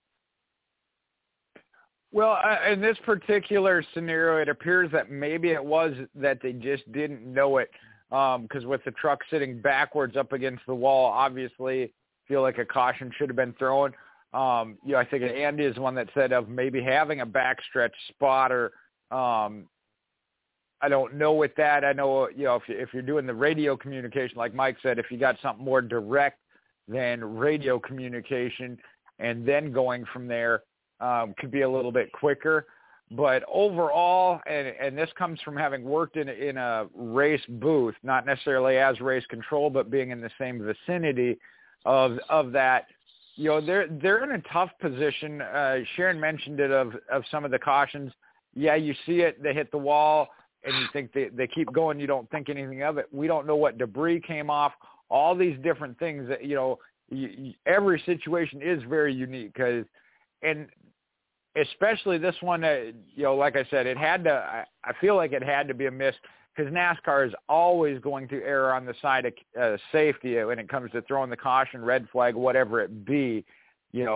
Well, uh, in this particular scenario, it appears that maybe it was that they just didn't know it because um, with the truck sitting backwards up against the wall, obviously – feel like a caution should have been thrown. Um, you know, I think Andy is one that said of maybe having a backstretch spotter. Um, I don't know with that. I know, you know, if, you, if you're doing the radio communication, like Mike said, if you got something more direct than radio communication and then going from there um, could be a little bit quicker. But overall, and, and this comes from having worked in, in a race booth, not necessarily as race control, but being in the same vicinity of of that, you know, they're they're in a tough position. Uh, Sharon mentioned it of, of some of the cautions. Yeah, you see it, they hit the wall, and you think they, they keep going, you don't think anything of it. We don't know what debris came off, all these different things that, you know, you, you, every situation is very unique. Cause, and especially this one, uh, you know, like I said, it had to, I, I feel like it had to be a miss, because NASCAR is always going to err on the side of uh, safety when it comes to throwing the caution, red flag, whatever it be. You know,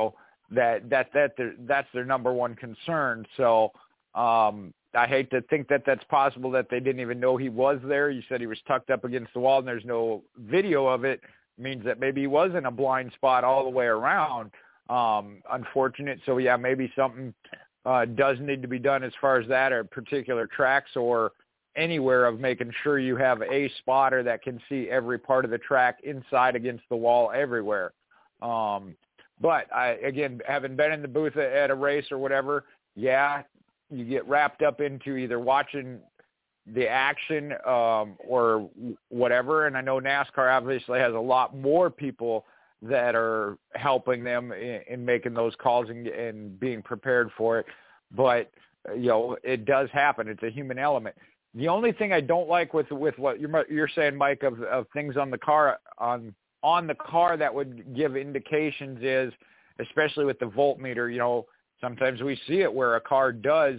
that that that that's their number one concern. So um, I hate to think that that's possible that they didn't even know he was there. You said he was tucked up against the wall and there's no video of it. It means that maybe he was in a blind spot all the way around. Um, unfortunate. So yeah, maybe something uh, does need to be done as far as that, or particular tracks or anywhere of making sure you have a spotter that can see every part of the track inside against the wall everywhere. Um, but I, again, having been in the booth at a race or whatever, yeah, you get wrapped up into either watching the action um, or whatever. And I know NASCAR obviously has a lot more people that are helping them in, in making those calls and, and being prepared for it. But, you know, it does happen. It's a human element. The only thing I don't like with with what you're, you're saying, Mike, of, of things on the car on on the car that would give indications is, especially with the voltmeter, you know, sometimes we see it where a car does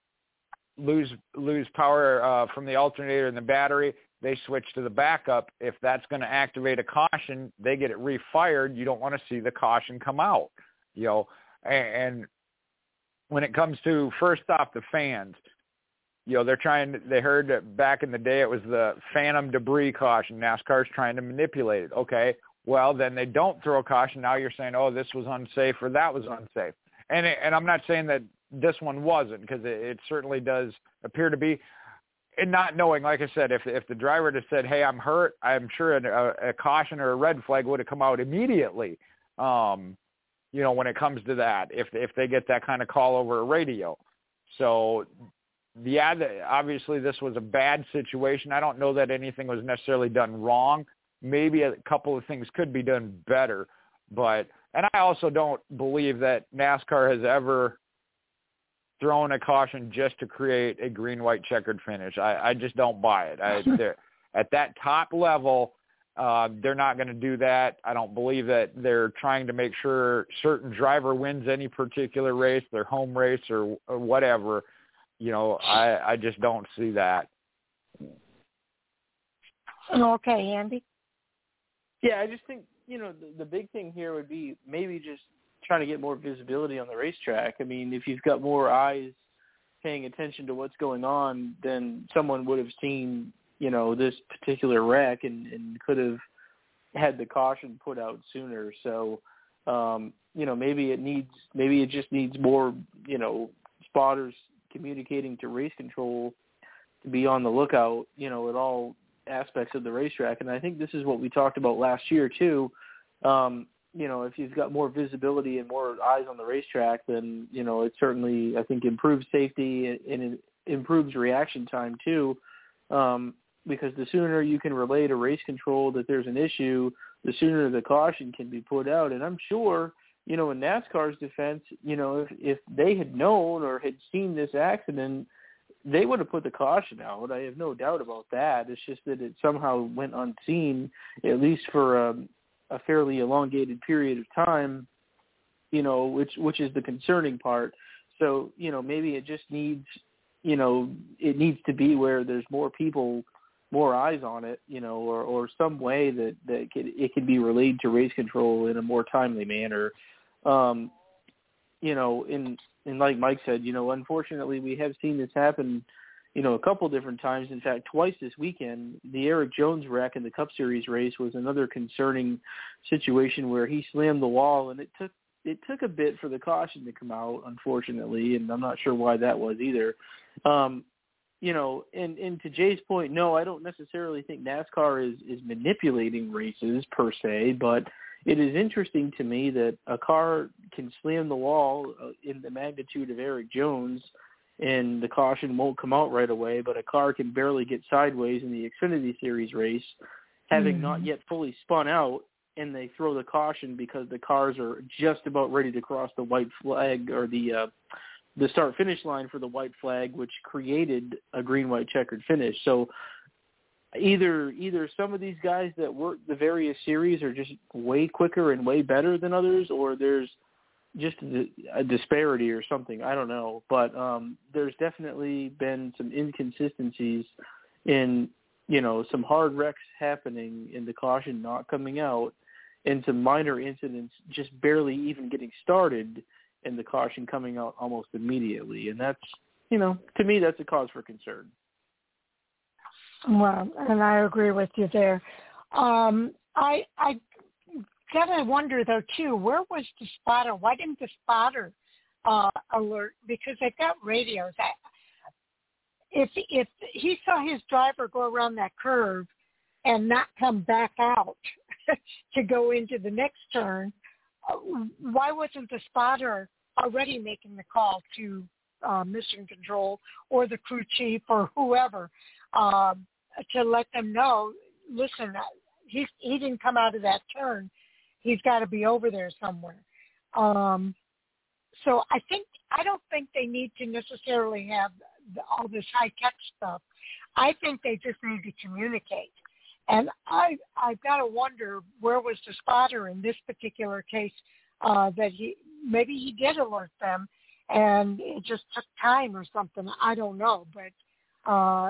lose lose power uh, from the alternator and the battery. They switch to the backup. If that's going to activate a caution, they get it refired. You don't want to see the caution come out, you know. And, and when it comes to, first off, the fans, you know, they're trying, they heard that back in the day it was the phantom debris caution. NASCAR's trying to manipulate it. Okay, well, then they don't throw a caution. Now you're saying, oh, this was unsafe or that was unsafe. And and I'm not saying that this one wasn't, because it, it certainly does appear to be. And not knowing, like I said, if if the driver had said, hey, I'm hurt, I'm sure a, a caution or a red flag would have come out immediately, um, you know, when it comes to that, if if they get that kind of call over a radio. So, yeah, obviously this was a bad situation. I don't know that anything was necessarily done wrong. Maybe a couple of things could be done better. But, and I also don't believe that NASCAR has ever thrown a caution just to create a green, white checkered finish. I, I just don't buy it. I, at that top level, uh, they're not going to do that. I don't believe that they're trying to make sure certain driver wins any particular race, their home race or, or whatever. You know, I, I just don't see that. Okay, Andy? Yeah, I just think, you know, the, the big thing here would be maybe just trying to get more visibility on the racetrack. I mean, if you've got more eyes paying attention to what's going on, then someone would have seen, you know, this particular wreck and, and could have had the caution put out sooner. So, um, you know, maybe it needs, maybe it just needs more, you know, spotters communicating to race control to be on the lookout, you know, at all aspects of the racetrack. And I think this is what we talked about last year too. Um, you know, if you've got more visibility and more eyes on the racetrack, then, you know, it certainly, I think, improves safety and it improves reaction time too. Um, because the sooner you can relay to race control that there's an issue, the sooner the caution can be put out. And I'm sure, you know, in NASCAR's defense, you know, if, if they had known or had seen this accident, they would have put the caution out. I have no doubt about that. It's just that it somehow went unseen, at least for a, a fairly elongated period of time, you know, which, which is the concerning part. So, you know, maybe it just needs, you know, it needs to be where there's more people, more eyes on it, you know, or, or some way that, that it, can, it can be relayed to race control in a more timely manner. Um, you know, in, and like Mike said, you know, unfortunately we have seen this happen, you know, a couple different times. In fact, twice this weekend. The Eric Jones wreck in the Cup Series race was another concerning situation where he slammed the wall, and it took it took a bit for the caution to come out, unfortunately, and I'm not sure why that was either. Um, you know, and, and to Jay's point, no, I don't necessarily think NASCAR is, is manipulating races per se, but it is interesting to me that a car can slam the wall in the magnitude of Eric Jones and the caution won't come out right away, but a car can barely get sideways in the Xfinity Series race, having mm-hmm. not yet fully spun out, and they throw the caution because the cars are just about ready to cross the white flag or the uh, the start-finish line for the white flag, which created a green-white checkered finish. So Either either some of these guys that work the various series are just way quicker and way better than others, or there's just a, a disparity or something. I don't know. But um, there's definitely been some inconsistencies in, you know, some hard wrecks happening and the caution not coming out. into minor incidents just barely even getting started and the caution coming out almost immediately. And that's, you know, to me, that's a cause for concern. Well, and I agree with you there. Um, I I gotta wonder though too, where was the spotter? Why didn't the spotter uh, alert? Because they've got radios. I, if if he saw his driver go around that curve and not come back out to go into the next turn, uh, why wasn't the spotter already making the call to uh, mission control or the crew chief or whoever uh, to let them know, listen, he, he didn't come out of that turn. He's got to be over there somewhere. Um, so I think, I don't think they need to necessarily have the, all this high-tech stuff. I think they just need to communicate. And I, I've got to wonder, where was the spotter in this particular case uh, that he, maybe he did alert them and it just took time or something. I don't know. But, uh,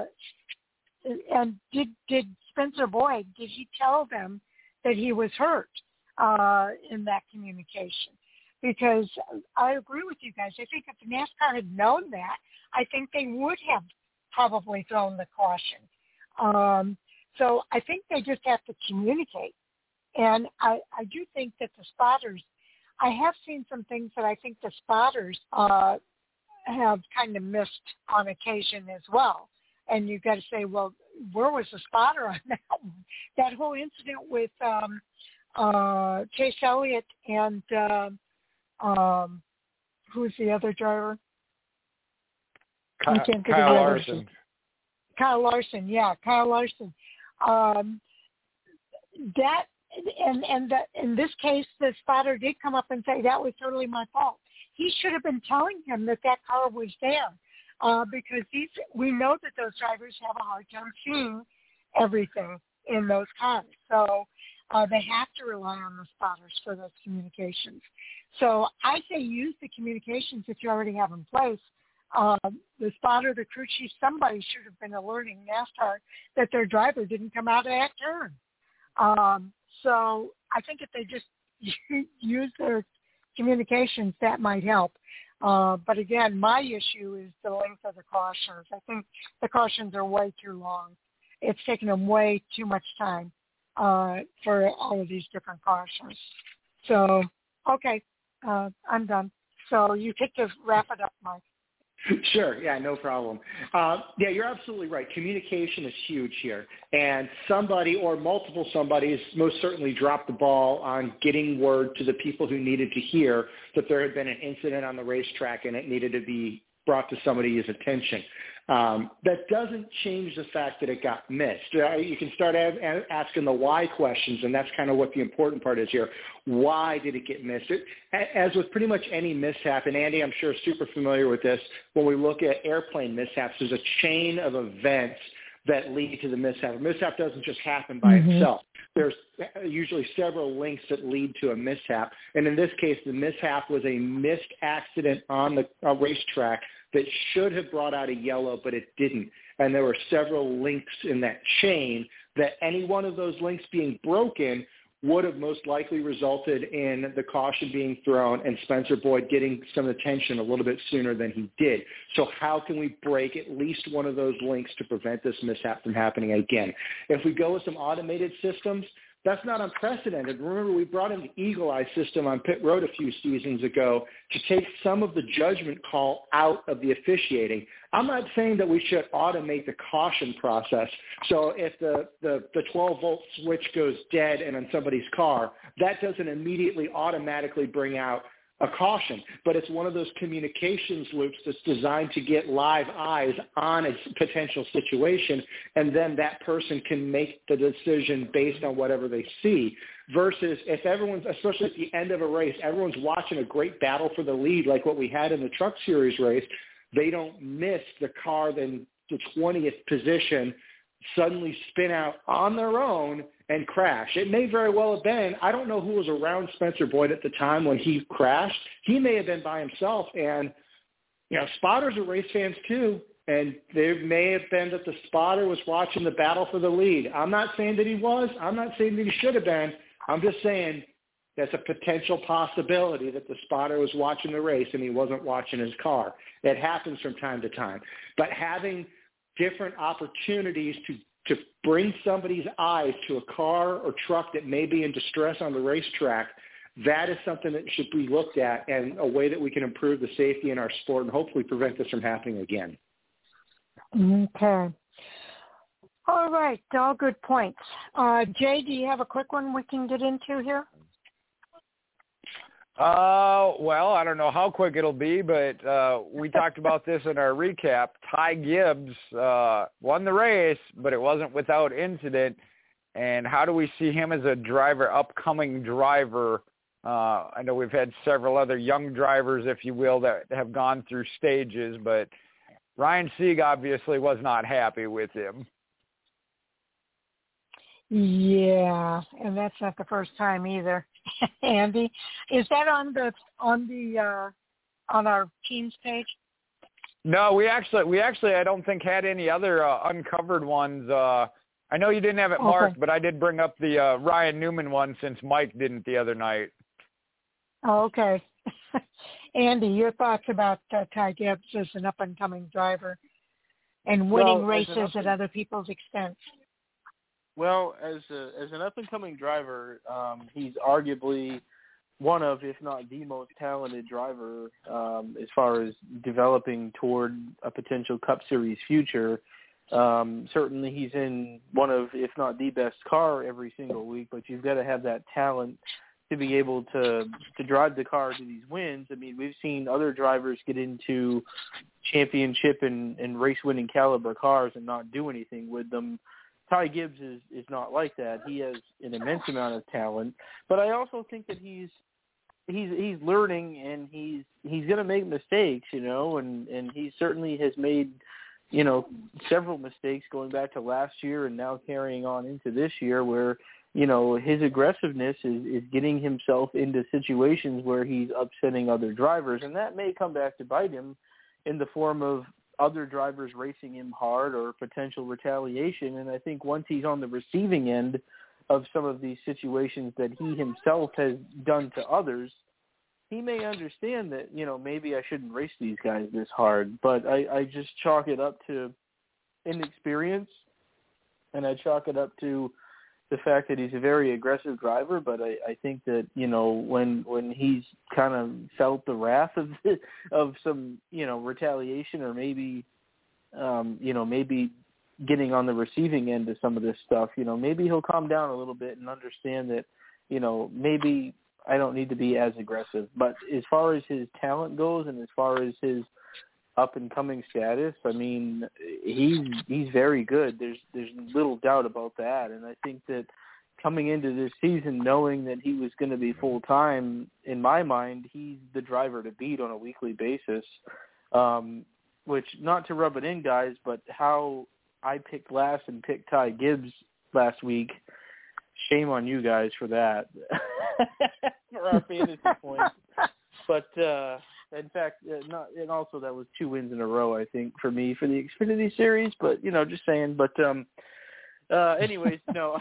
and did, did Spencer Boyd, did he tell them that he was hurt uh, in that communication? Because I agree with you guys. I think if NASCAR had known that, I think they would have probably thrown the caution. Um, so I think they just have to communicate. And I, I do think that the spotters, I have seen some things that I think the spotters uh, have kind of missed on occasion as well. And you've got to say, well, where was the spotter on that one? That whole incident with um, uh, Chase Elliott and uh, um, who's the other driver? Kyle, Kyle Larson. Kyle Larson, yeah, Kyle Larson. Um, that and and that in this case, the spotter did come up and say that was totally my fault. He should have been telling him that that car was there, uh, because these we know that those drivers have a hard time seeing everything in those cars. So uh, they have to rely on the spotters for those communications. So I say use the communications that you already have in place. Uh, the spotter, the crew chief, somebody should have been alerting NASCAR that their driver didn't come out of that turn. Um, so I think if they just use their communications, that might help. Uh, but again, my issue is the length of the cautions. I think the cautions are way too long. It's taken them way too much time uh, for all of these different cautions. So, okay, uh, I'm done. So you take to wrap it up, Mike. Sure. Yeah, no problem. Uh, yeah, you're absolutely right. Communication is huge here. And somebody or multiple somebodies most certainly dropped the ball on getting word to the people who needed to hear that there had been an incident on the racetrack and it needed to be brought to somebody's attention. Um, that doesn't change the fact that it got missed. Uh, you can start a- asking the why questions, and that's kind of what the important part is here. Why did it get missed? It, as with pretty much any mishap, and Andy, I'm sure, is super familiar with this, when we look at airplane mishaps, there's a chain of events that lead to the mishap. A mishap doesn't just happen by mm-hmm. itself. There's usually several links that lead to a mishap. And in this case, the mishap was a missed accident on the uh, racetrack that should have brought out a yellow, but it didn't. And there were several links in that chain that any one of those links being broken would have most likely resulted in the caution being thrown and Spencer Boyd getting some attention a little bit sooner than he did. So how can we break at least one of those links to prevent this mishap from happening again? If we go with some automated systems, that's not unprecedented. Remember, we brought in the Eagle Eye system on pit road a few seasons ago to take some of the judgment call out of the officiating. I'm not saying that we should automate the caution process. So if the, the, the twelve-volt switch goes dead and on somebody's car, that doesn't immediately automatically bring out a caution, but it's one of those communications loops that's designed to get live eyes on a potential situation, and then that person can make the decision based on whatever they see, versus if everyone's, especially at the end of a race, everyone's watching a great battle for the lead like what we had in the Truck Series race, they don't miss the car in the twentieth position suddenly spin out on their own and crash. It may very well have been, I don't know who was around Spencer Boyd at the time when he crashed. He may have been by himself. And, you know, spotters are race fans too. And there may have been that the spotter was watching the battle for the lead. I'm not saying that he was. I'm not saying that he should have been. I'm just saying that's a potential possibility that the spotter was watching the race and he wasn't watching his car. It happens from time to time. But having different opportunities to, to bring somebody's eyes to a car or truck that may be in distress on the racetrack, that is something that should be looked at and a way that we can improve the safety in our sport and hopefully prevent this from happening again. Okay. All right. All good points. Uh, Jay, do you have a quick one we can get into here? Uh, well, I don't know how quick it'll be, but uh, we talked about this in our recap. Ty Gibbs uh, won the race, but it wasn't without incident. And how do we see him as a driver, upcoming driver? Uh, I know we've had several other young drivers, if you will, that have gone through stages, but Ryan Sieg obviously was not happy with him. Yeah, and that's not the first time either. Andy, is that on the on the uh, on our team's page? No, we actually we actually I don't think had any other uh, uncovered ones. Uh, I know you didn't have it marked, okay. But I did bring up the uh, Ryan Newman one since Mike didn't the other night. Oh, okay. Andy, your thoughts about uh, Ty Gibbs as an up-and-coming driver and winning well, races at other people's expense? Well, as a, as an up-and-coming driver, um, he's arguably one of, if not the most talented driver um, as far as developing toward a potential Cup Series future. Um, certainly he's in one of, if not the best car every single week, but you've got to have that talent to be able to to drive the car to these wins. I mean, we've seen other drivers get into championship and, and race-winning caliber cars and not do anything with them. Ty Gibbs is, is not like that. He has an immense amount of talent, but I also think that he's he's he's learning and he's he's going to make mistakes, you know, and, and he certainly has made, you know, several mistakes going back to last year and now carrying on into this year where, you know, his aggressiveness is, is getting himself into situations where he's upsetting other drivers, and that may come back to bite him in the form of other drivers racing him hard or potential retaliation. And I think once he's on the receiving end of some of these situations that he himself has done to others, he may understand that, you know, maybe I shouldn't race these guys this hard. But I, I just chalk it up to inexperience, and I chalk it up to the fact that he's a very aggressive driver, but I, I think that, you know, when when he's kind of felt the wrath of of some, you know, retaliation or maybe, um, you know, maybe getting on the receiving end of some of this stuff, you know, maybe he'll calm down a little bit and understand that, you know, maybe I don't need to be as aggressive. But as far as his talent goes and as far as his up-and-coming status, I mean, he's he's very good. There's there's little doubt about that. And I think that coming into this season, knowing that he was going to be full-time, in my mind, he's the driver to beat on a weekly basis, um, which, not to rub it in, guys, but how I picked last and picked Ty Gibbs last week, shame on you guys for that, for our fantasy points. But, uh in fact, uh, not, and also that was two wins in a row, I think, for me for the Xfinity Series. But, you know, just saying. But, um, uh, anyways, no,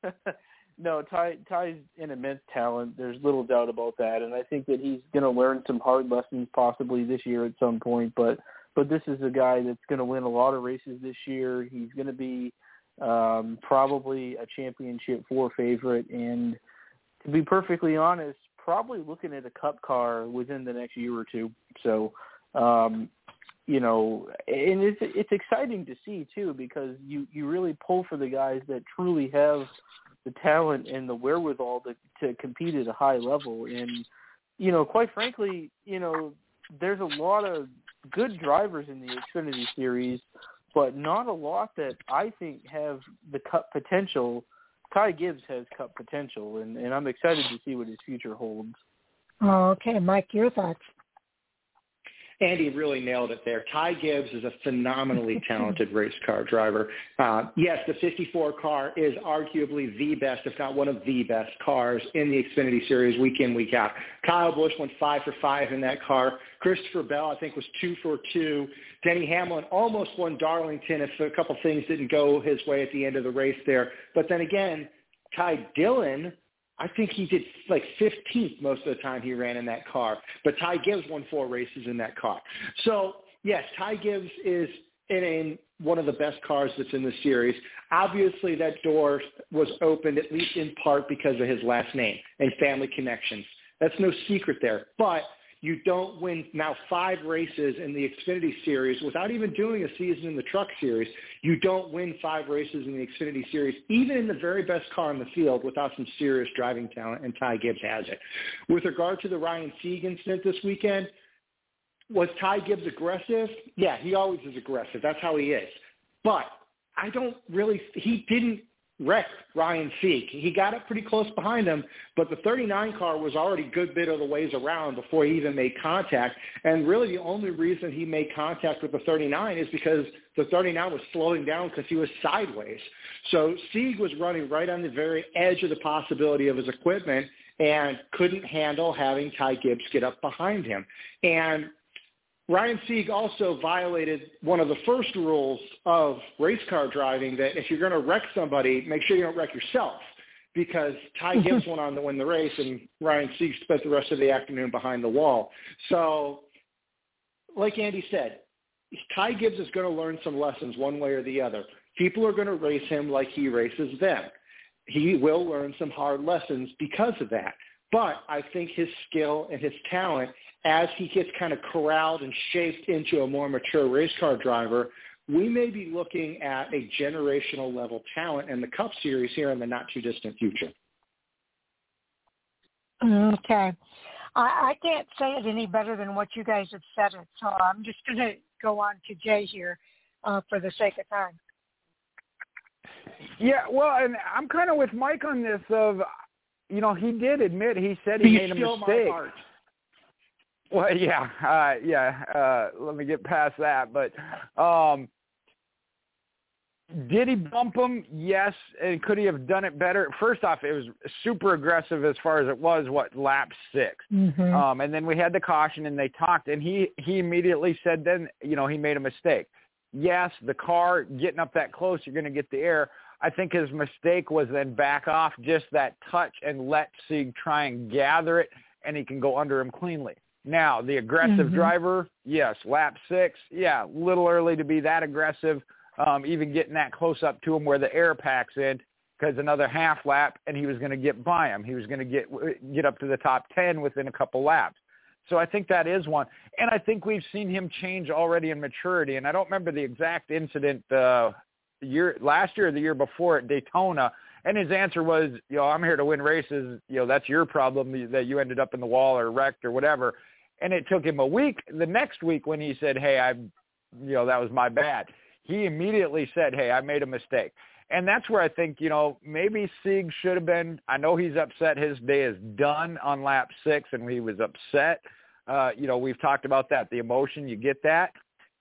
no, Ty, Ty's an immense talent. There's little doubt about that. And I think that he's going to learn some hard lessons possibly this year at some point. But, but this is a guy that's going to win a lot of races this year. He's going to be um, probably a championship four favorite. And to be perfectly honest, probably looking at a Cup car within the next year or two. So, um, you know, and it's it's exciting to see too, because you, you really pull for the guys that truly have the talent and the wherewithal to, to compete at a high level. And, you know, quite frankly, you know, there's a lot of good drivers in the Xfinity Series, but not a lot that I think have the Cup potential. Ty Gibbs has Cup potential, and, and I'm excited to see what his future holds. Oh, okay. Mike, your thoughts? Andy really nailed it there. Ty Gibbs is a phenomenally talented race car driver. Uh, yes, the fifty-four car is arguably the best, if not one of the best cars in the Xfinity Series week in, week out. Kyle Busch went five for five in that car. Christopher Bell, I think, was two for two. Denny Hamlin almost won Darlington if a couple things didn't go his way at the end of the race there. But then again, Ty Dillon I think he did like fifteenth most of the time he ran in that car. But Ty Gibbs won four races in that car. So, yes, Ty Gibbs is in, in one of the best cars that's in the series. Obviously, that door was opened at least in part because of his last name and family connections. That's no secret there. But you don't win now five races in the Xfinity Series without even doing a season in the Truck Series. You don't win five races in the Xfinity Series, even in the very best car in the field, without some serious driving talent, and Ty Gibbs has it. With regard to the Ryan Sieg incident this weekend, was Ty Gibbs aggressive? Yeah, he always is aggressive. That's how he is. But I don't really – he didn't wreck Ryan Sieg. He got up pretty close behind him, but the thirty-nine car was already a good bit of the ways around before he even made contact. And really the only reason he made contact with the thirty-nine is because the thirty-nine was slowing down because he was sideways. So Sieg was running right on the very edge of the possibility of his equipment and couldn't handle having Ty Gibbs get up behind him. And Ryan Sieg also violated one of the first rules of race car driving, that if you're going to wreck somebody, make sure you don't wreck yourself, because Ty Gibbs went on to win the race and Ryan Sieg spent the rest of the afternoon behind the wall. So like Andy said, Ty Gibbs is going to learn some lessons one way or the other. People are going to race him like he races them. He will learn some hard lessons because of that. But I think his skill and his talent, as he gets kind of corralled and shaped into a more mature race car driver, we may be looking at a generational level talent in the Cup Series here in the not too distant future. Okay. I, I can't say it any better than what you guys have said it, so I'm just going to go on to Jay here uh, for the sake of time. Yeah, well, and I'm kind of with Mike on this of, you know, he did admit, he said he made a mistake. Well, yeah, uh, yeah. Uh, let me get past that. But um, did he bump him? Yes. And could he have done it better? First off, it was super aggressive as far as it was, what, lap six. Mm-hmm. Um, and then we had the caution, and they talked, and he, he immediately said then, you know, he made a mistake. Yes, the car getting up that close, you're going to get the air. I think his mistake was then back off just that touch and let Sieg try and gather it, and he can go under him cleanly. Now, the aggressive mm-hmm. driver, yes, lap six, yeah, a little early to be that aggressive, um, even getting that close up to him where the air packs in, because another half lap, and he was going to get by him. He was going to get get up to the top ten within a couple laps. So I think that is one. And I think we've seen him change already in maturity, and I don't remember the exact incident uh, year last year or the year before at Daytona, and his answer was, you know, I'm here to win races. You know, that's your problem that you ended up in the wall or wrecked or whatever. And it took him a week. The next week when he said, hey, I, you know, that was my bad, he immediately said, hey, I made a mistake. And that's where I think, you know, maybe Sieg should have been, I know he's upset his day is done on lap six, and he was upset. Uh, you know, we've talked about that, the emotion, you get that.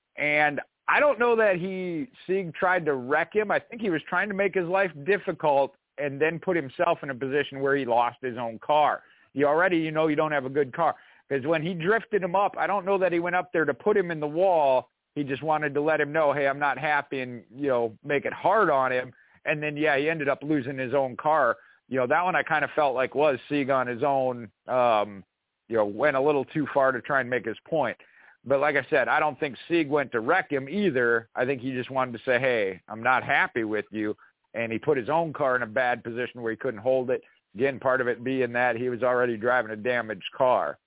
And I don't know that he, Sieg tried to wreck him. I think he was trying to make his life difficult and then put himself in a position where he lost his own car. You already, you know, you don't have a good car. Because when he drifted him up, I don't know that he went up there to put him in the wall. He just wanted to let him know, hey, I'm not happy, and, you know, make it hard on him. And then, yeah, he ended up losing his own car. You know, that one I kind of felt like was Sieg on his own, um, you know, went a little too far to try and make his point. But like I said, I don't think Sieg went to wreck him either. I think he just wanted to say, hey, I'm not happy with you. And he put his own car in a bad position where he couldn't hold it. Again, part of it being that he was already driving a damaged car.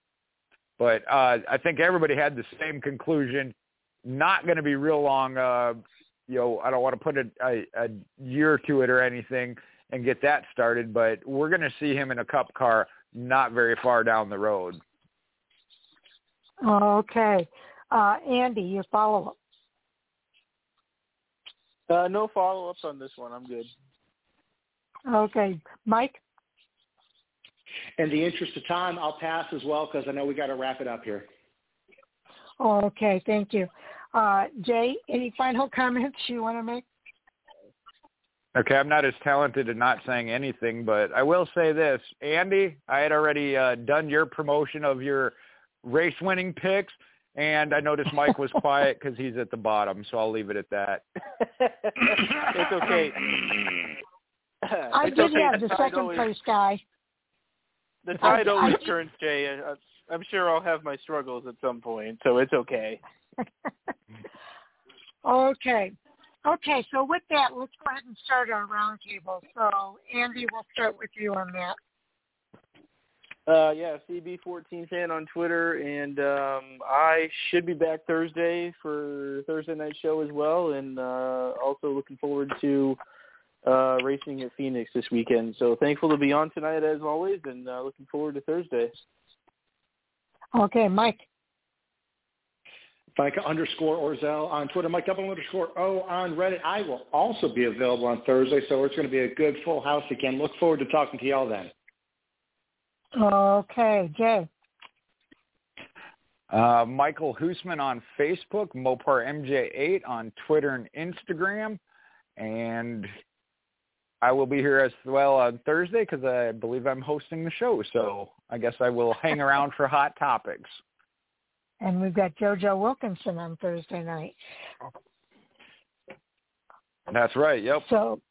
But uh, I think everybody had the same conclusion. Not going to be real long. Uh, you know, I don't want to put a, a, a year to it or anything and get that started, but we're going to see him in a Cup car not very far down the road. Okay. Uh, Andy, your follow-up. Uh, no follow-ups on this one. I'm good. Okay. Mike? In the interest of time, I'll pass as well because I know we got to wrap it up here. Okay, thank you. Uh, Jay, any final comments you want to make? Okay, I'm not as talented at not saying anything, but I will say this. Andy, I had already uh, done your promotion of your race-winning picks, and I noticed Mike was quiet because he's at the bottom, so I'll leave it at that. It's okay. I it's did okay. have the second place guy. the tide I, always I, turns, Jay. I, I'm sure I'll have my struggles at some point, so it's okay. Okay. Okay, so with that, let's go ahead and start our roundtable. So, Andy, we'll start with you on that. Uh, yeah, C B fourteen fan on Twitter, and um, I should be back Thursday for Thursday night show as well, and uh, also looking forward to uh, racing at Phoenix this weekend. So thankful to be on tonight as always, and uh, looking forward to Thursday. Okay, Mike. Mike underscore Orzel on Twitter, Mike double underscore O on Reddit. I will also be available on Thursday, so it's going to be a good full house again. Look forward to talking to y'all then. Okay, Jay. Uh, Michael Hoosman on Facebook, Mopar M J eight on Twitter and Instagram, and I will be here as well on Thursday because I believe I'm hosting the show, so I guess I will hang around for hot topics. And we've got JoJo Wilkinson on Thursday night. That's right, yep. So,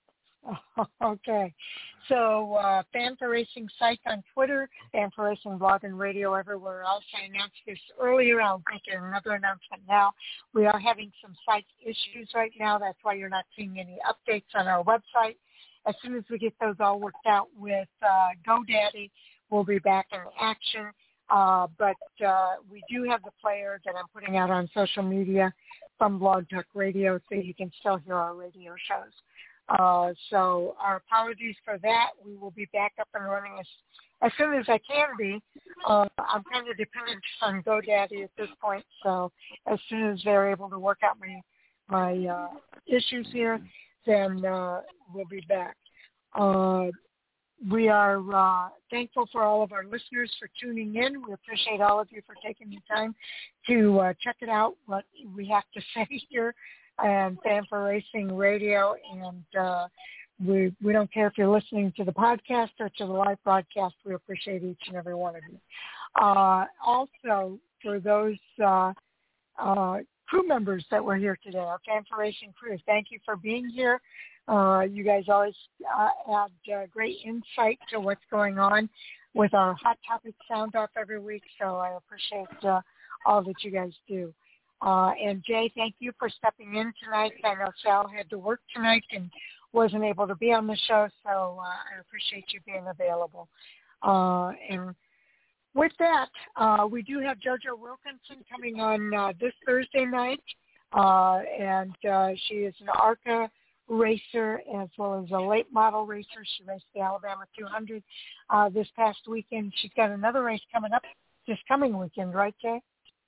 okay. So, uh, Fan for Racing site on Twitter, Fan for Racing blog and radio everywhere else. I announced this earlier. I'll make another announcement now. We are having some site issues right now. That's why you're not seeing any updates on our website. As soon as we get those all worked out with uh, GoDaddy, we'll be back in action. Uh, but uh, we do have the player that I'm putting out on social media from Blog Talk Radio, so you can still hear our radio shows. Uh, so our apologies for that. We will be back up and running as, as soon as I can be. Uh, I'm kind of dependent on GoDaddy at this point, so as soon as they're able to work out my my uh, issues here, then uh, we'll be back. Uh, We are uh, thankful for all of our listeners for tuning in. We appreciate all of you for taking the time to uh, check it out, what we have to say here and Fan for Racing Radio. And uh, we we don't care if you're listening to the podcast or to the live broadcast. We appreciate each and every one of you. Uh, also, for those uh, uh, crew members that were here today, our Fan for Racing crew, thank you for being here. Uh, you guys always uh, add uh, great insight to what's going on with our Hot Topic Sound Off every week, so I appreciate uh, all that you guys do. Uh, and Jay, thank you for stepping in tonight. I know Sal had to work tonight and wasn't able to be on the show, so uh, I appreciate you being available. Uh, and with that, uh, we do have JoJo Wilkinson coming on uh, this Thursday night, uh, and uh, she is an ARCA racer as well as a late model racer. She raced the Alabama two hundred uh, this past weekend. She's got another race coming up this coming weekend, right, Jay?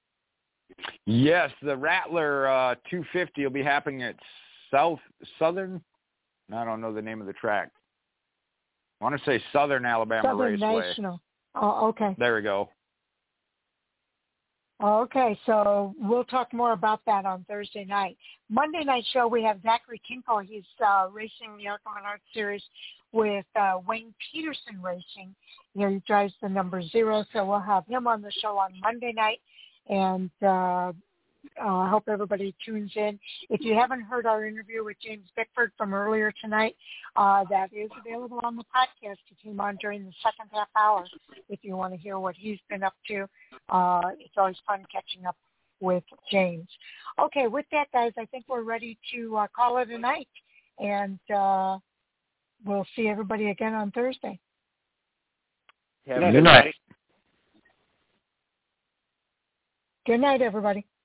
Yes, the Rattler uh, two fifty will be happening at South Southern. I don't know the name of the track. I want to say Southern Alabama Southern Raceway. National. Oh, okay. There we go. Okay, so we'll talk more about that on Thursday night. Monday night show, we have Zachary Kinkle. He's uh, racing the ARCA Menard Series with uh, Wayne Peterson Racing. You know, he drives the number zero, so we'll have him on the show on Monday night, and uh, I uh, hope everybody tunes in. If you haven't heard our interview with James Bickford from earlier tonight, uh, that is available on the podcast. He came on during the second half hour if you want to hear what he's been up to. Uh, it's always fun catching up with James. Okay, with that, guys, I think we're ready to uh, call it a night, and uh, we'll see everybody again on Thursday. Have Good night. Good night, everybody.